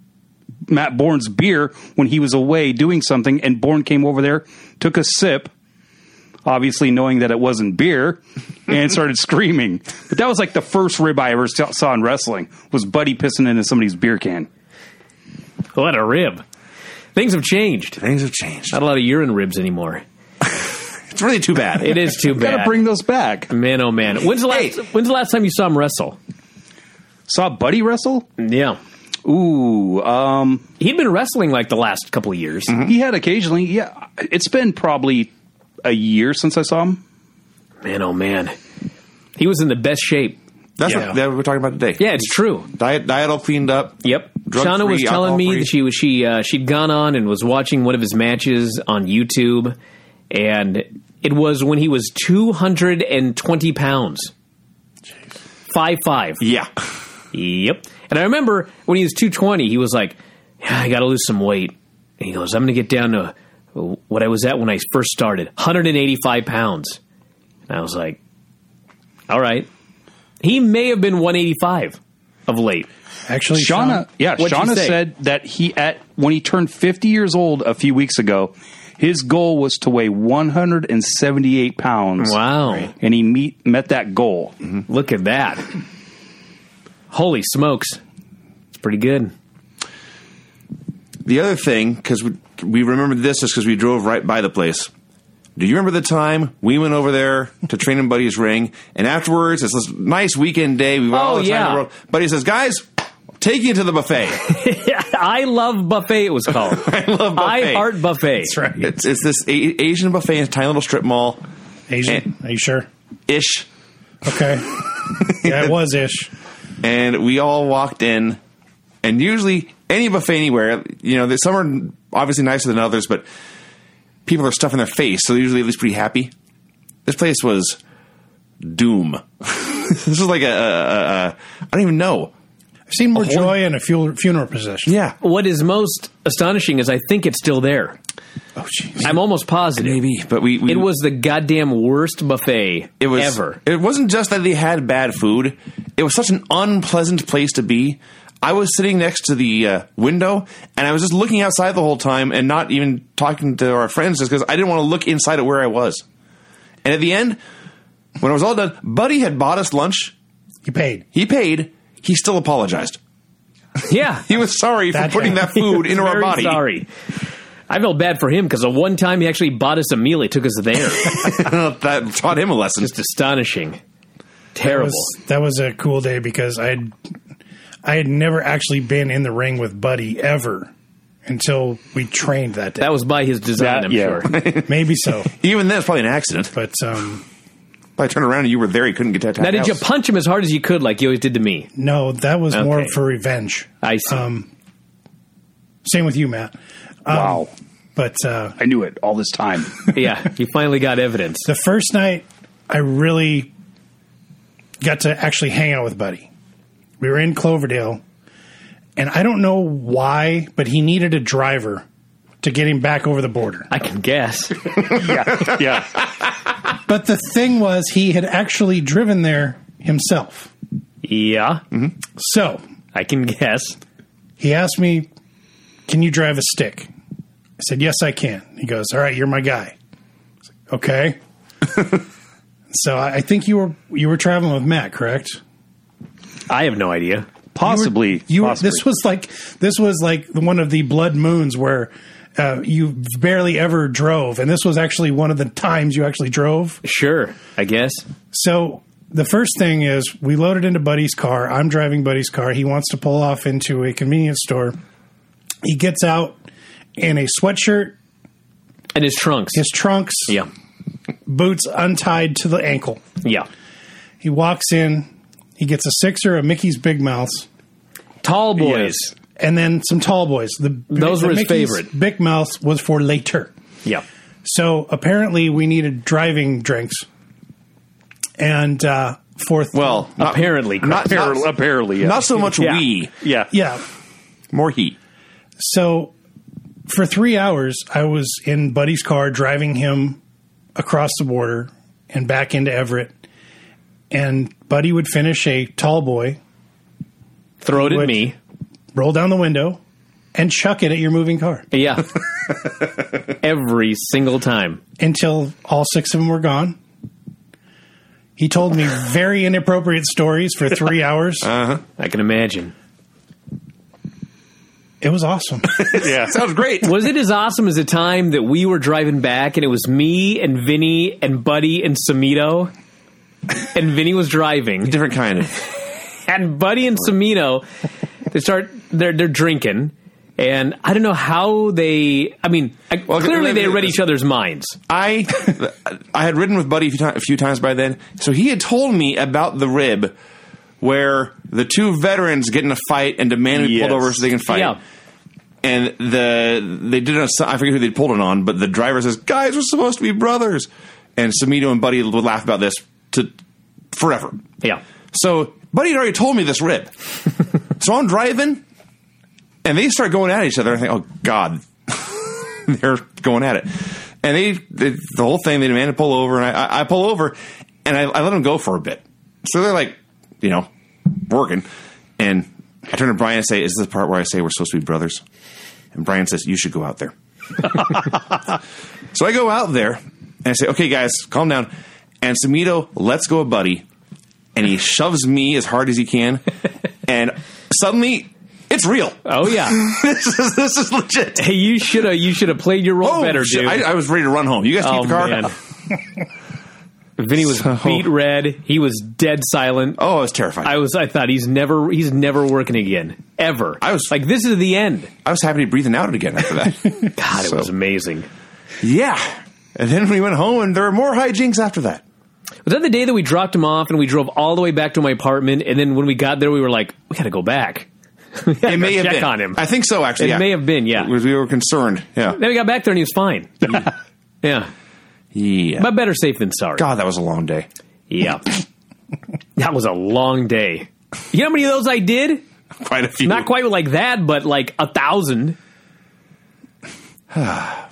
beer when he was away doing something, and Bourne came over there, took a sip, obviously knowing that it wasn't beer, and started screaming. But that was like the first rib I ever saw in wrestling, was Buddy pissing into somebody's beer can. What a rib. Things have changed. Not a lot of urine ribs anymore. It's really too bad. It is too bad. Gotta bring those back. Man, oh man. When's the last time you saw him wrestle? Saw Buddy wrestle? Yeah. Ooh. He'd been wrestling like the last couple of years. Mm-hmm. He had occasionally. Yeah. It's been probably a year since I saw him. Man, oh man. He was in the best shape. That's what we're talking about today. Yeah, it's true. Diet all cleaned up. Yep. Shauna was telling me that she'd gone on and was watching one of his matches on YouTube, and it was when he was 220 pounds. 5'5". Yeah. Yep. And I remember when he was 220, he was like, yeah, I got to lose some weight. And he goes, I'm going to get down to what I was at when I first started, 185 pounds. And I was like, all right. He may have been 185 of late. Actually, Shauna said that when he turned 50 years old a few weeks ago, his goal was to weigh 178 pounds. Wow. And he met that goal. Mm-hmm. Look at that. Holy smokes. It's pretty good. The other thing, because we remembered this just because we drove right by the place. Do you remember the time we went over there to train in Buddy's ring, and afterwards, it's this nice weekend day. We've got all the time in the world. Buddy says, guys, take you to the buffet. I Love Buffet, it was called. I Love Buffet. I Heart Buffet. That's right. It's this Asian buffet in a tiny little strip mall. Asian? Are you sure? Ish. Okay. Yeah, it was ish. And we all walked in, and usually any buffet anywhere, some are obviously nicer than others, but people are stuffing their face, so they're usually at least pretty happy. This place was doom. This was like I don't even know. I've seen more joy in a funeral procession. Yeah. What is most astonishing is I think it's still there. Oh, jeez. I'm almost positive. Maybe, but it was the goddamn worst buffet ever. It wasn't just that they had bad food. It was such an unpleasant place to be. I was sitting next to the window, and I was just looking outside the whole time and not even talking to our friends just because I didn't want to look inside at where I was. And at the end, when it was all done, Buddy had bought us lunch. He paid. He still apologized. Yeah. He was sorry for putting that food into our body. Sorry. I felt bad for him because the one time he actually bought us a meal, he took us there. That taught him a lesson. Just astonishing. Terrible. That was a cool day because I had never actually been in the ring with Buddy ever until we trained that day. That was by his design, I'm sure. Maybe so. Even then, it's probably an accident. But I turned around and you were there. He couldn't get that. Now, did you punch him as hard as you could, like you always did to me? No, that was more for revenge. I see. Same with you, Matt. Wow. But I knew it all this time. Yeah, you finally got evidence. The first night, I really got to actually hang out with Buddy. We were in Cloverdale, and I don't know why, but he needed a driver to get him back over the border. I can guess. Yeah. But the thing was, he had actually driven there himself. Yeah. Mm-hmm. So I can guess. He asked me, can you drive a stick? I said, yes, I can. He goes, all right, you're my guy. I was like, okay. So I think you were traveling with Matt, correct? I have no idea. Possibly. This was like one of the blood moons where you barely ever drove, and this was actually one of the times you actually drove. Sure, I guess. So the first thing is we loaded into Buddy's car. I'm driving Buddy's car. He wants to pull off into a convenience store. He gets out in a sweatshirt. And his trunks. Yeah. Boots untied to the ankle. Yeah. He walks in. He gets a sixer of Mickey's Big Mouths. Tall boys. Yes. And then some tall boys. Those were his favorite. Big Mouth was for later. Yeah. So apparently we needed driving drinks. And apparently. Apparently, yeah. Not so much we. Yeah. Yeah. More he. So for 3 hours, I was in Buddy's car driving him across the border and back into Everett. And Buddy would finish a tall boy, Throw it at me. roll down the window, and chuck it at your moving car Yeah. Every single time. until all 6 of them were gone. He told me very inappropriate stories for 3 hours. I can imagine. It was awesome. Yeah, sounds great. Was it as awesome as the time that we were driving back and it was me and Vinny and Buddy and Samito? And Vinny was driving. Different kind of. And Buddy and Samito, they're drinking. And I don't know how they, clearly they read each other's minds. I had ridden with Buddy a few times by then, so he had told me about the rib where the 2 veterans get in a fight and demand to be pulled over so they can fight. Yeah. And they did it on, I forget who they pulled it on, but the driver says, "Guys, we're supposed to be brothers." And Samito and Buddy would laugh about this forever. Yeah. So Buddy had already told me this rib. So I'm driving, and they start going at each other. I think, oh, God, they're going at it. And the whole thing, they demand to pull over, and I pull over, and I let them go for a bit. So they're like, working. And I turn to Brian and say, "Is this the part where I say we're supposed to be brothers?" And Brian says, "You should go out there." So I go out there, and I say, "Okay, guys, calm down." And Samito lets go of Buddy, and he shoves me as hard as he can. And suddenly, it's real. Oh, yeah. This is legit. Hey, you should have played your role better, dude. I was ready to run home. You guys keep the car. Man. Vinny was beat red. He was dead silent. Oh, I was terrified. I thought he's never working again. Ever. I was like, this is the end. I was happy to be breathing out again after that. God, it was amazing. Yeah. And then we went home, and there were more hijinks after that. Was that the day that we dropped him off and we drove all the way back to my apartment? And then when we got there, we were like, we got to go back. It may have check been on him. I think so, actually. It may have been, yeah. We were concerned. Yeah. Then we got back there and he was fine. Yeah. Yeah. But better safe than sorry. God, that was a long day. Yeah. That was a long day. You know how many of those I did? Quite a few. Not quite like that, but like 1,000. A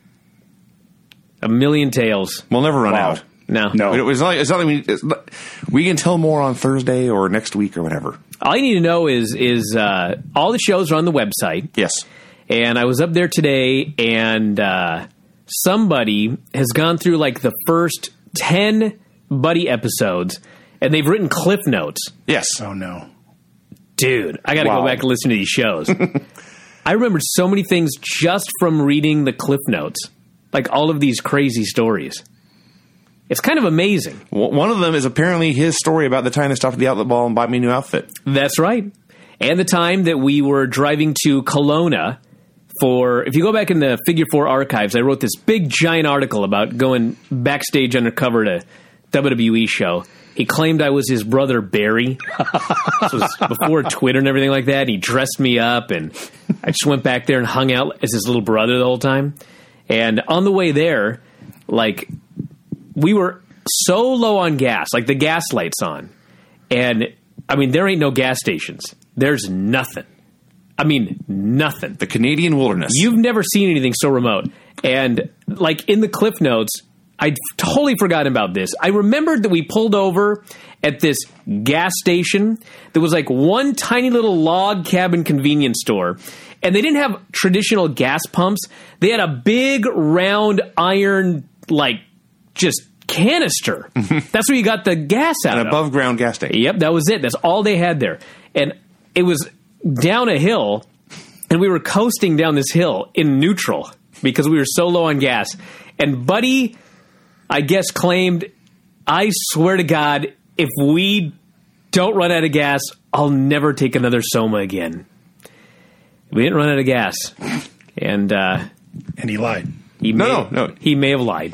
million tales. We'll never run out. No. It's not like we can tell more on Thursday or next week or whatever. All you need to know is all the shows are on the website. Yes. And I was up there today, and somebody has gone through like the first 10 Buddy episodes, and they've written cliff notes. Yes. Oh, no. Dude, I got to go back and listen to these shows. I remembered so many things just from reading the cliff notes. Like all of these crazy stories. It's kind of amazing. One of them is apparently his story about the time they stopped at the outlet ball and bought me a new outfit. That's right. And the time that we were driving to Kelowna for, if you go back in the Figure 4 archives, I wrote this big giant article about going backstage undercover to WWE show. He claimed I was his brother Barry. This was before Twitter and everything like that. And he dressed me up, and I just went back there and hung out as his little brother the whole time. And on the way there, like, we were so low on gas, like the gas light's on. And, I mean, there ain't no gas stations. There's nothing. I mean, nothing. The Canadian wilderness. You've never seen anything so remote. And, like, in the cliff notes, I'd totally forgotten about this. I remembered that we pulled over at this gas station. There was, like, one tiny little log cabin convenience store. And they didn't have traditional gas pumps. They had a big, round, iron, like, just canister. That's where you got the gas out of. An above-ground gas tank. Yep, that was it. That's all they had there. And it was down a hill, and we were coasting down this hill in neutral because we were so low on gas. And Buddy, I guess, claimed, I swear to God, if we don't run out of gas, I'll never take another Soma again. We didn't run out of gas. And he lied. No. He may have lied.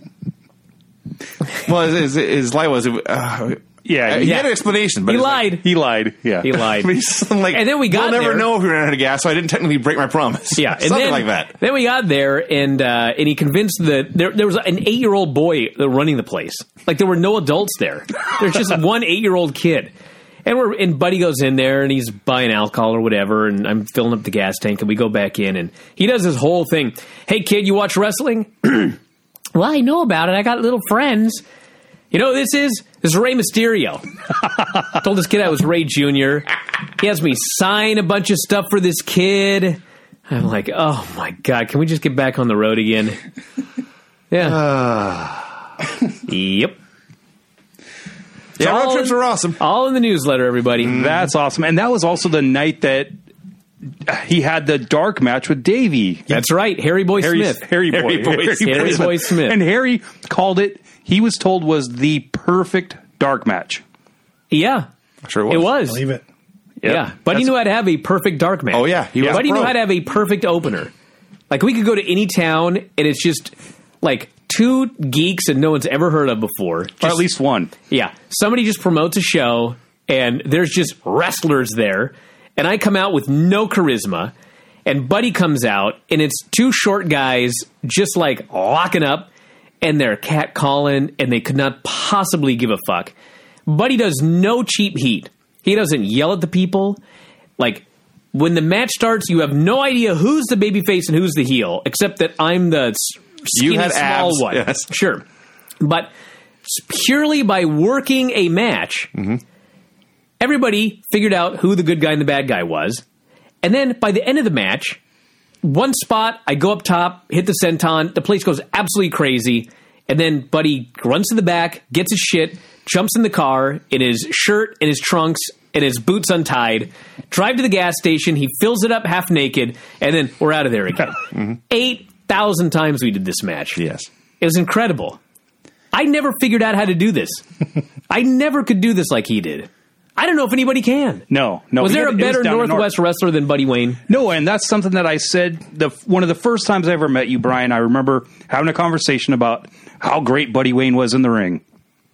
Well, his lie was... he had an explanation. But He lied. He lied. Yeah. He lied. Like, and then we got we'll never there. know if we ran out of gas, so I didn't technically break my promise. Yeah, and something like that. Then we got there, and he convinced there was an 8-year-old boy running the place. Like, there were no adults there. There's just one 8-year-old kid. And Buddy goes in there and he's buying alcohol or whatever, and I'm filling up the gas tank, and we go back in, and he does this whole thing. Hey, kid, you watch wrestling? Well, I know about it. I got little friends. You know who this is? This is Rey Mysterio. I told this kid I was Ray Jr. He has me sign a bunch of stuff for this kid. I'm like, oh my God, can we just get back on the road again? Yeah. Yep. Yeah, road trips are awesome. All in the newsletter, everybody. That's awesome. And that was also the night that he had the dark match with Davey. That's right. Harry Boy Smith. Harry Boy Smith. And Harry called it, he was told, was the perfect dark match. Yeah. Sure it was. Believe it. Yeah. But he knew how to have a perfect dark match. Oh, yeah. But he knew how to have a perfect opener. Like, we could go to any town, and it's just, like, two geeks that no one's ever heard of before. Or at least one. Yeah. Somebody just promotes a show, and there's just wrestlers there, and I come out with no charisma, and Buddy comes out, and it's two short guys just, like, locking up, and they're catcalling, and they could not possibly give a fuck. Buddy does no cheap heat. He doesn't yell at the people. Like, when the match starts, you have no idea who's the babyface and who's the heel, except that I'm the skinny, small one. Yes. Sure. But purely by working a match, everybody figured out who the good guy and the bad guy was. And then by the end of the match, one spot, I go up top, hit the senton, the place goes absolutely crazy, and then Buddy runs to the back, gets his shit, jumps in the car in his shirt and his trunks and his boots untied, drive to the gas station, he fills it up half naked, and then we're out of there again. 8,000 times we did this match. Yes. It was incredible. I never figured out how to do this. I never could do this like he did. I don't know if anybody can. No. Was there a better Northwest wrestler than Buddy Wayne? No, and that's something that I said one of the first times I ever met you, Brian. I remember having a conversation about how great Buddy Wayne was in the ring.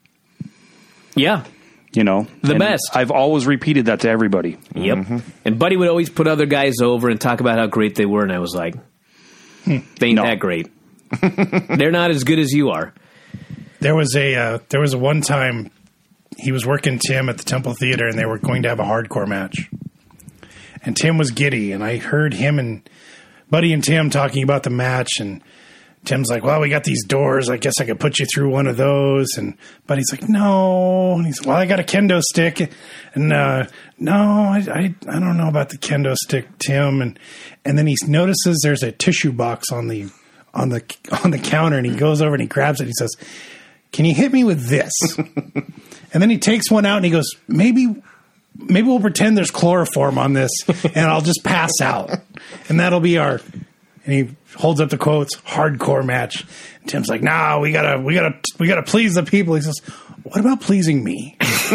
Yeah. You know, the best. I've always repeated that to everybody. Yep. And Buddy would always put other guys over and talk about how great they were, and I was like, they ain't that great. They're not as good as you are. There was a one time he was working Tim at the Temple Theater, and they were going to have a hardcore match. And Tim was giddy, and I heard him and Buddy and Tim talking about the match, and Tim's like, well, we got these doors. I guess I could put you through one of those. And Buddy's like, no. And he's like, well, I got a kendo stick. And no, I don't know about the kendo stick, Tim. And then he notices there's a tissue box on the counter, and he goes over and he grabs it. And he says, can you hit me with this? And then he takes one out and he goes, maybe we'll pretend there's chloroform on this, and I'll just pass out, and that'll be our. And he holds up the quotes, hardcore match. And Tim's like, nah, we gotta please the people. He says, what about pleasing me?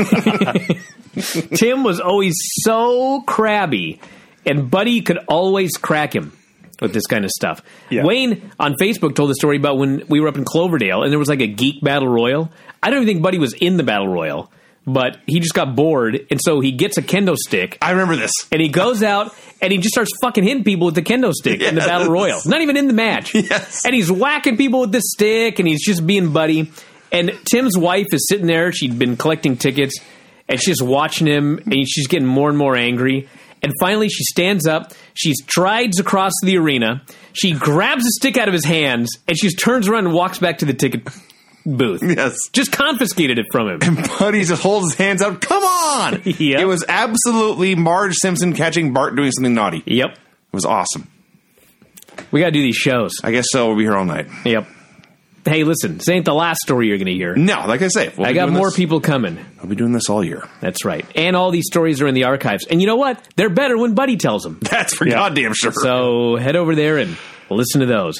Tim was always so crabby, and Buddy could always crack him with this kind of stuff. Yeah. Wayne on Facebook told the story about when we were up in Cloverdale, and there was like a geek battle royal. I don't even think Buddy was in the battle royal, but he just got bored, and so he gets a kendo stick. I remember this. And he goes out, and he just starts fucking hitting people with the kendo stick in the battle royal. Not even in the match. Yes. And he's whacking people with the stick, and he's just being Buddy. And Tim's wife is sitting there. She'd been collecting tickets, and she's just watching him, and she's getting more and more angry. And finally, she stands up. She strides across the arena. She grabs the stick out of his hands, and she just turns around and walks back to the ticket booth. Yes. Just confiscated it from him. And Buddy just holds his hands out. Come on! Yep. It was absolutely Marge Simpson catching Bart doing something naughty. Yep. It was awesome. We got to do these shows. I guess so. We'll be here all night. Yep. Hey, listen, this ain't the last story you're going to hear. No, like I say. I got more people coming. I'll be doing this all year. That's right. And all these stories are in the archives. And you know what? They're better when Buddy tells them. That's for goddamn sure. So head over there and listen to those.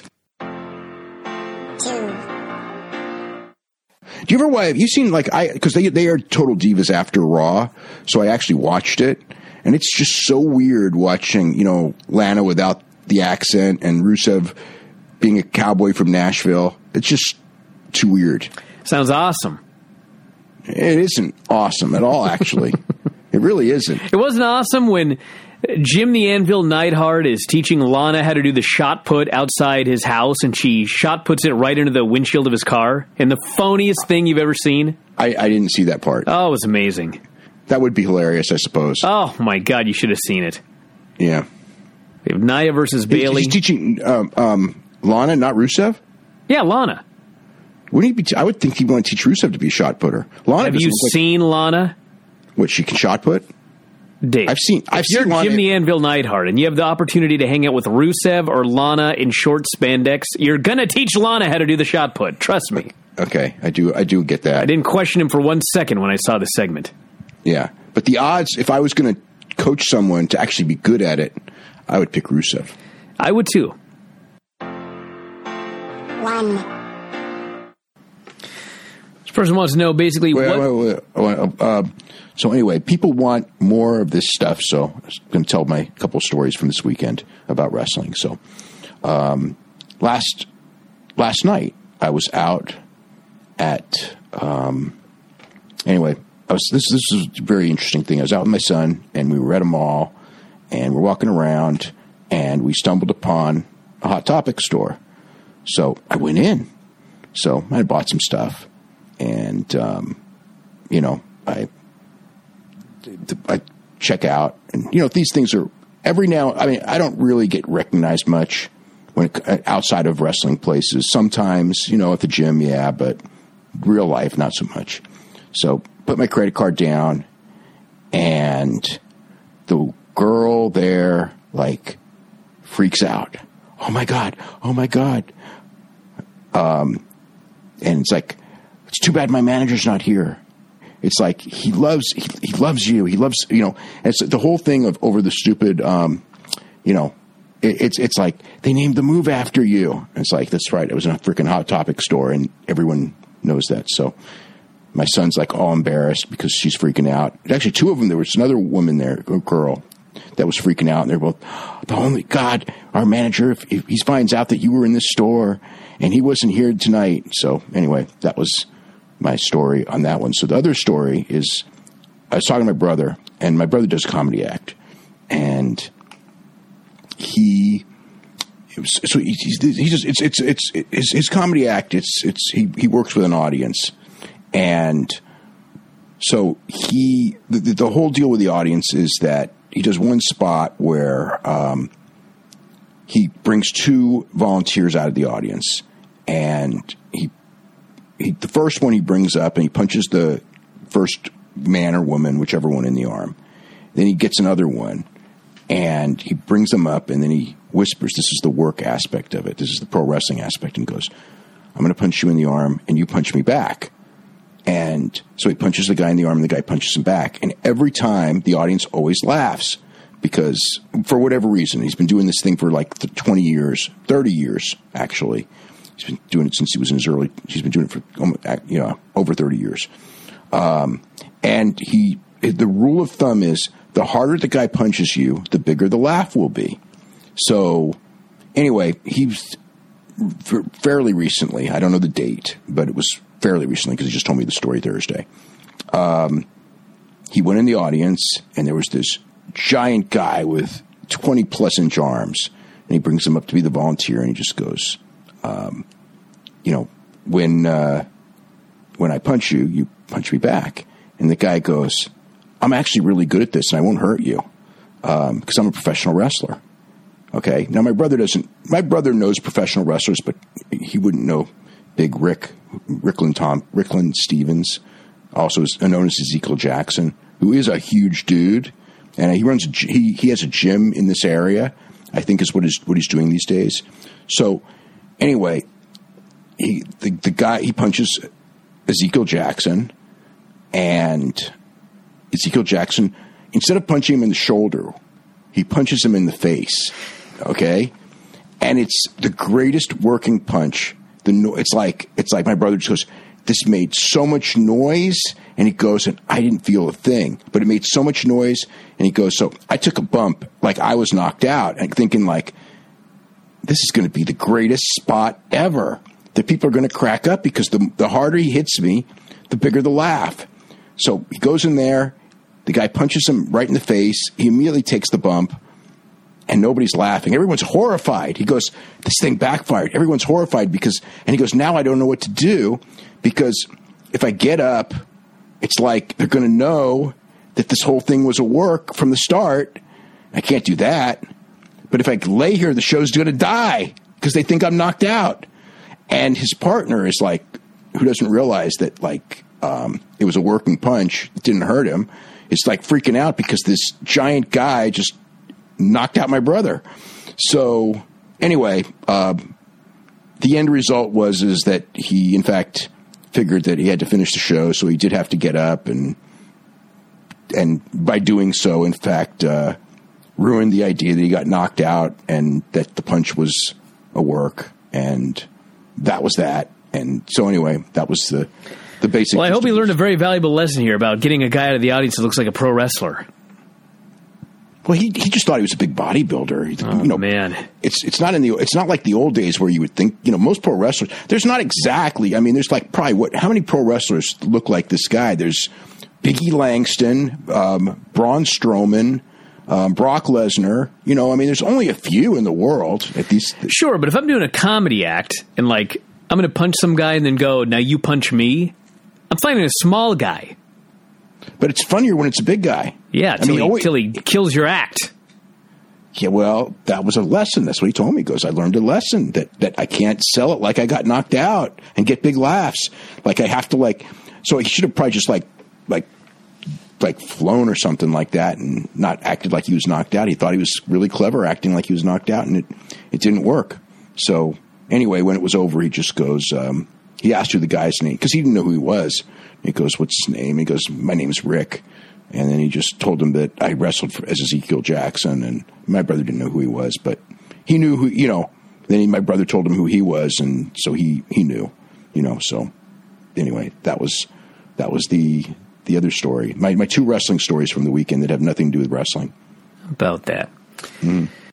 Do you ever have you seen because they are total divas after Raw, so I actually watched it, and it's just so weird watching Lana without the accent and Rusev being a cowboy from Nashville. It's just too weird. Sounds awesome. It isn't awesome at all, actually. It really isn't. It wasn't awesome when Jim the Anvil Neidhart is teaching Lana how to do the shot put outside his house, and she shot puts it right into the windshield of his car. And the phoniest thing you've ever seen. I didn't see that part. Oh, it was amazing. That would be hilarious, I suppose. Oh, my God, you should have seen it. Yeah. We have Nia versus Bailey. He's teaching Lana, not Rusev? Yeah, Lana. Wouldn't he be? I would think he'd want to teach Rusev to be a shot putter. Lana, have you seen Lana? What, she can shot put? Dave, I've seen Lana. Jim the Anvil Neidhart, and you have the opportunity to hang out with Rusev or Lana in short spandex. You're gonna teach Lana how to do the shot put. Trust me. Okay, I do get that. I didn't question him for 1 second when I saw the segment. Yeah, but the odds, if I was going to coach someone to actually be good at it, I would pick Rusev. I would too. 1. This person wants to know basically so anyway, people want more of this stuff, so I'm going to tell my couple stories from this weekend about wrestling. So last night I was out at anyway. This is a very interesting thing. I was out with my son, and we were at a mall, and we're walking around, and we stumbled upon a Hot Topic store. So I went in. So I bought some stuff, and I check out, and these things are every now. I mean, I don't really get recognized much when outside of wrestling places. Sometimes, at the gym, yeah, but real life, not so much. So put my credit card down, and the girl there freaks out. Oh my God. And it's like, it's too bad my manager's not here. It's like, he loves you. He loves, it's the whole thing of over the stupid, it's like they named the move after you. And it's like, that's right. It was in a freaking Hot Topic store, and everyone knows that. So my son's all embarrassed because she's freaking out. Actually, two of them, there was another woman there, a girl, that was freaking out. And they're both, oh my God, our manager, if he finds out that you were in this store and he wasn't here tonight. So anyway, that was my story on that one. So the other story is, I was talking to my brother, and my brother does a comedy act. And his comedy act, he works with an audience. And so the whole deal with the audience is that he does one spot where he brings two volunteers out of the audience, and the first one he brings up, and he punches the first man or woman, whichever one, in the arm. Then he gets another one, and he brings them up, and then he whispers, this is the work aspect of it. This is the pro wrestling aspect, and goes, I'm going to punch you in the arm, and you punch me back. And so he punches the guy in the arm, and the guy punches him back. And every time, the audience always laughs because, for whatever reason, he's been doing this thing for 20 years, 30 years, actually. He's been doing it since he was in he's been doing it for, over 30 years. And the rule of thumb is, the harder the guy punches you, the bigger the laugh will be. So, anyway, fairly recently, I don't know the date, but it was fairly recently because he just told me the story Thursday. He went in the audience, and there was this giant guy with 20-plus inch arms, and he brings him up to be the volunteer, and he just goes, when I punch you, you punch me back. And the guy goes, I'm actually really good at this, and I won't hurt you because I'm a professional wrestler. Okay. Now my brother knows professional wrestlers, but he wouldn't know Big Ricklin Stevens, also known as Ezekiel Jackson, who is a huge dude, and he has a gym in this area, I think is what he's doing these days. So anyway, the guy, he punches Ezekiel Jackson, and Ezekiel Jackson, instead of punching him in the shoulder, he punches him in the face. Okay, and it's the greatest working punch. It's like my brother just goes, this made so much noise, and he goes, and I didn't feel a thing, but it made so much noise, and he goes, so I took a bump, like I was knocked out, and thinking this is going to be the greatest spot ever. That people are going to crack up because the harder he hits me, the bigger the laugh. So he goes in there, the guy punches him right in the face, he immediately takes the bump, and nobody's laughing. Everyone's horrified. He goes, this thing backfired. Everyone's horrified and he goes, now I don't know what to do because if I get up, it's like they're going to know that this whole thing was a work from the start. I can't do that. But if I lay here, the show's going to die because they think I'm knocked out. And his partner is like, who doesn't realize that like it was a working punch, it didn't hurt him. It's like freaking out because this giant guy just knocked out my brother. So anyway, the end result was that he, in fact, figured that he had to finish the show, so he did have to get up, and by doing so, in fact, ruined the idea that he got knocked out and that the punch was a work, and that was that. And so anyway, that was the basic. Well, I hope he learned a very valuable lesson here about getting a guy out of the audience that looks like a pro wrestler. Well, he just thought he was a big bodybuilder. Oh, man. It's not like the old days where you would think, most pro wrestlers, there's not exactly, I mean, there's like probably how many pro wrestlers look like this guy? There's Biggie Langston, Braun Strowman, Brock Lesnar, there's only a few in the world at these. Sure, but if I'm doing a comedy act and like, I'm going to punch some guy and then go, now you punch me, I'm fighting a small guy. But it's funnier when it's a big guy. Yeah, till he kills your act. Yeah, well, that was a lesson. That's what he told me. He goes, I learned a lesson that I can't sell it like I got knocked out and get big laughs. Like I have to so he should have probably just like flown or something like that and not acted like he was knocked out. He thought he was really clever acting like he was knocked out, and it didn't work. So anyway, when it was over, he just goes, he asked who the guy's name, because he didn't know who he was. He goes, what's his name? He goes, my name's Rick. And then he just told him that I wrestled as Ezekiel Jackson, and my brother didn't know who he was, but he knew who, then my brother told him who he was, and so he knew, so anyway, that was the other story. My two wrestling stories from the weekend that have nothing to do with wrestling. About that.